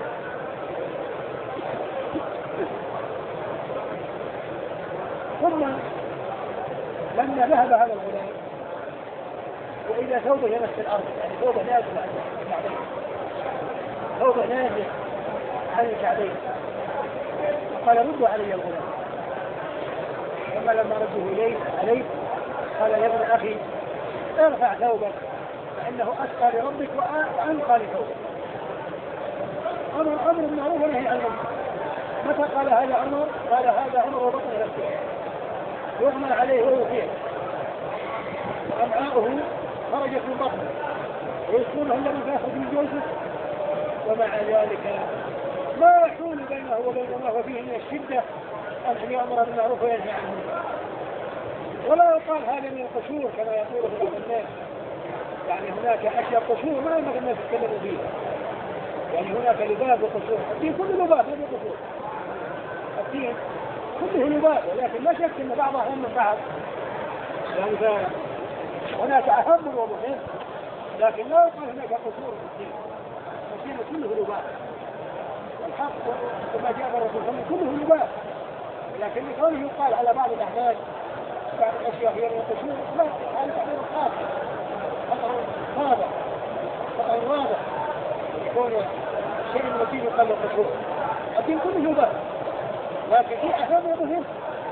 ثم لما ذهب هذا الغلام وإذا ثوبه يمس الأرض، يعني ثوبه نازل عن الكعبين، ثوبه نازل عن الكعبين، قال ردوا علي الغلام. ثم لما ردوا إليه عليه قال يا ابن أخي ارفع ثوبك فإنه أتقى لربك وأنقى لثوبك. أمر أمر بالمعروف ونهي عن المنكر. متى قال هذا عمر؟ قال هذا عمر وبطن نفسه يغمى عليه ويطيع، وأمعاؤه خرجت من بطنه ويسكنه لما تأخذ من جوزه، ومع ذلك ما يحول بينه وبين الله وفيه من الشدة أن يأمر بالمعروف وينهى عن المنكر. ولا يقال هذا من القشور كما يقول بعض الناس، يعني هناك أشياء قشور ما ينبغي الناس يتكلموا فيها، يعني هناك لباب وقشور، الدين كله لباب هذا قشور، الدين كله لباب، ولكن لا شك أن بعضها أهم من بعض، يعني هناك أهم ومهم، لكن لا يقال هناك قشور في الدين، الدين كله لباب، الحق كما جاء الرسول كله لباب، لكن لقوله يقال على بعض الأحداث بعض الأشياء هي القشور، لا، هذا تعبير خاص خطأ واضح خطأ واضح يكون شيء من الدين يقال له قشور، الدين كله لباب، لكن في أهم ومهم.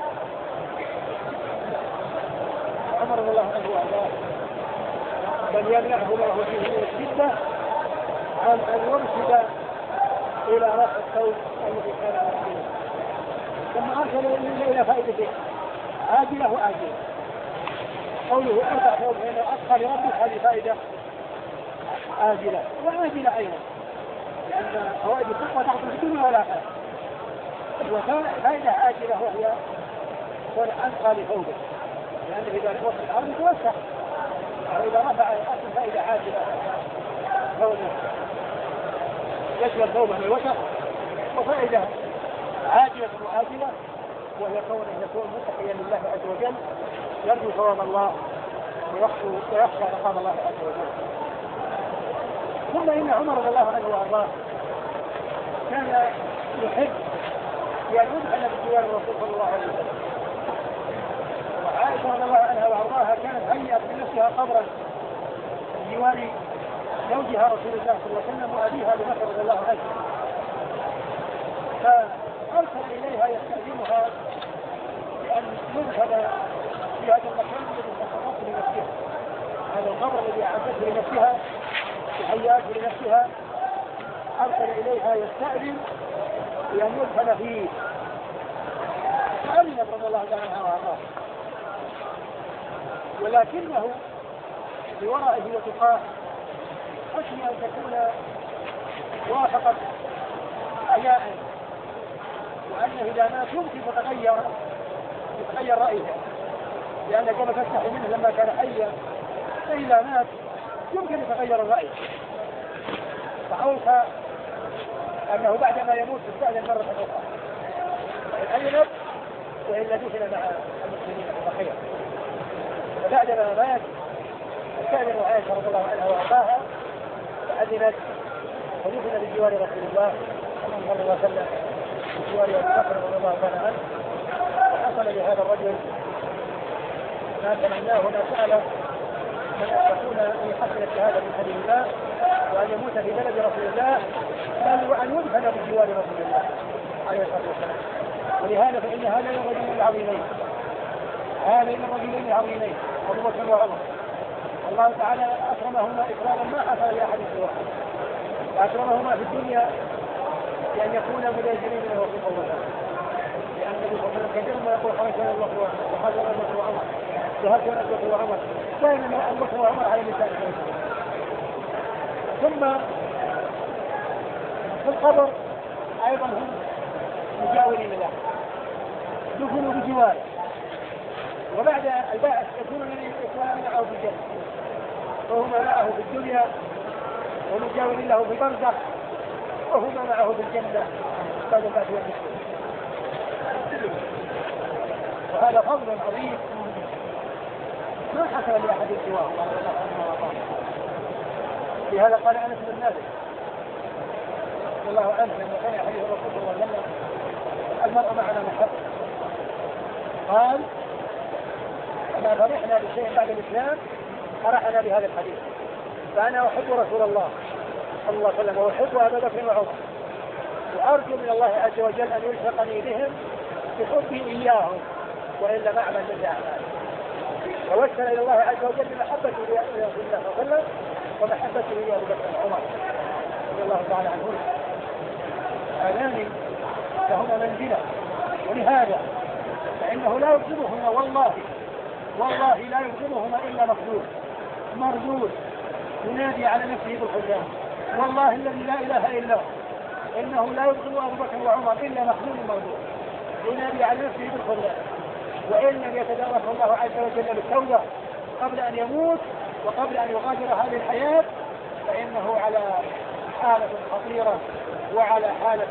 عمر رضي الله عنه وارضاه بل يمنعه الله فيه من الشدة عن أن يرشد إلى رفع الثوب الذي كان عليه، ثم أرسل إلى فائدته عاجلة وآجلة. قوله أرفع ثوب هنا أتقى لربك هذه فائدة آجلة وآجلة أيضا، لأن فوائد التقوى تحصل في الدنيا والآخرة، وفائدة آجلة وهي كون أتقى لثوبه، لأنه إذا وصل الأرض يتوسع، وإذا رفع الأصل فائدة عاجلة كونه يشمل ثوبه من الوسخ، وفائدة عاجلة وآجلة وهي كونه يكون متقيا لله عز وجل يرجو ثواب الله ويخشى عقاب الله عز وجل. ثم إن عمر رضي الله عنه وارضاه كان يحب أن يدخل بجوار الرسول صلى الله عليه وسلم، وعائشة رضي الله عنها وارضاها كانت هيئت بنفسها قبرا بجوار زوجها رسول الله صلى الله عليه وسلم وأبيها أبي بكر رضي الله عنه، فأرسل إليها يستأذنها بأن يذهب في هذا المكان الذي خصصته لنفسها، هذا القبر الذي أعدته لنفسها وهيأته لنفسها، أرسل إليها يستأذن بأن يدخل فيه، فأذنت رضي الله عنها وأرضاها، ولكنه بورائه وتقاه خشي أن تكون وافقت حياء، وأنه إذا مات يمكن تتغير يتغير رأيها، لأن كما تستحي منه لما كان حيا، فإذا مات يمكن يتغير الرأي، فأوصى أنه بعدما يموت تستأذن مرة أخرى، فإن أذنت وإلا دخل مع المسلمين بخير. فبعدما مات استأذن عائشة رضي الله عنها وأرضاها فأذنت ودخل بجوار رسول الله صلى الله عليه وسلم بجوار أبي بكر رضي الله عنه، وحصل لهذا الرجل ما تمناه وما سأله من أن تكون أن يحصل الشهادة من سبيل الله وأن يموت في بلد رسول الله، بل وأن يدفن بجوار رسول الله عليه الصلاة والسلام. ولهذا فإن هذين الرجلين العظيمين هذين الرجلين العظيمين أبو بكر وعمر الله تعالى أكرمهما إكراما ما حصل لأحد سواه، وأكرمهما في الدنيا بأن يكونا ملازمين له في قوله، لأن النبي صلى الله عليه وسلم كثيرا ما يقول خرجنا أبو بكر وخرجنا أبو بكر وعمر وهكذا أبو بكر وعمر، دائما أبو بكر وعمر على لسان النبي. ثم في القبر أيضا هم مجاورين له، دفنوا بجواره، وبعد البعث يكونون معه في الجنة، وهما معه في الدنيا ومجاورين له في البرزخ، وهما معه في الجنة بعد البعث والنشور. وهذا فضل عظيم ما حصل لأحد سواه. لهذا قال أنس بن مالك رضي الله عنه لما كان حديث الرسول صلى الله عليه وسلم المرء معنا محب، قال أما فرحنا بشيء بعد الإسلام فرحنا بهذا الحديث، فأنا أحب رسول الله صلى الله عليه وسلم وأحب أبا بكر وعمر، وأرجو من الله عز وجل أن يلحقني بهم بحبي إياهم وإلا ما أعمل من أعمال. فوسل إلى الله عز وجل بمحبته لرسول الله صلى الله عليه وسلم ومحبته لأبي بكر وعمر رضي الله تعالى عنهم. هذان لهما منزلة، ولهذا فإنه لا يبغضهما والله والله لا يبغضهما إلا مخذول مردود ينادي على نفسه بالخذلان، والله الذي لا إله إلا هو إنه لا يبغض أبو بكر وعمر إلا مخذول مردود ينادي على نفسه بالخذلان، وإن لم يتدارك الله عز وجل بالتوبة قبل أن يموت وقبل أن يغادر هذه الحياة فإنه على حالة خطيرة وعلى حالة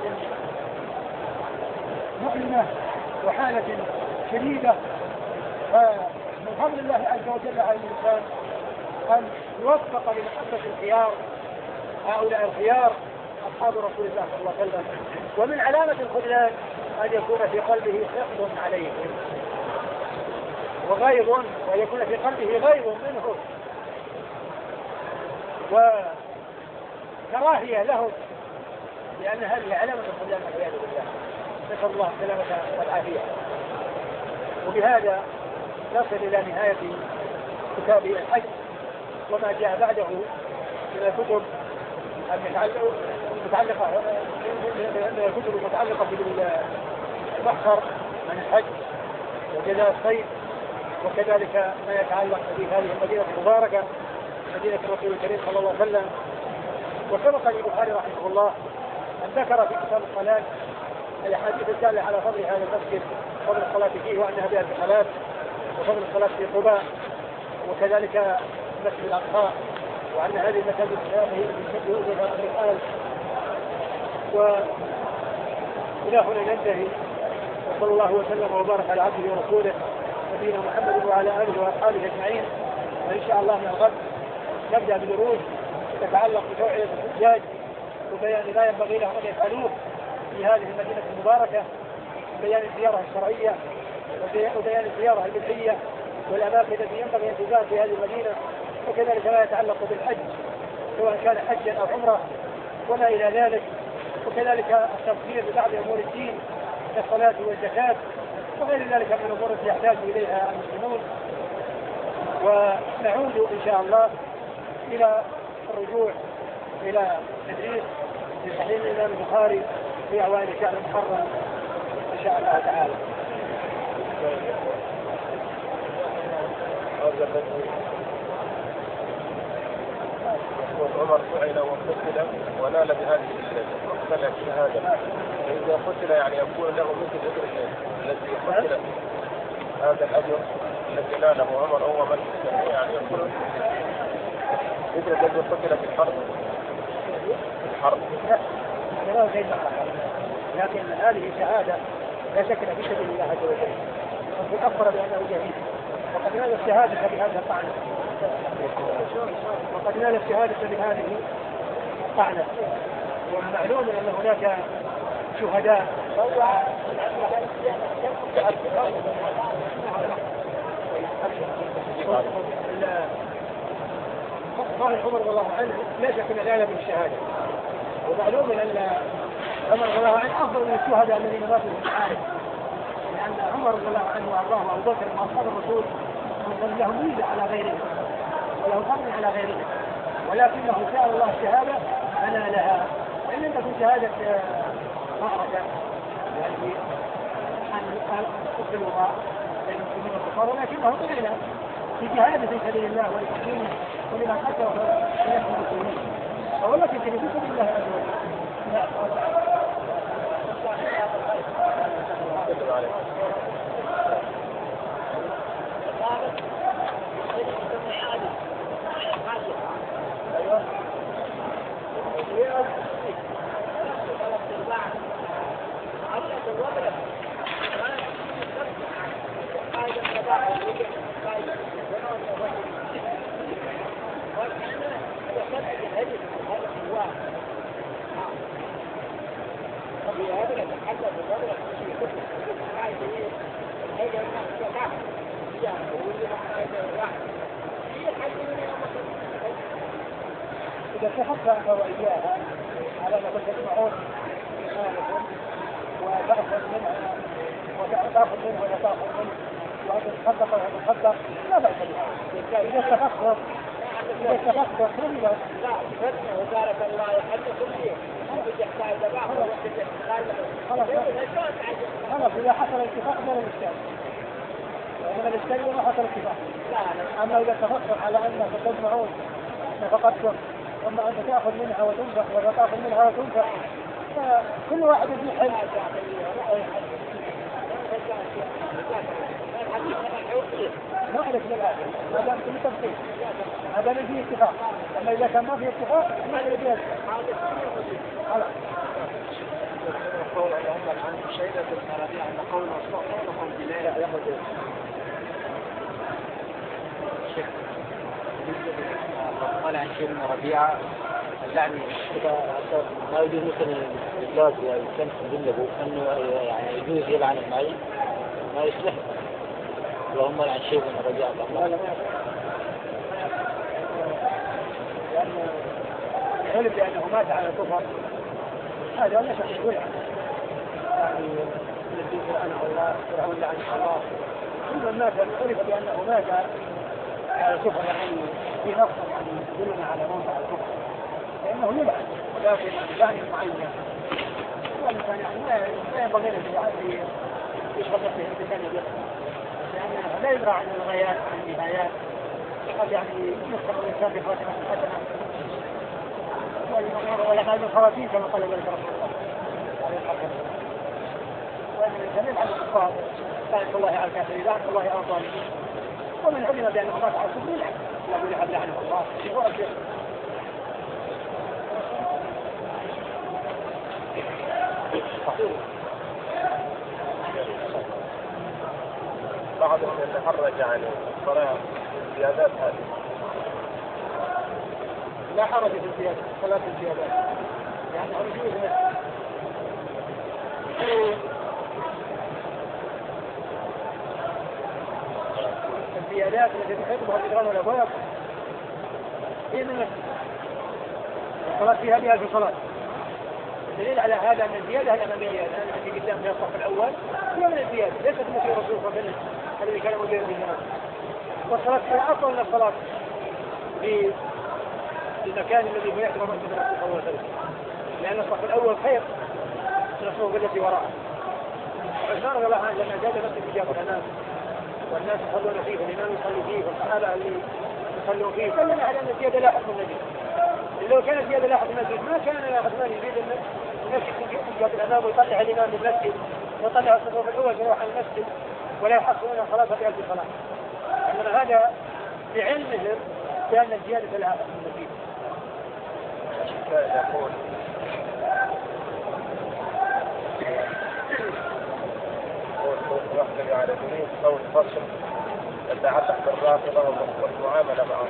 مؤلمة وحالة شديدة. فمن فضل الله عز وجل على الإنسان أن يوفق لمحبة الخيار، هؤلاء الخيار أصحاب رسول الله صلى الله عليه وسلم. ومن علامة الخذلان أن يكون في قلبه حقد عليهم وغيظ، وأن يكون في قلبه غيظ منه وكراهية له، لأن هذه علامة الخذلان والعياذ بالله، نسأل الله السلامة والعافية. وبهذا نصل إلى نهاية كتاب الحج وما جاء بعده من الكتب المتعلقة من الكتب المتعلقة بالمحصر عن الحج وجزاء الصيد، وكذلك ما يتعلق بهذه المدينة المباركة مدينة الرسول الكريم صلى الله عليه وسلم. وسبق للبخاري رحمه الله أن ذكر في كتاب الصلاة الأحاديث الدالة على فضل هذا المسجد، فضل الصلاة فيه وأنها بها الصلاة، وفضل الصلاة في قباء، وكذلك مسجد الأقصى، وأن هذه المساجد يوجد الآن. وإلى هنا ننتهي، وصلى الله وسلم وبارك على عبده ورسوله نبينا محمد وعلى آله وأصحابه أجمعين. وإن شاء الله من الغد نبدأ بدروس تتعلق بتوعية الحجاج وبيان لا ينبغي لهم أن يفعلوه في هذه المدينة المباركة، بيان الزيارة الشرعية وبيان الزيارة البدعية والأماكن التي ينبغي أن تزار في هذه المدينة، وكذلك ما يتعلق بالحج سواء كان حجا أو عمرة وما إلى ذلك، وكذلك التفسير ببعض أمور الدين كالصلاة والزكاة وغير ذلك من الأمور التي يحتاج إليها المسلمون. ونعود إن شاء الله إلى الرجوع إلى تدريس في صحيح الإمام البخاري في أوائل شهر محرم إن شاء الله تعالى. عمر سئل وقتل ونال بهذه الشهادة، فإذا قتل يعني يكون له مثل أجر الذي قتل هذا الأجر الذي ناله عمر هو من يعني يكون مثل الذي قتل في الحرب الحرب لا شيء لكن هذه شهادة لا شك في سبيل الله عز وجل، وقد أخبر بأنه جهيد، وقد نال الشهادة بهذا الطعنة وقد نال الشهادة بهذه الطعنة. ومعلوم أن هناك شهداء قال عمر رضي الله عنه لا شك ان لا من الشهاده، ومعلوم ان عمر رضي الله عنه افضل من الشهداء الذين ماتوا في المعارك، لان عمر رضي الله عنه وارضاه وابو بكر واصحاب الرسول لهم ميزه على غيرهم ولهم فضل على غيرها، ولكنه سأل الله الشهادة فنالها. وإن لم تكن شهادة معركة يعني أن تقبل الله بين المسلمين والكفار، ولكنه قيل في جهاد في سبيل الله ولتحكيمه ولمن قتل من المسلمين، فهو التي في سبيل الله عز وجل. إذا تحقق وإياها على ما تجمعون إيمانكم وتأخذ منها وتأخذ منها ولا تأخذ منه وأن تتصدق وأن تتصدق لا بأس بها. إذا تفكر إذا تفكر كل لا فتنة وقالت الله يحل كل شيء خلاص خلاص إذا حصل الاتفاق بين الإشكال وإنما الإشكال ما حصل الاتفاق. أما إذا تفكر على أنك تجمعون نفقتكم ثم أنت تأخذ منها وتنفق ولا تأخذ منها وتنفق فكل واحد يجي حل. نعرف للآخر ما دام كل تفصيل ما دام فيه اتفاق، أما إذا كان ما فيه اتفاق ما يجي خلاص. قول اللهم عن شيبة بن ربيعة أن قول مصطفى بلا يأخذ الشيخ قال عن شيبة بن ربيعة اللعني ما يجوز مثلا الإجلاس يعني كان في الجنة أنه يعني يجوز يلعن المعين ما يصلح. اللهم عن شيبة بن ربيعة لأن علم بأنه مات على الكفر هذا لا شك فيه يعني الذي لعنه الله فرعون لعنه الله كل من مات عرف بأنه مات على الكفر يعني في نص يعني يدلنا على موت على الكفر لأنه يلعن، ولكن لعن معين والإنسان يعني لا ينبغي له يشغل نفسه بكان يدخل لأنه لا يدرى عن الغايات عن النهايات قد يعني يفتح الإنسان بخاتمة حسنة ولا قال الخواتيم كما قال ذلك رسول الله عليه الصلاة والسلام. وأن الإنسان يلعن الكفار لعنة الله على الكافرين لعنة الله على الظالمين، ومن علم بأنه مات على الكفر يلعن يقول يحب لعنه الله هو الشيخ. بعضهم يتحرج عن الصلاة الزيادات هذه. لا حرج في الزيادة صلاة الزيادات يعني أرجوه الزيادات التي تحبها الإدران والأبواب هي من الصلاة فيها بها في الصلاة. الدليل على هذا أن الزيادة الأمامية التي قدام في الصف الأول هي من الزيادة ليست مثل الرسول صلى الله عليه وسلم الذي كان مدير بالناس. والصلاة فيها أفضل من الصلاة في المكان الذي هو يعتبر من الرسول صلى الله عليه وسلم لأن الصف الأول خير من الصف التي وراءه. عثمان رضي الله عنه لما زاد مسجد إجابة الناس والناس يصلون فيه والإمام يصلي فيه والصحابة اللي يصلون فيه كلنا على أن الزيادة لا حكم النبي. لو كانت زيادة لا حكم النبي ما كان عثمان يريد المسجد في إجابة الأمام ويطلع الإمام من المسجد ويطلع الصفوف الأول يروح على المسجد ولا يحصلون صلاة في ألف صلاة. إنما هذا بعلمهم بأن الزيادة لا حكم النبي. يقول يحكم على جميع قول فصل يتعلق بالرافضة والمعاملة معهم.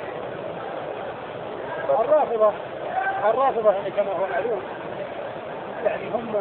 الرافضة الرافضة يعني كما هو معلوم يعني هم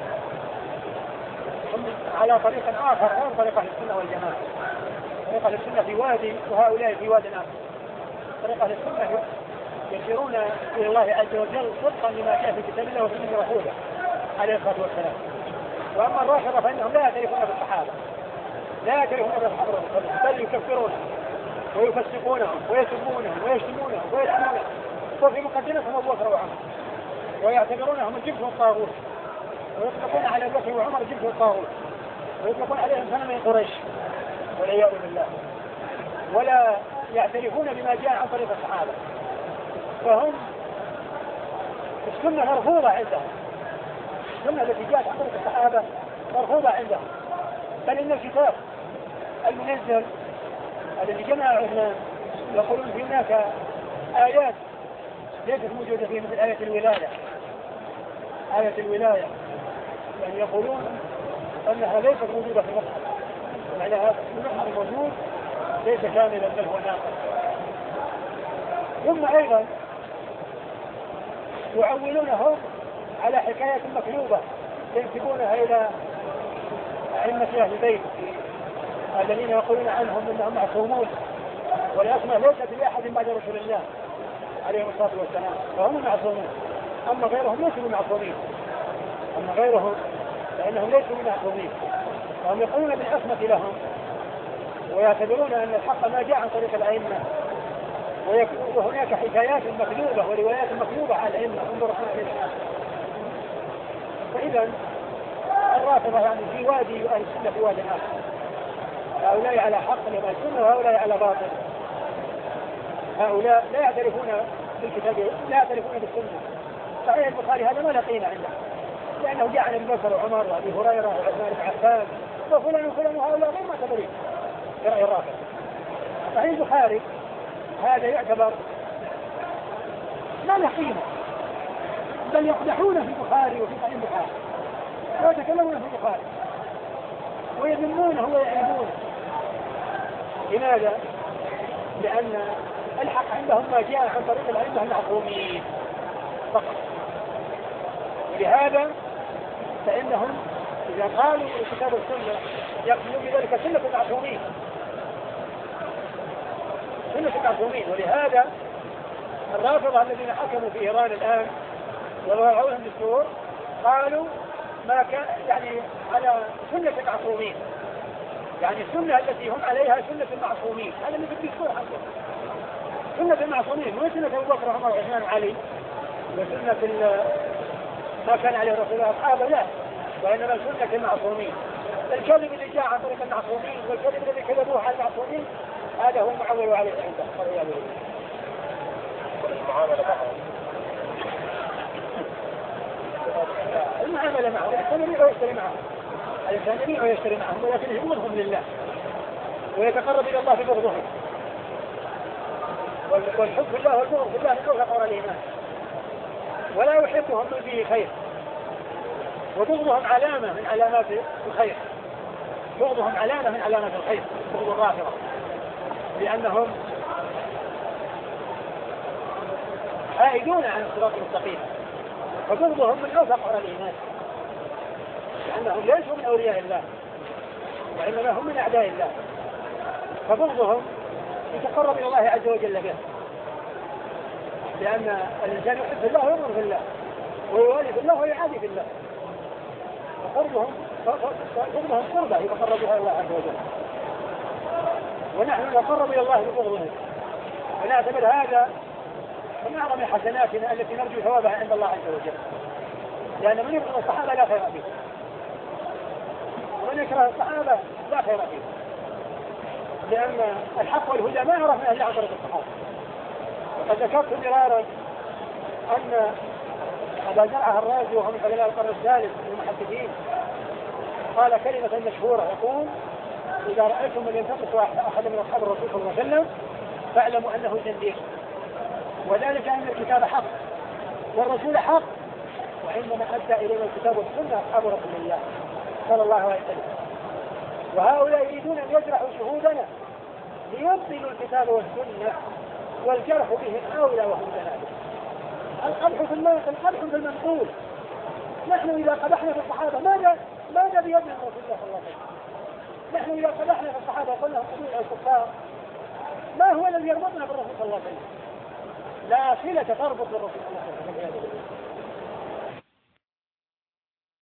هم على طريق آخر غير طريقة السنة والجماعة. طريقة السنة في وادي وهؤلاء في واد آخر. طريقة السنة يسيرون إلى الله عز وجل صدقا لما جاء في كتاب الله وسنة رسوله عليه الصلاة والسلام. وأما الرافضة فإنهم لا يعترفون بالصحابة لا يعترفون بالصحابة بل يكفرون ويفسقونهم ويسبونهم ويشتمونهم ويلعنونهم، وفي مقدمتهم أبو بكر وعمر، ويعتبرونهم الجبت والطاغوت، ويطلقون على أبو بكر وعمر الجبت والطاغوت، ويطلقون عليهم صنم قريش والعياذ بالله، ولا يعترفون بما جاء عن طريق الصحابة. فهم السنة مرفوضة عندهم، السنة التي جاءت عن طريق الصحابة مرفوضة عندهم، بل إن الكتاب المنزل الذي جمع العلماء يقولون في هناك آيات ليست موجودة فيه، مثل آية الولاية. آية الولاية يعني يقولون أنها ليست موجودة في المصحف، يعني هذا المصحف الموجود ليس كاملا بل هو ناقص. ثم أيضا يعولونهم على حكاية مكذوبة ينسبونها إلى أئمة أهل البيت الذين يقولون عنهم أنهم معصومون، والعصمة ليست لأحد بعد رسول الله عليه الصلاة والسلام، فهم معصومون، أما غيرهم ليسوا معصومين، أما غيرهم فإنهم ليسوا معصومين، فهم يقولون بالعصمة لهم، ويعتبرون أن الحق ما جاء عن طريق الأئمة، وهناك حكايات مكذوبة وروايات مكذوبة على الأئمة. فإذا الرافضة يعني في وادي وأهل السنة في وادي آخر، هؤلاء على حق لما السنة وهؤلاء على باطل. هؤلاء لا يعترفون بالكتاب، لا يعترفون بالسنة. صحيح البخاري هذا ما له قيمة عنده، لأنه جاء عن أبي بكر وعمر وأبي هريرة وعثمان بن عفان وفلان وفلان، وهؤلاء غير معتبرين برأي الرافضة. صحيح البخاري هذا يعتبر ما له قيمة، بل يقدحون في البخاري وفي صحيح البخاري ويتكلمون في البخاري ويذمونه ويعيبونه. لماذا؟ لأن الحق عندهم ما جاء عن طريق الأئمة المعصومين فقط. ولهذا فإنهم إذا قالوا كتاب السنة يقصدون بذلك سنة المعصومين، سنة المعصومين. ولهذا الرافضة الذين حكموا في إيران الآن وضعوا لهم دستور قالوا ما كان يعني على سنة المعصومين، يعني السنة التي هم عليها سنة المعصومين، هذا اللي في الدستور حقهم، سنة المعصومين، مو سنة أبو بكر وعمر وعثمان وعلي وسنة ما كان عليه رسول الله أصحابه، لا، وإنما سنة المعصومين. الكذب اللي جاء عن طريق المعصومين والكذب الذي كذبوه على المعصومين هذا هو معول عليه عندهم. المعاملة معهم الإنسان يبيع ويشتري معهم، الإنسان يبيع ويشتري معهم، ولكن يبغضهم لله ويتقرب إلى الله ببغضهم. والحب في الله والبغض في الله من أوثق عرى الإيمان، ولا يحبهم من فيه خير، وبغضهم علامة من علامات الخير، بغضهم علامة من علامات الخير، بغض الرافضة، لأنهم حائدون عن الصراط المستقيم، فبغضهم من أوثق عرى الإيمان، لأنهم ليسوا من أولياء الله وإنما هم من أعداء الله، فبغضهم يتقرب إلى الله عز وجل به، لأن الإنسان يحب الله ويبغض في الله ويوالي في الله ويعادي في الله، فقربهم بغضهم قربة يتقرب إلى الله عز وجل، ونحن نتقرب إلى الله ببغضهم، ونعتبر هذا من أعظم حسناتنا التي نرجو ثوابها عند الله عز وجل، لأن من يبغض الصحابة لا خير فيه، ومن يكره الصحابة لا خير فيه، لأن الحق والهدى ما عرفنا إلا عن طريق الصحابة. وقد ذكرت مرارا أن أبا زرعة الرازي وهو من علماء القرن الثالث من المحدثين قال كلمة مشهورة يقول: إذا رأيتم من ينتقص أحد من أصحاب الرسول صلى الله عليه وسلم فاعلموا أنه زنديق، وذلك أن الكتاب حق والرسول حق، وعندما أدى إلينا الكتاب والسنة أصحاب رسول الله صلى الله عليه وسلم. وهؤلاء يريدون أن يجرحوا شهودنا ليبطلوا الكتاب والسنة، والجرح بهم أولى وهم جنابه. القدح في المنقول، القدح في المنقول. نحن إذا قدحنا في الصحابة ماذا ماذا بيدنا رسول الله صلى الله عليه وسلم؟ نحن إذا قدحنا في الصحابة وقلنا هم قبيل الكفار، ما هو الذي يربطنا بالرسول صلى الله عليه وسلم؟ لا صلة تربط بالرسول صلى الله عليه وسلم.